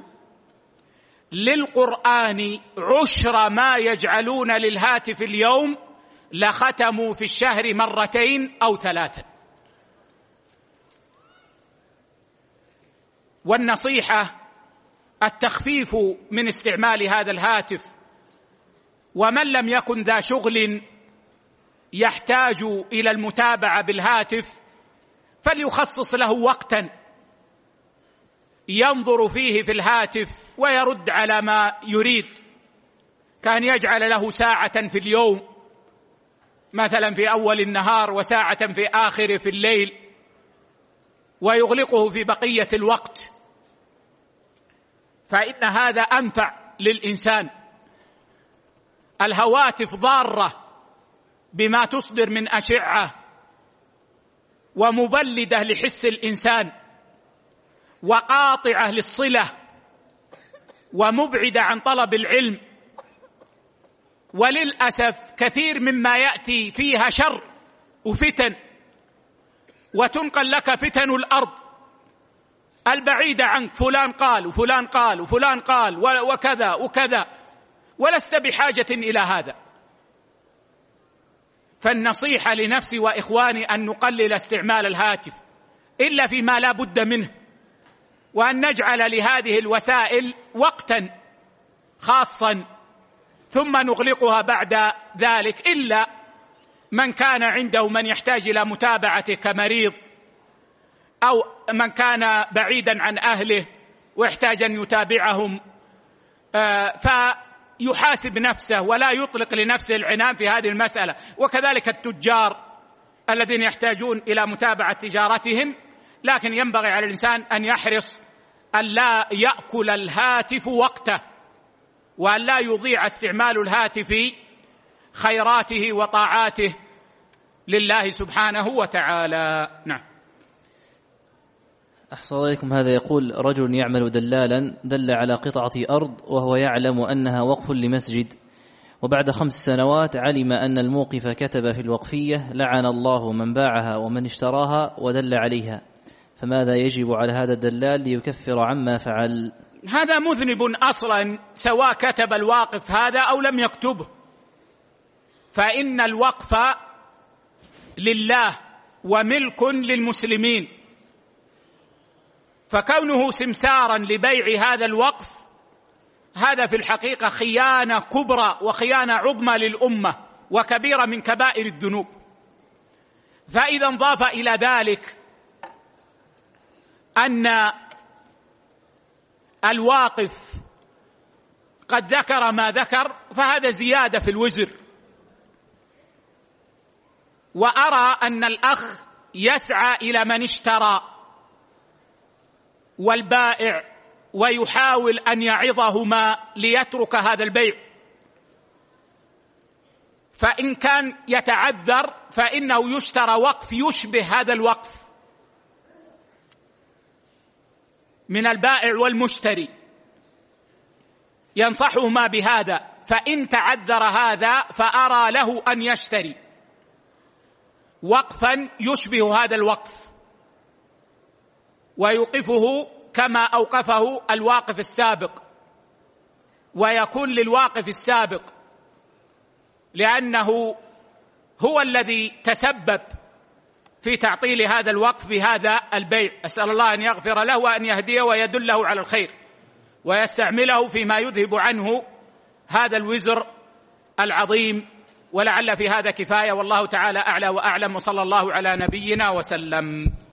للقرآن عشر ما يجعلون للهاتف اليوم لختموا في الشهر مرتين أو ثلاثا. والنصيحة التخفيف من استعمال هذا الهاتف، ومن لم يكن ذا شغل يحتاج إلى المتابعة بالهاتف فليخصص له وقتا ينظر فيه في الهاتف ويرد على ما يريد، كان يجعل له ساعة في اليوم مثلا في أول النهار وساعة في آخره في الليل، ويغلقه في بقية الوقت، فإن هذا أنفع للإنسان. الهواتف ضارة بما تصدر من أشعة ومبلدة لحس الإنسان وقاطعة للصلة ومبعدة عن طلب العلم، وللأسف كثير مما يأتي فيها شر وفتن، وتنقل لك فتن الأرض البعيدة عنك، فلان قال وفلان قال وفلان قال وكذا وكذا، ولست بحاجة إلى هذا. فالنصيحة لنفسي وإخواني أن نقلل استعمال الهاتف إلا فيما لا بد منه، وأن نجعل لهذه الوسائل وقتا خاصا ثم نغلقها بعد ذلك، إلا من كان عنده من يحتاج إلى متابعته كمريض، أو من كان بعيدا عن أهله ويحتاج أن يتابعهم، فيحاسب نفسه ولا يطلق لنفسه العنان في هذه المسألة. وكذلك التجار الذين يحتاجون إلى متابعة تجارتهم، لكن ينبغي على الإنسان أن يحرص أن لا يأكل الهاتف وقته، وأن لا يضيع استعمال الهاتف خيراته وطاعاته لله سبحانه وتعالى. نعم. أحسن عليكم. هذا يقول: رجل يعمل دلالا دل على قطعة أرض وهو يعلم أنها وقف لمسجد، وبعد خمس سنوات علم أن الموقف كتب في الوقفية: لعن الله من باعها ومن اشتراها ودل عليها، فماذا يجب على هذا الدلال ليكفر عما فعل؟ هذا مذنب أصلا، سواء كتب الواقف هذا أو لم يكتبه، فإن الوقف لله وملك للمسلمين، فكونه سمسارا لبيع هذا الوقف هذا في الحقيقة خيانة كبرى وخيانة عظمى للأمة وكبيرة من كبائر الذنوب. فإذا انضاف إلى ذلك أن الواقف قد ذكر ما ذكر فهذا زيادة في الوزر. وأرى أن الأخ يسعى إلى من اشترى والبائع ويحاول أن يعظهما ليترك هذا البيع، فإن كان يتعذر فإنه يشترى وقف يشبه هذا الوقف من البائع والمشتري، ينصحهما بهذا. فإن تعذر هذا فأرى له أن يشتري وقفا يشبه هذا الوقف ويوقفه كما أوقفه الواقف السابق، ويكون للواقف السابق، لأنه هو الذي تسبب في تعطيل هذا الوقف بهذا البيع. أسأل الله أن يغفر له وأن يهديه ويدله على الخير ويستعمله فيما يذهب عنه هذا الوزر العظيم. ولعل في هذا كفاية، والله تعالى أعلى وأعلم، وصلى الله على نبينا وسلم.